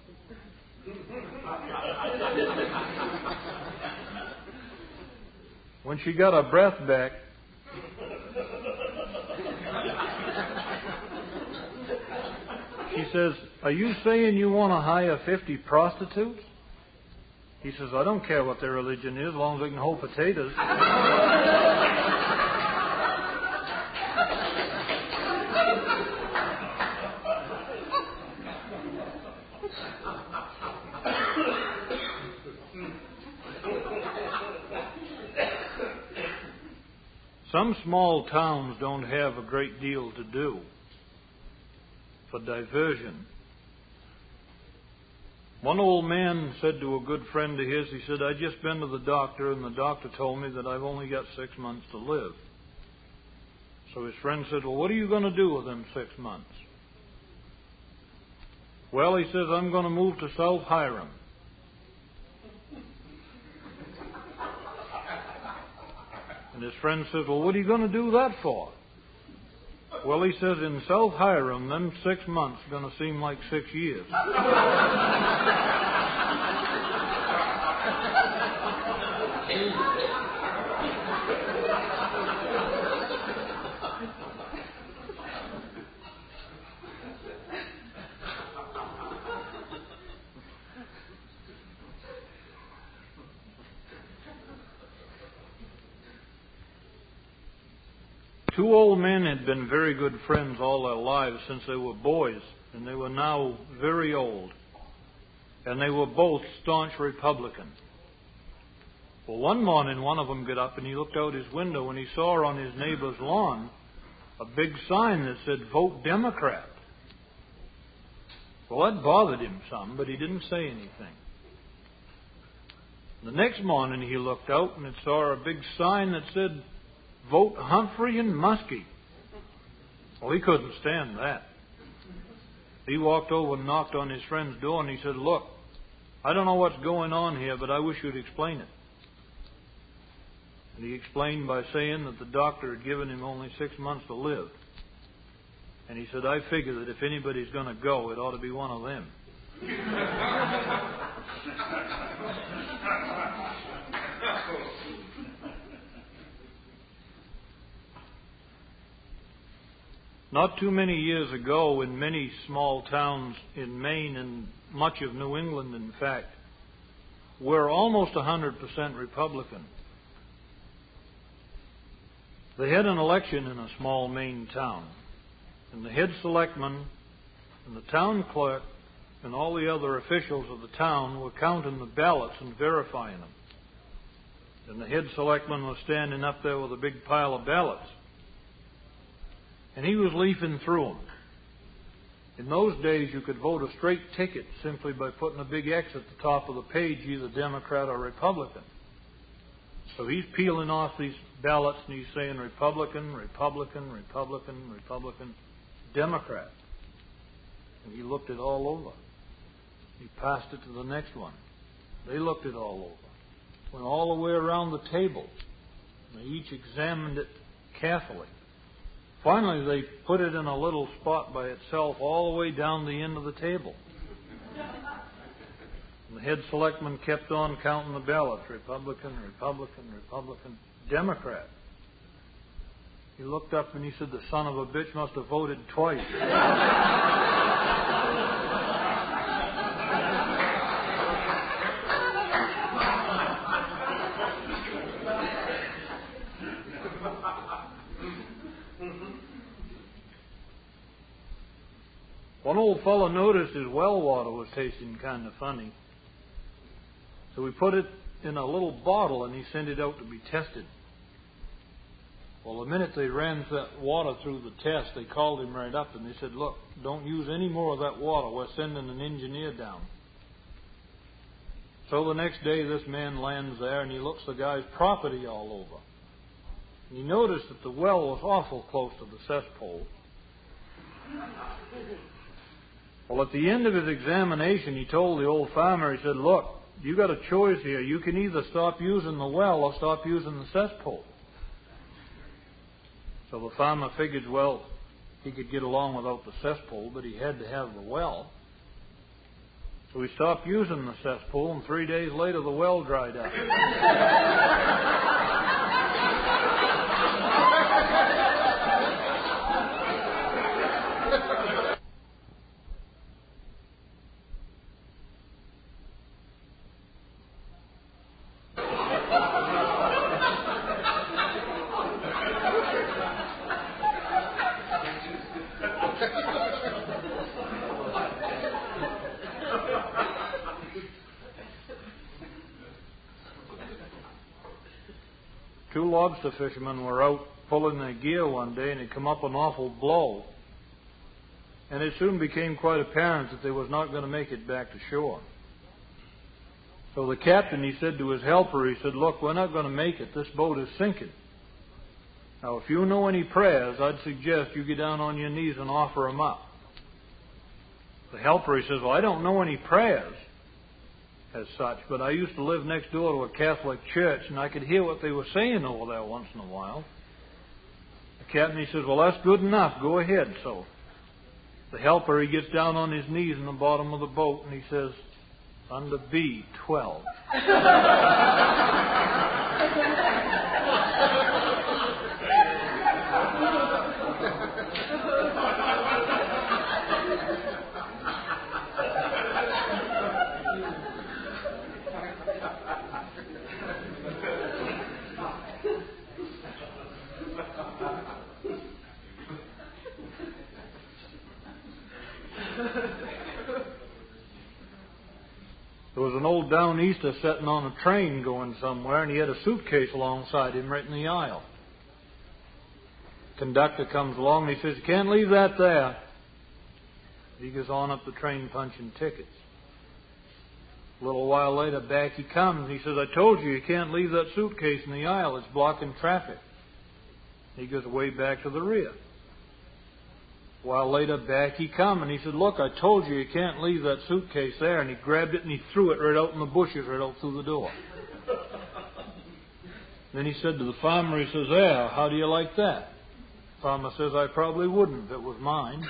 When she got her breath back, she says, "Are you saying you want to hire fifty prostitutes?" He says, "I don't care what their religion is, as long as they can hold potatoes." Some small towns don't have a great deal to do for diversion. One old man said to a good friend of his, he said, "I just been to the doctor and the doctor told me that I've only got six months to live." So his friend said, "Well, what are you going to do with them six months?" "Well," he says, "I'm going to move to South Hiram." And his friend says, "Well, what are you going to do that for?" "Well," he says, "in South Hiram, them six months are going to seem like six years." Two old men had been very good friends all their lives since they were boys, and they were now very old. And they were both staunch Republicans. Well, one morning, one of them got up and he looked out his window and he saw on his neighbor's lawn a big sign that said, "Vote Democrat." Well, that bothered him some, but he didn't say anything. The next morning he looked out and he saw a big sign that said, "Vote Humphrey and Muskie." Well, he couldn't stand that. He walked over and knocked on his friend's door and he said, "Look, I don't know what's going on here, but I wish you'd explain it." And he explained by saying that the doctor had given him only six months to live. And he said, "I figure that if anybody's going to go, it ought to be one of them." Not too many years ago, in many small towns in Maine and much of New England, in fact, were almost one hundred percent Republican. They had an election in a small Maine town, and the head selectman and the town clerk and all the other officials of the town were counting the ballots and verifying them. And the head selectman was standing up there with a big pile of ballots. And he was leafing through them. In those days, you could vote a straight ticket simply by putting a big X at the top of the page, either Democrat or Republican. So he's peeling off these ballots and he's saying Republican, Republican, Republican, Republican, Democrat. And he looked it all over. He passed it to the next one. They looked it all over. Went all the way around the table. They each examined it carefully. Finally, they put it in a little spot by itself all the way down the end of the table. And the head selectman kept on counting the ballots. Republican, Republican, Republican, Democrat. He looked up and he said, the son of a bitch must have voted twice. One old fellow noticed his well water was tasting kind of funny. So we put it in a little bottle and he sent it out to be tested. Well, the minute they ran that water through the test, they called him right up and they said, look, don't use any more of that water. We're sending an engineer down. So the next day this man lands there and he looks the guy's property all over. And he noticed that the well was awful close to the cesspool. Well, at the end of his examination, he told the old farmer, he said, look, you got a choice here. You can either stop using the well or stop using the cesspool. So the farmer figured, well, he could get along without the cesspool, but he had to have the well. So he stopped using the cesspool, and three days later the well dried up. Two lobster fishermen were out pulling their gear one day and it come up an awful blow. And it soon became quite apparent that they was not going to make it back to shore. So the captain, he said to his helper, he said, look, we're not going to make it. This boat is sinking. Now, if you know any prayers, I'd suggest you get down on your knees and offer them up. The helper, he says, well, I don't know any prayers as such, but I used to live next door to a Catholic church, and I could hear what they were saying over there once in a while. The captain, he says, well, that's good enough. Go ahead. So the helper, he gets down on his knees in the bottom of the boat, and he says, under B, twelve. There was an old down easter sitting on a train going somewhere, and he had a suitcase alongside him right in the aisle. Conductor comes along and he says, you can't leave that there. He goes on up the train punching tickets. A little while later, back he comes. He says, I told you, you can't leave that suitcase in the aisle. It's blocking traffic. He goes way back to the rear. A while later, back he come, and he said, look, I told you you can't leave that suitcase there. And he grabbed it and he threw it right out in the bushes, right out through the door. Then he said to the farmer, he says, there, how do you like that? The farmer says, I probably wouldn't if it was mine.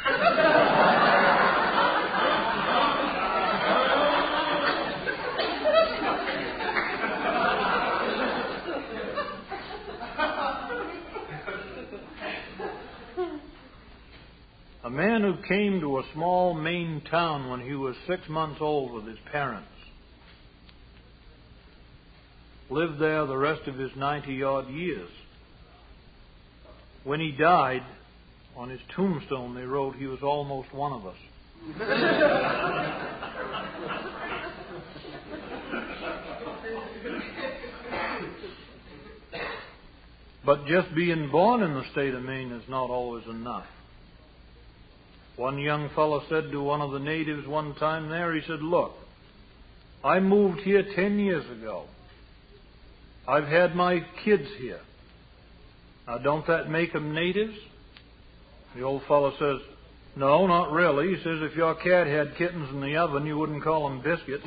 A man who came to a small Maine town when he was six months old with his parents lived there the rest of his ninety-odd years. When he died, on his tombstone they wrote he was almost one of us. But just being born in the state of Maine is not always enough. One young fellow said to one of the natives one time there, he said, look, I moved here ten years ago. I've had my kids here. Now, don't that make them natives? The old fellow says, no, not really. He says, if your cat had kittens in the oven, you wouldn't call them biscuits.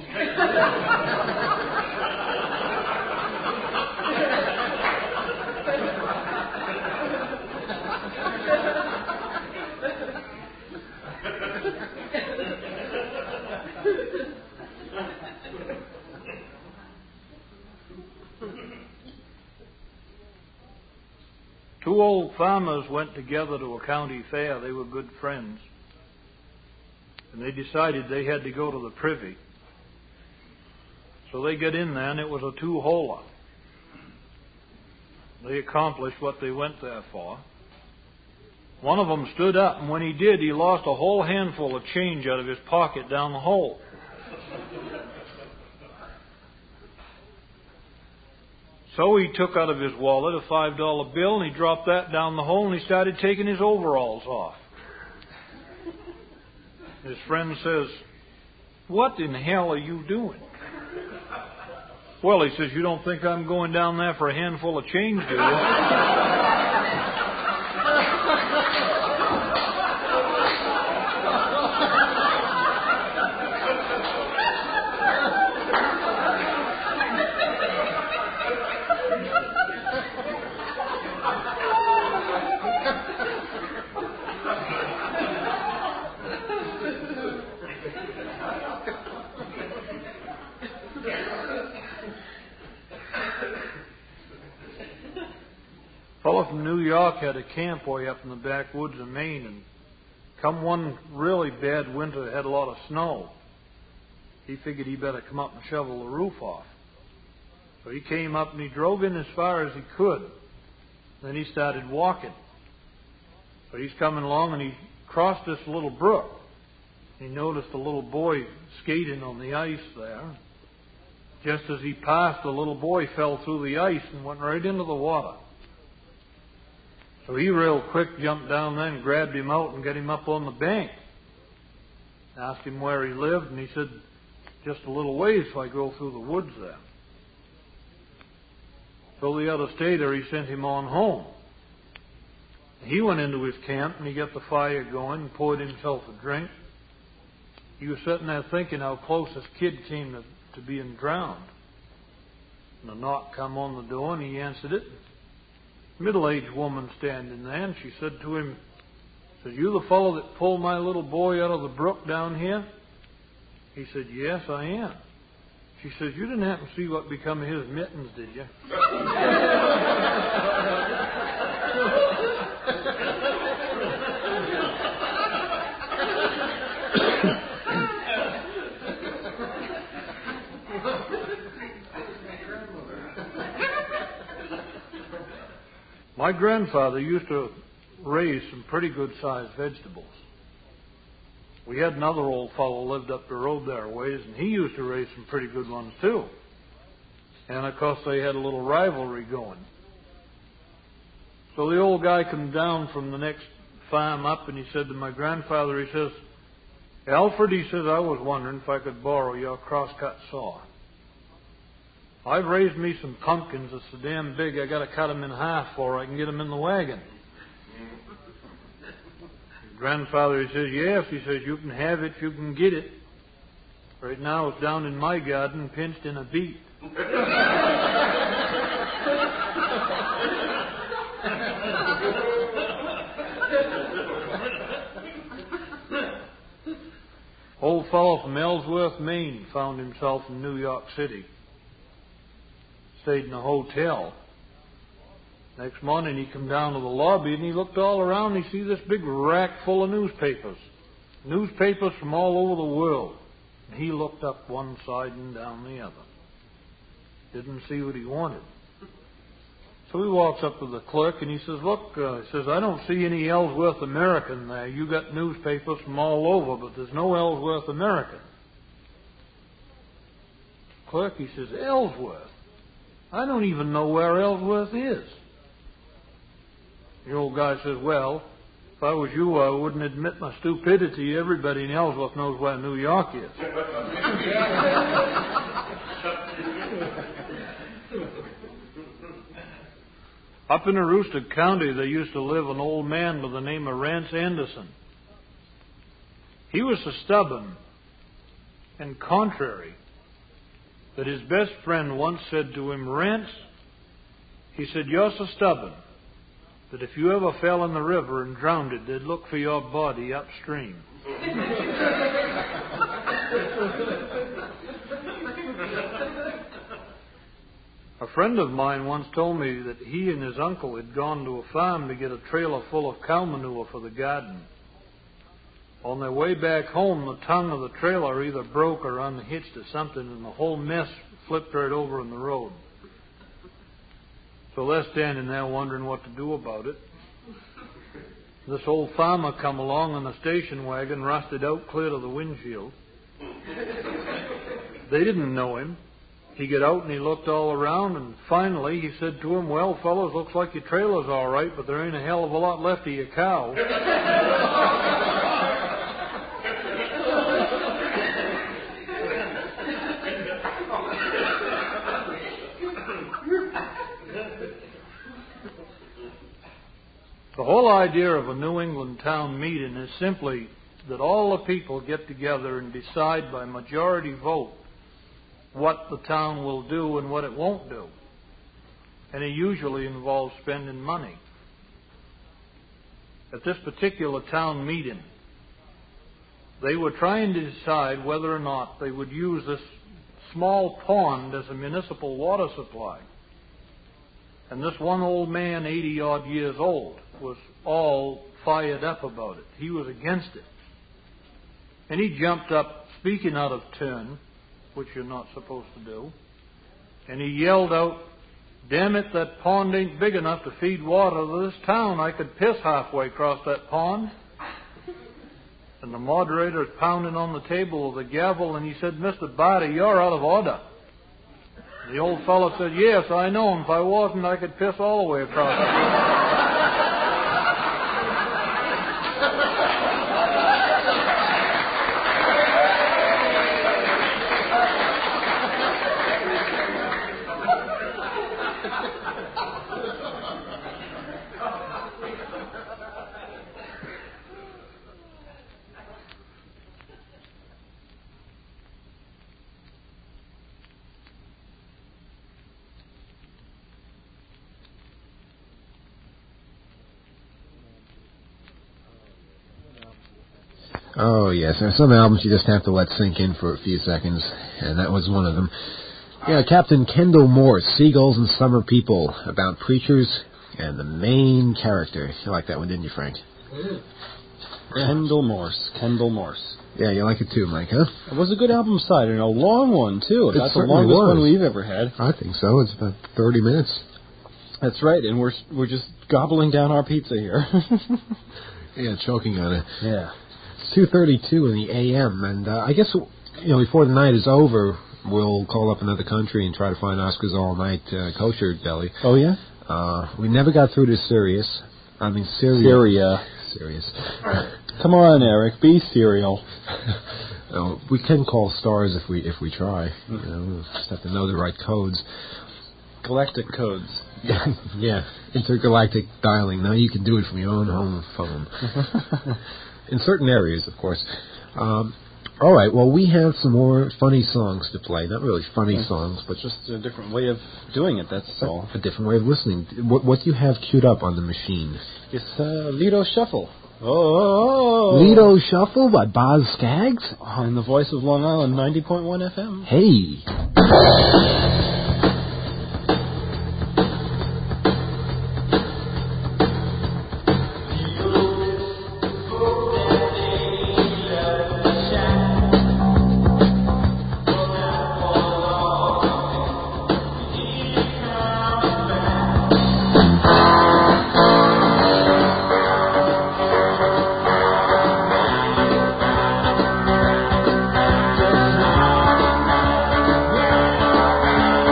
Two old farmers went together to a county fair. They were good friends. And they decided they had to go to the privy. So they got in there, and it was a two-holer. They accomplished what they went there for. One of them stood up, and when he did, he lost a whole handful of change out of his pocket down the hole. So he took out of his wallet a five dollar bill, and he dropped that down the hole, and he started taking his overalls off. His friend says, what in hell are you doing? Well, he says, you don't think I'm going down there for a handful of change, do you? A fellow from New York had a camp way up in the backwoods of Maine, and come one really bad winter, it had a lot of snow. He figured he better come up and shovel the roof off. So he came up and he drove in as far as he could. Then he started walking. So he's coming along and he crossed this little brook. He noticed a little boy skating on the ice there. Just as he passed, the little boy fell through the ice and went right into the water. So he real quick jumped down there and grabbed him out and got him up on the bank. Asked him where he lived, and he said, just a little ways if I go through the woods there. So the other stater, he sent him on home. He went into his camp and he got the fire going and poured himself a drink. He was sitting there thinking how close this kid came to, to being drowned. And a knock come on the door and he answered it. Middle-aged woman standing there, and she said to him, said, you the fellow that pulled my little boy out of the brook down here? He said, yes, I am. She says, you didn't happen to see what become of his mittens, did you? My grandfather used to raise some pretty good-sized vegetables. We had another old fellow lived up the road there a ways, and he used to raise some pretty good ones too. And of course they had a little rivalry going. So the old guy come down from the next farm up, and he said to my grandfather, he says, Alfred, he says, I was wondering if I could borrow your crosscut saw. I've raised me some pumpkins that's so damn big I got to cut them in half before I can get them in the wagon. Grandfather, he says, yes. He says, you can have it if you can get it. Right now it's down in my garden, pinched in a beet. Old fellow from Ellsworth, Maine, found himself in New York City. Stayed in a hotel. Next morning he come down to the lobby and he looked all around and he see this big rack full of newspapers. Newspapers from all over the world. And he looked up one side and down the other. Didn't see what he wanted. So he walks up to the clerk and he says, look, uh, he says, I don't see any Ellsworth American there. You got newspapers from all over, but there's no Ellsworth American. Clerk, he says, Ellsworth? I don't even know where Ellsworth is. The old guy says, well, if I was you, I wouldn't admit my stupidity. Everybody in Ellsworth knows where New York is. Up in Aroostook County, there used to live an old man by the name of Rance Anderson. He was so stubborn and contrary that his best friend once said to him, Rance, he said, you're so stubborn that if you ever fell in the river and drowned it, they'd look for your body upstream. A friend of mine once told me that he and his uncle had gone to a farm to get a trailer full of cow manure for the garden. On their way back home, the tongue of the trailer either broke or unhitched or something, and the whole mess flipped right over in the road. So they're standing there wondering what to do about it. This old farmer come along in a station wagon, rusted out clear to the windshield. They didn't know him. He got out and he looked all around, and finally he said to him, well, fellows, looks like your trailer's all right, but there ain't a hell of a lot left of your cow. The whole idea of a New England town meeting is simply that all the people get together and decide by majority vote what the town will do and what it won't do. And it usually involves spending money. At this particular town meeting, they were trying to decide whether or not they would use this small pond as a municipal water supply. And this one old man, eighty-odd years old, was all fired up about it. He was against it. And he jumped up, speaking out of turn, which you're not supposed to do, and he yelled out, damn it, that pond ain't big enough to feed water to this town. I could piss halfway across that pond. And the moderator pounding on the table with a gavel, and he said, Mister Barty, you're out of order. The old fellow said, yes, I know, and if I wasn't, I could piss all the way across the pond. Oh, yes. There are some albums you just have to let sink in for a few seconds, and that was one of them. Yeah, Captain Kendall Morse, Seagulls and Summer People, about preachers and the main character. You like that one, didn't you, Frank? Mm. Kendall Morse. Kendall Morse. Yeah, you like it too, Mike, huh? It was a good album side, and a long one, too. It About the longest was. one we've ever had. I think so. It's about thirty minutes. That's right, and we're we're just gobbling down our pizza here. Yeah, choking on it. Yeah. It's two thirty-two in the A M, and uh, I guess, you know, before the night is over, we'll call up another country and try to find Oscar's all-night uh, kosher deli. Oh, yeah? Uh, we never got through to Sirius. I mean, Syria. Syria. Sirius. Come on, Eric, be serial. Oh, we can call stars if we if we try. You know, we just have to know the right codes. Galactic codes. Yeah, intergalactic dialing. Now you can do it from your own home phone. In certain areas, of course. Um, all right, well, we have some more funny songs to play. Not really funny That's songs, but just a different way of doing it, that's a, all. A different way of listening. What, what do you have queued up on the machine? It's uh, Lido Shuffle. Oh, Lido Shuffle by Boz Scaggs? Oh, in the voice of Long Island, ninety point one F M. Hey. Just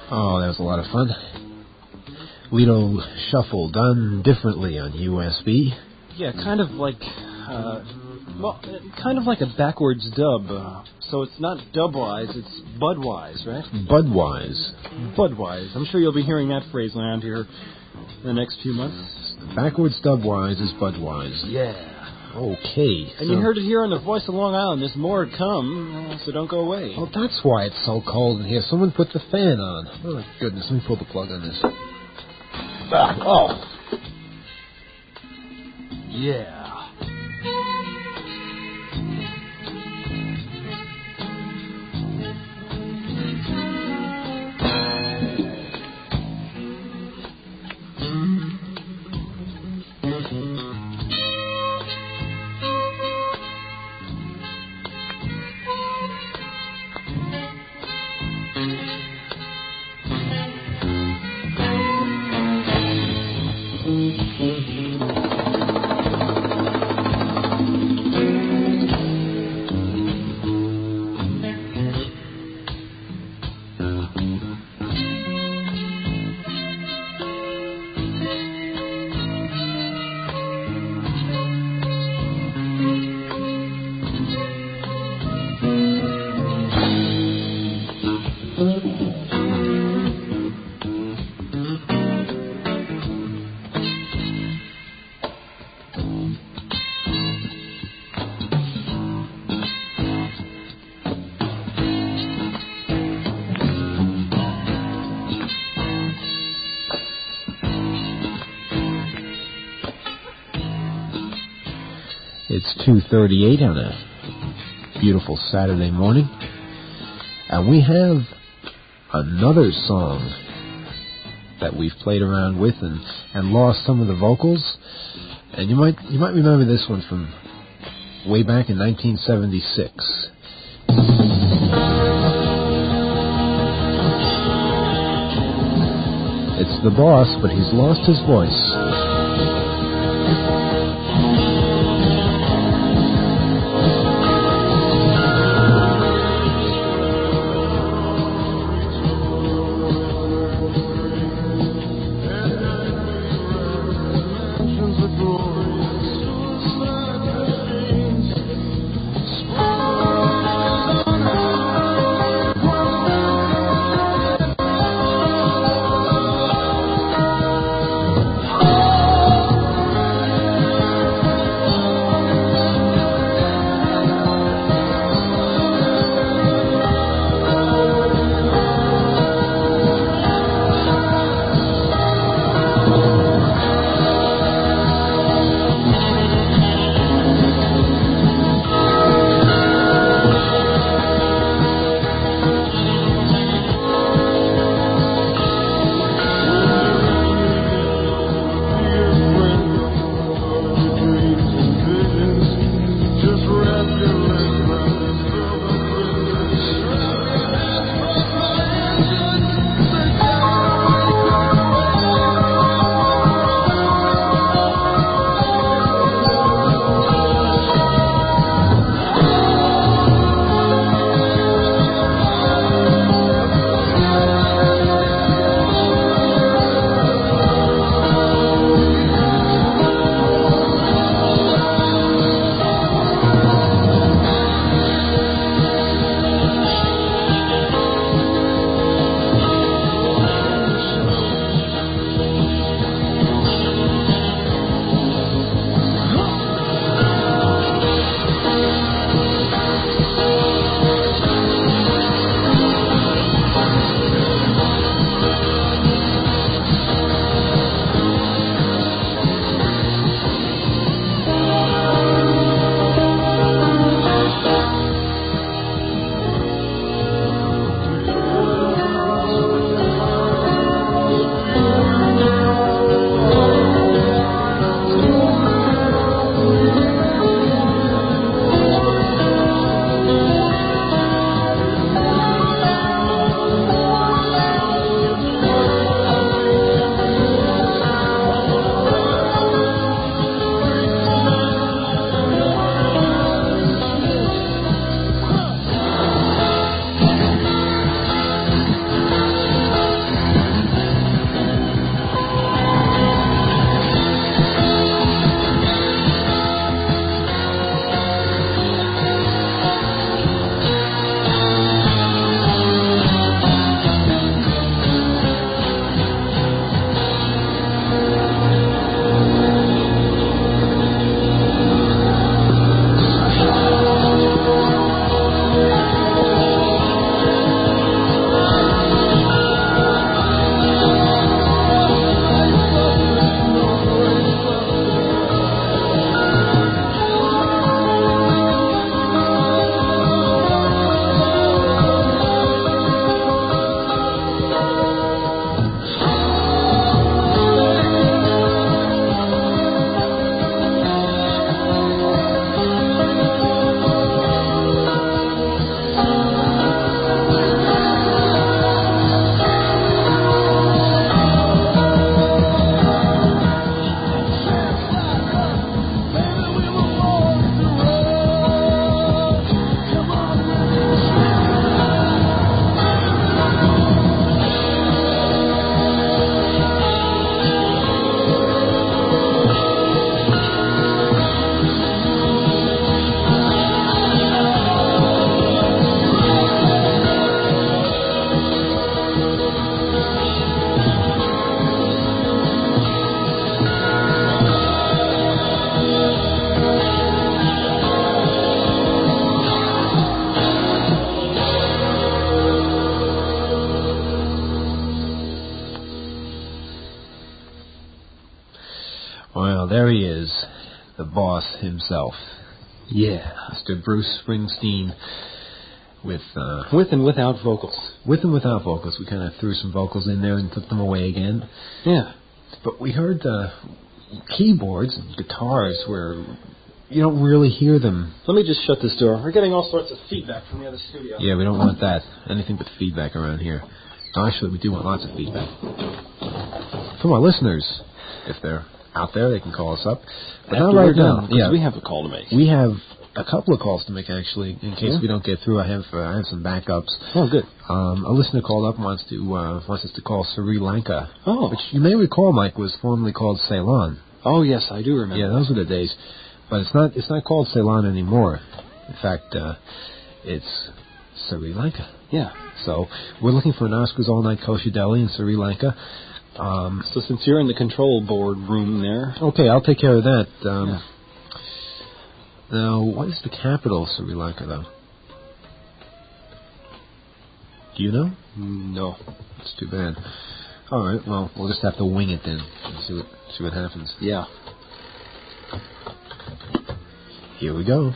Oh, that was a lot of fun. Little shuffle done differently on U S B. Yeah, kind of like, uh, well, kind of like a backwards dub. Uh, so it's not dubwise, it's Budwise, right? Budwise. Budwise. I'm sure you'll be hearing that phrase around here in the next few months. Backwards dubwise is Budwise. Yeah. Okay. And so you heard it here on The Voice of Long Island. There's more to come, uh, so don't go away. Oh, that's why it's so cold in here. Someone put the fan on. Oh, my goodness. Let me pull the plug on this. Ah, oh. Yeah. It's two thirty-eight on a beautiful Saturday morning. And we have another song that we've played around with and, and lost some of the vocals. And you might you might remember this one from way back in nineteen seventy-six. It's the boss, but he's lost his voice. Oh! there he is, the boss himself. Yeah. Mister Bruce Springsteen with... Uh, with and without vocals. With and without vocals. We kind of threw some vocals in there and took them away again. Yeah. But we heard uh, keyboards and guitars where you don't really hear them. Let me just shut this door. We're getting all sorts of feedback from the other studio. Yeah, we don't want that. Anything but feedback around here. No, actually, we do want lots of feedback. From our listeners. If they're out there, they can call us up. But After not right we're done, now. because Yeah, we have a call to make. We have a couple of calls to make, actually, in case Yeah. we don't get through. I have uh, I have some backups. Oh, good. Um, a listener called up and wants to uh, wants us to call Sri Lanka, Oh. which you may recall, Mike, was formerly called Ceylon. Oh, yes, I do remember. Yeah, those were the days. But it's not it's not called Ceylon anymore. In fact, uh, it's Sri Lanka. Yeah. So we're looking for an Oscars All Night Kosher Deli in Sri Lanka. Um, so since you're in the control board room there... Okay, I'll take care of that. Um, yeah. Now, what is the capital of Sri Lanka, though? Do you know? No. That's too bad. All right, well, we'll just have to wing it then and see what, see what happens. Yeah. Here we go.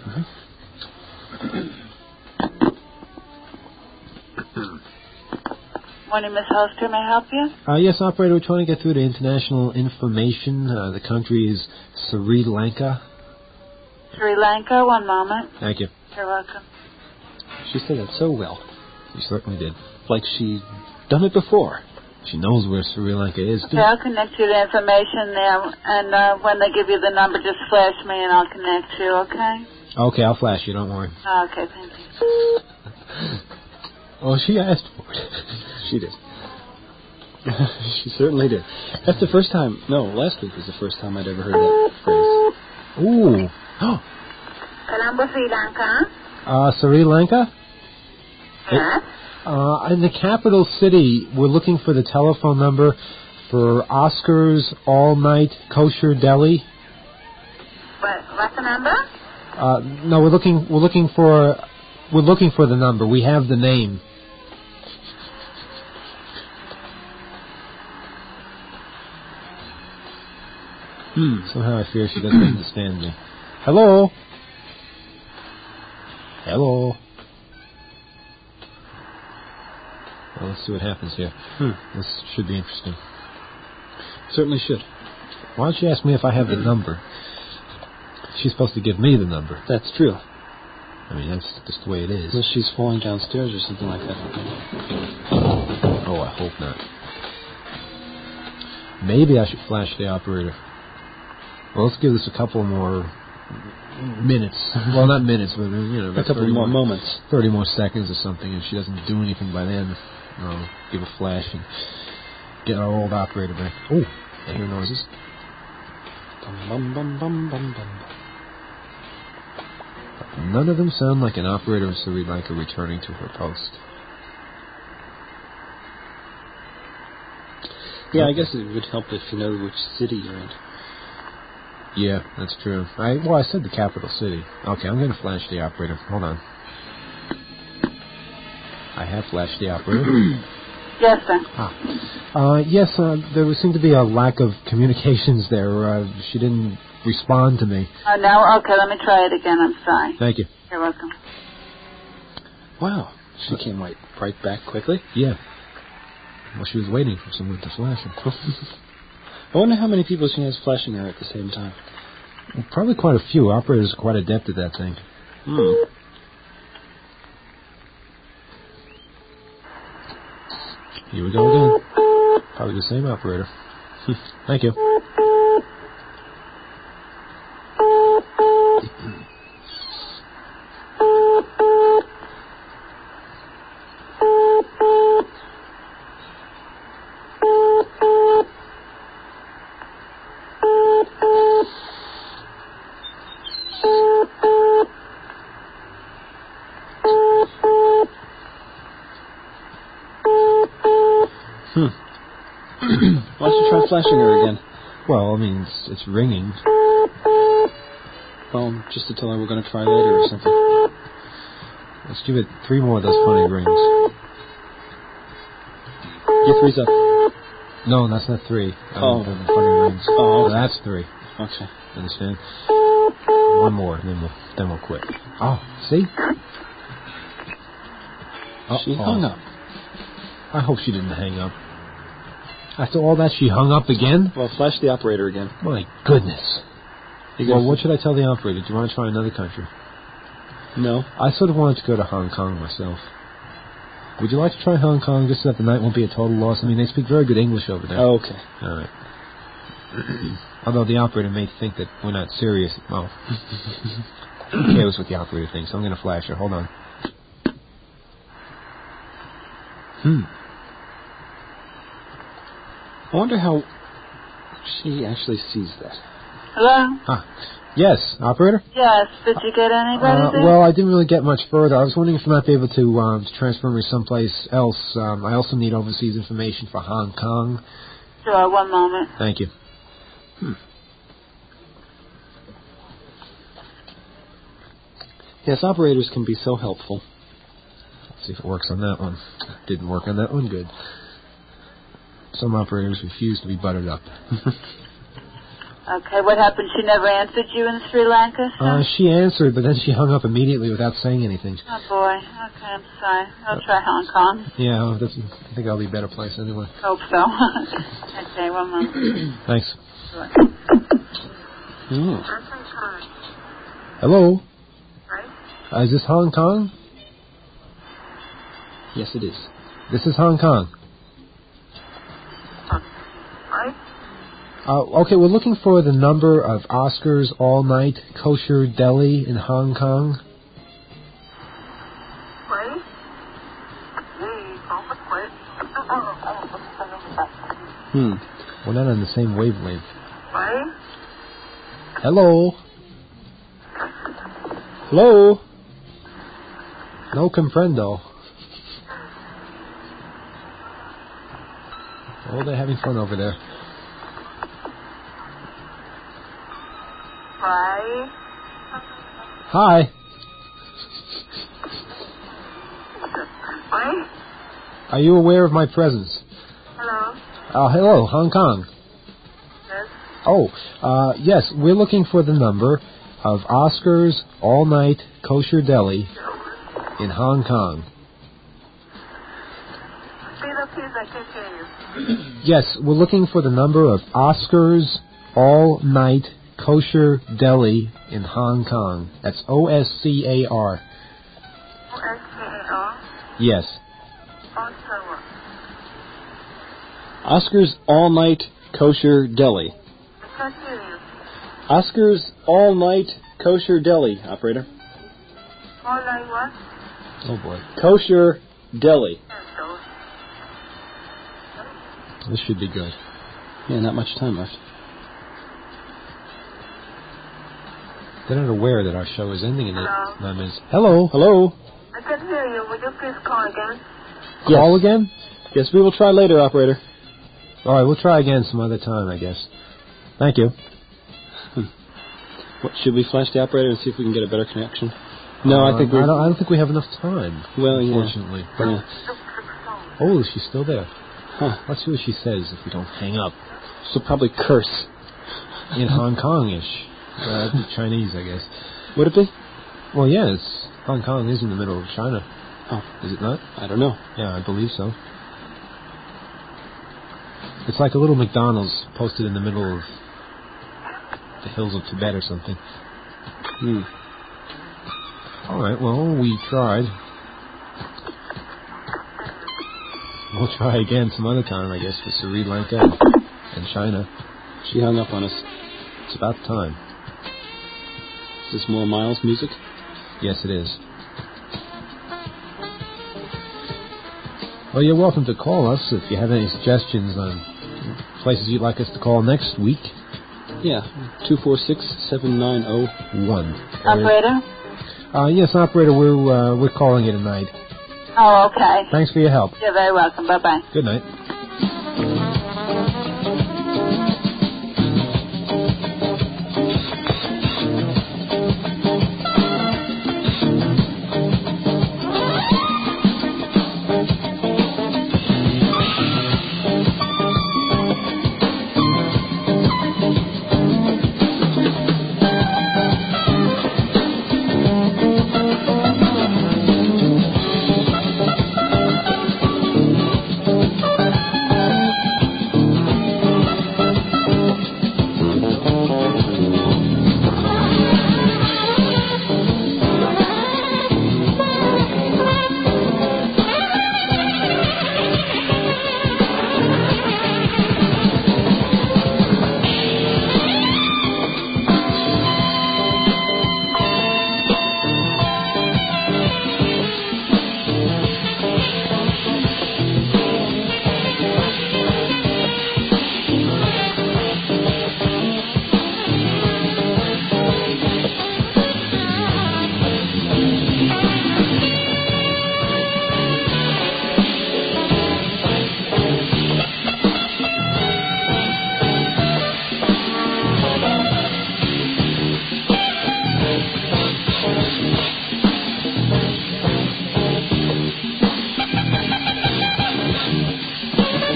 Morning, Miss Holster. May I help you? Uh, yes, operator, we're trying to get through to international information. Uh, the country is Sri Lanka. Sri Lanka. One moment. Thank you. You're welcome. She said that so well. She certainly did. Like she'd done it before. She knows where Sri Lanka is. Okay, I'll connect you to information there, and uh, when they give you the number, just flash me and I'll connect you, okay? Okay, I'll flash you, don't worry. Okay, thank you. Oh, she asked for it. She did. She certainly did. That's the first time... No, last week was the first time I'd ever heard that phrase. Ooh. Colombo, Sri Lanka. Uh, Sri Lanka? Yes? Uh, in the capital city, we're looking for the telephone number for Oscar's All Night Kosher Deli. What, what's the number? Uh, no, we're looking. We're looking for. We're looking for the number. We have the name. Hmm. Somehow I fear she doesn't understand me. Hello. Hello. Well, let's see what happens here. Hmm. This should be interesting. Certainly should. Why don't you ask me if I have the number? She's supposed to give me the number. That's true. I mean, that's just the way it is. Unless she's falling downstairs or something like that. Oh, I hope not. Maybe I should flash the operator. Well, let's give this a couple more minutes. Well, not minutes, but, you know, a couple more moments. thirty more seconds or something. If she doesn't do anything by then, I'll give a flash and get our old operator back. Oh, I hear noises. Bum, bum, bum, bum, bum, bum. None of them sound like an operator in Sri Lanka returning to her post. Yeah, I guess it would help if you know which city you're in. Yeah, that's true. I well, I said the capital city. Okay, I'm going to flash the operator. Hold on. I have flashed the operator. Yes, sir. Ah. Uh, yes, uh, there seemed to be a lack of communications there. Uh, she didn't respond to me. Oh, no? Okay, let me try it again. I'm sorry. Thank you. You're welcome. Wow. She came right, right back quickly? Yeah. Well, she was waiting for someone to flash her. I wonder how many people she has flashing her at the same time. Well, probably quite a few. Operators are quite adept at that thing. Hmm. Here we go again. Probably the same operator. Thank you. Hmm. Why don't you try flashing her again? Well, I mean, it's, it's ringing. Well, just to tell her we're going to try later or something. Let's give it three more of those funny rings. Your three's up. No, that's not three. Oh. Um, the funny rings. Oh, So that's three. Okay. Understand? One more, and then we'll then we'll quit. Oh, see? Oh, She hung up. I hope she didn't hang up. After all that, she hung up again? Well, flash the operator again. My goodness. You Well, gotta- what should I tell the operator? Do you want to try another country? No. I sort of wanted to go to Hong Kong myself. Would you like to try Hong Kong just so that the night won't be a total loss? I mean, they speak very good English over there. Oh, okay. All right. Although the operator may think that we're not serious. Well, who cares what the operator thinks? I'm going to flash her. Hold on. Hmm. I wonder how she actually sees that. Hello? Ah, yes, operator? Yes, did you get anybody Uh, there? well, I didn't really get much further. I was wondering if you might be able to, um, to transfer me someplace else. Um, I also need overseas information for Hong Kong. Sure, one moment. Thank you. Hmm. Yes, operators can be so helpful. Let's see if it works on that one. Didn't work on that one. Good. Some operators refuse to be buttered up. Okay, what happened? She never answered you in Sri Lanka? sir? Uh, she answered, but then she hung up immediately without saying anything. Oh, boy. Okay, I'm sorry. I'll try Hong Kong. Yeah, well, that's, I think that'll be a better place anyway. Hope so. Okay, one moment. Thanks. Sure. Mm. Hello? Uh, is this Hong Kong? Yes, it is. This is Hong Kong. Uh, okay, we're looking for the number of Oscar's All Night Kosher Deli in Hong Kong. Hmm. We're not on the same wavelength. Hello? Hello? No comprendo. Oh, they're having fun over there. Hi. Are you aware of my presence? Hello. Uh, hello, Hong Kong. Yes. Oh, uh, yes, we're looking for the number of Oscar's All Night Kosher Deli in Hong Kong. Speed up, please. I can't hear you. Yes, we're looking for the number of Oscar's All Night Kosher Deli in Hong Kong. That's O S C A R. O S C A R? Yes. Oscar what? Oscar's All Night Kosher Deli. I can't hear you. Oscar's All Night Kosher Deli, operator. All night what? Oh, boy. Kosher Deli. This should be good. Yeah, not much time left. They're not aware that our show is ending in eight Hello. minutes. Hello. Hello. I can't hear you. Would you please call again? Call again? Yes, we will try later, operator. All right, we'll try again some other time, I guess. Thank you. What, should we flash the operator and see if we can get a better connection? No, Uh, I think we. I don't, I don't think we have enough time. Well, yeah. unfortunately. Yeah. Oh, she's still there. Huh. Let's see what she says if we don't hang up. She'll probably curse. In Hong Kong-ish. Uh, that'd be Chinese, I guess. Would it be? Well, yes. Hong Kong is in the middle of China. Oh. Is it not? I don't know. Yeah, I believe so. It's like a little McDonald's posted in the middle of the hills of Tibet or something. Hmm. All right, well, we tried. We'll try again some other time, I guess, for Sri Lanka and, and China. She hung up on us. It's about time. Is this more Miles music? Yes, it is. Well, you're welcome to call us if you have any suggestions on places you'd like us to call next week. Yeah, two four six, seven nine zero one. Operator? Uh, yes, operator, we're, uh, we're calling it a night. Oh, okay. Thanks for your help. You're very welcome. Bye-bye. Good night.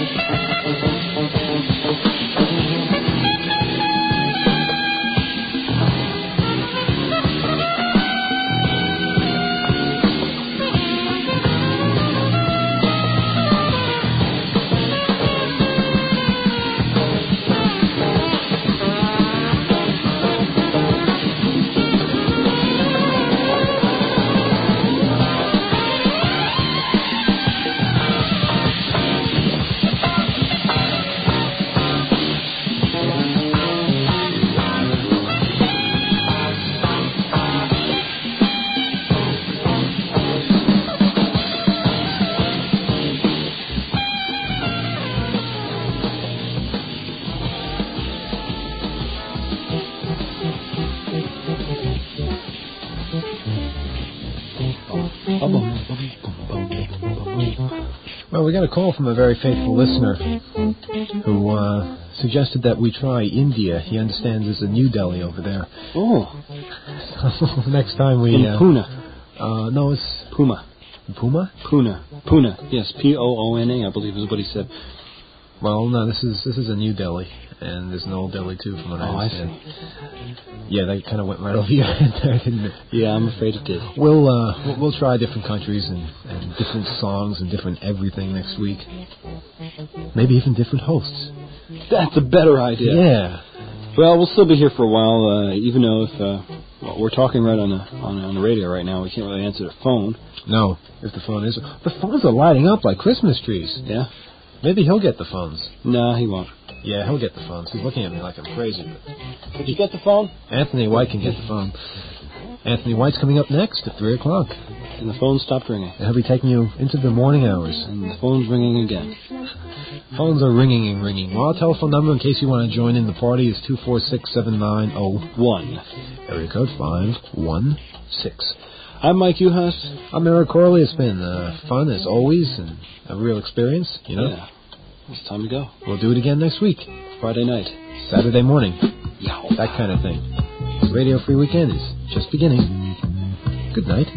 Well, we got a call from a very faithful listener who uh, suggested that we try India. He understands there's a New Delhi over there. Oh. Next time we... In uh, Pune. Uh, no, it's... Puma. Puma? Pune. Pune. Yes, P O O N A, I believe is what he said. Well, no, this is this is a New Delhi, and there's an Old Delhi too, from what I Oh, I understand. see. Yeah, that kind of went right over your head there, didn't it? Yeah, I'm afraid it did. We'll uh, we'll, we'll try different countries and, and different songs and different everything next week. Maybe even different hosts. That's a better idea. Yeah. Well, we'll still be here for a while, uh, even though if uh, well, we're talking right on the on, on the radio right now, we can't really answer the phone. No, if the phone is the phones are lighting up like Christmas trees. Yeah. Maybe he'll get the phones. No, he won't. Yeah, he'll get the phones. He's looking at me like I'm crazy. But Did you get the phone? Anthony White can get the phone. Anthony White's coming up next at three o'clock. And the phone stopped ringing. And he'll be taking you into the morning hours. And the phone's ringing again. Phones are ringing and ringing. Well, our telephone number, in case you want to join in the party, is two four six, seven nine zero one. Area code five one six. I'm Mike Uhas. I'm Eric Corley. It's been uh, fun, as always, and a real experience, you know. Yeah. It's time to go. We'll do it again next week. Friday night. Saturday morning. Yeah. That kind of thing. Radio Free Weekend is just beginning. Good night.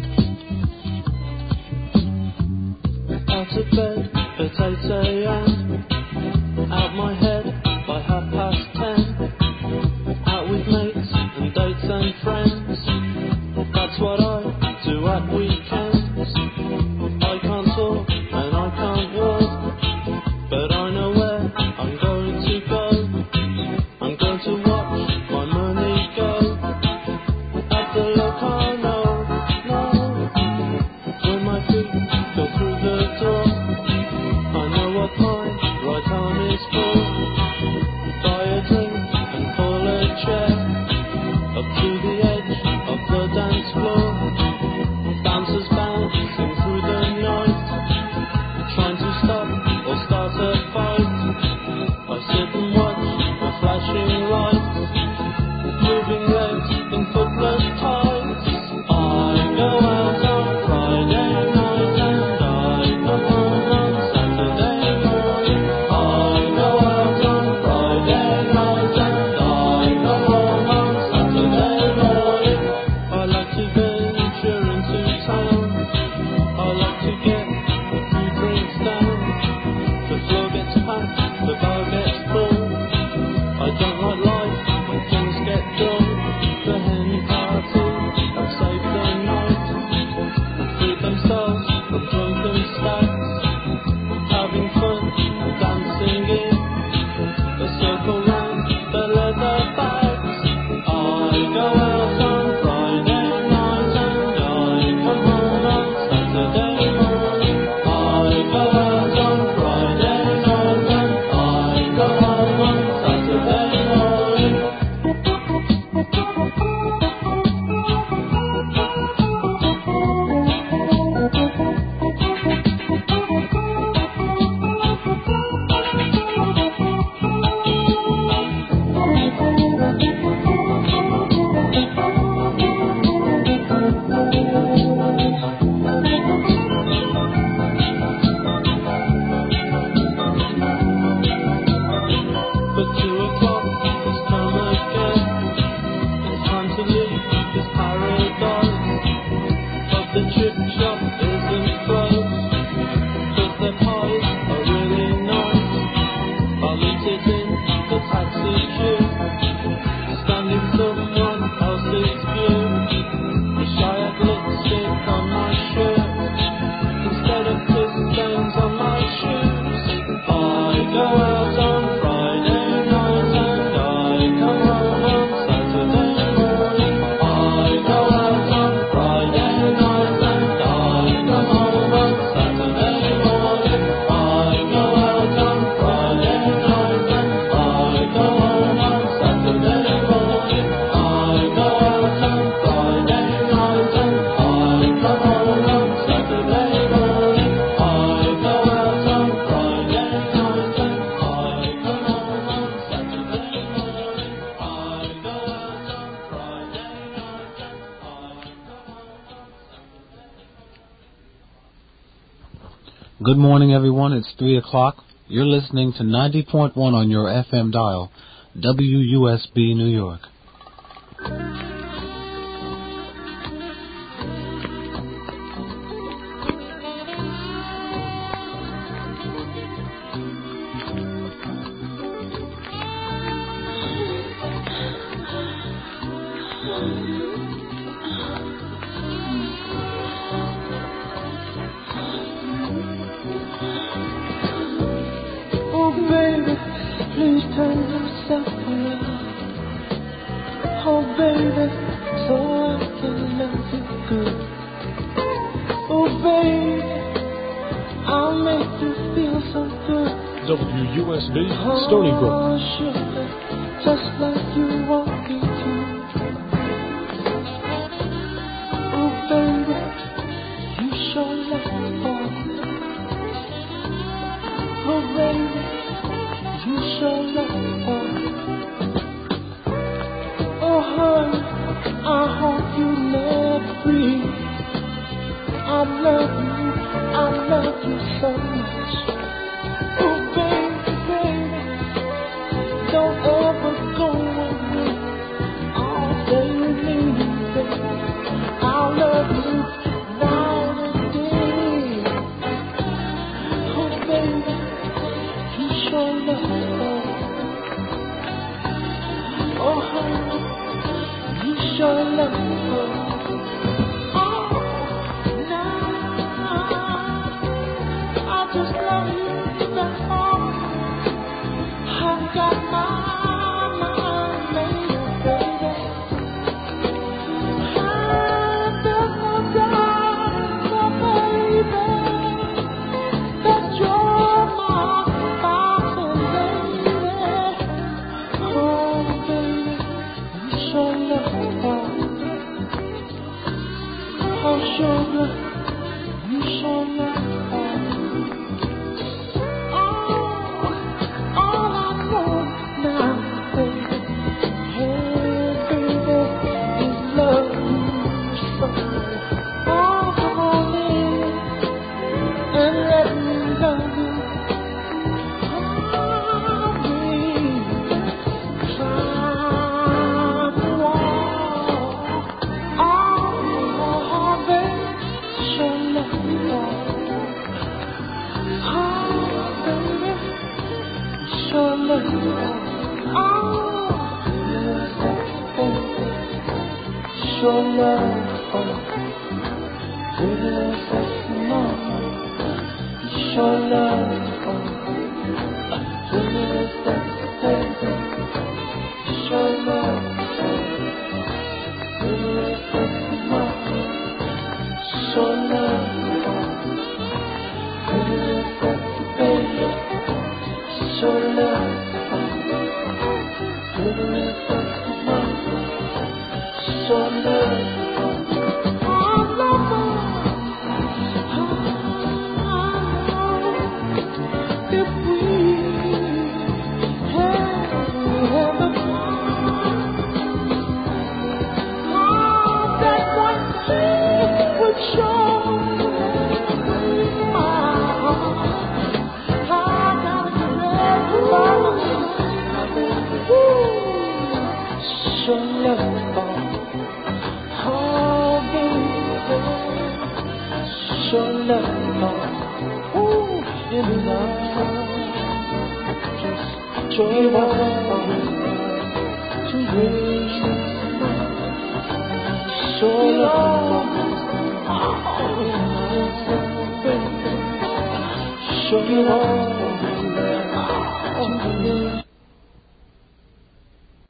Out of bed at eight a.m. Out my head by half past ten. Out with mates and dates and friends. That's what I do at weekends. I can't talk and I can't walk, but I know where I'm going to go. I'm going to watch my money go. At the Locarno, no, when my feet go through the door, I know what my right arm is for. Buy a drink and pull a chair up to the edge of the dance floor. Bouncers bouncing through the night, trying to stop or start a fight. I sit and watch the flashing lights, moving legs in footless tights. I go out on Friday night and I go home on Saturday morning. I go out on Friday night and I go home on Saturday morning. sit in the taxi queue, standing someone else's view. Wish I had lipstick on my shirt instead of kiss stains on my shoes. I go out on Friday night and I come home on Saturday morning. I go out on Friday night and I come home on Saturday morning. I go out on Friday night and I go home on Saturday morning. I go out on Friday night and I come home on Saturday morning. I go out on Friday night and I come home on Saturday morning. I go out on Friday night and I come home on Good morning, everyone. It's three o'clock. You're listening to ninety point one on your F M dial, W U S B New York. Oh baby, please turn yourself around. Oh baby, so I can love you good. Oh baby, I'll make you feel so good. W U S B, Stony Brook. Oh sugar, just like you want me to. Oh baby, you sure let me fall. Oh baby, you sure let me fall. Oh honey, I hope you never breathe. I love you, I love you so much. Oh baby, baby, don't ever go away. I'll stay with me, baby. I'll love you night and day. Oh baby, you sure let me fall. Oh honey, you sure let me fall. Oh, now I just love you, that's all. I've got my mind made up, baby. And there's no doubt, no baby, that you're my fountain, baby. Oh baby, you sure let me fall. Oh sugar, you sure let me fall. Oh, all I know now, baby, hey baby, is love you so. Oh, come on in and let me love you. Oh, baby, climb the wall. Oh, baby, sure let me fall. Oh, baby, sure let me fall. Oh, yes, baby, sure let me fall. Baby, sexy mama, sure let me fall. Baby, sexy baby, sure let me fall. Baby, sexy mama, sure let me fall. Baby, sexy baby, sure let me fall. Baby, sexy mama, sure let me fall. Oh, mama, if we had the oh, that one thing would show my heart. I gotta get ready. Sure let me fall. Oh, baby, sure let me fall. Ooh, in love, just joy always to wish. So long, so long.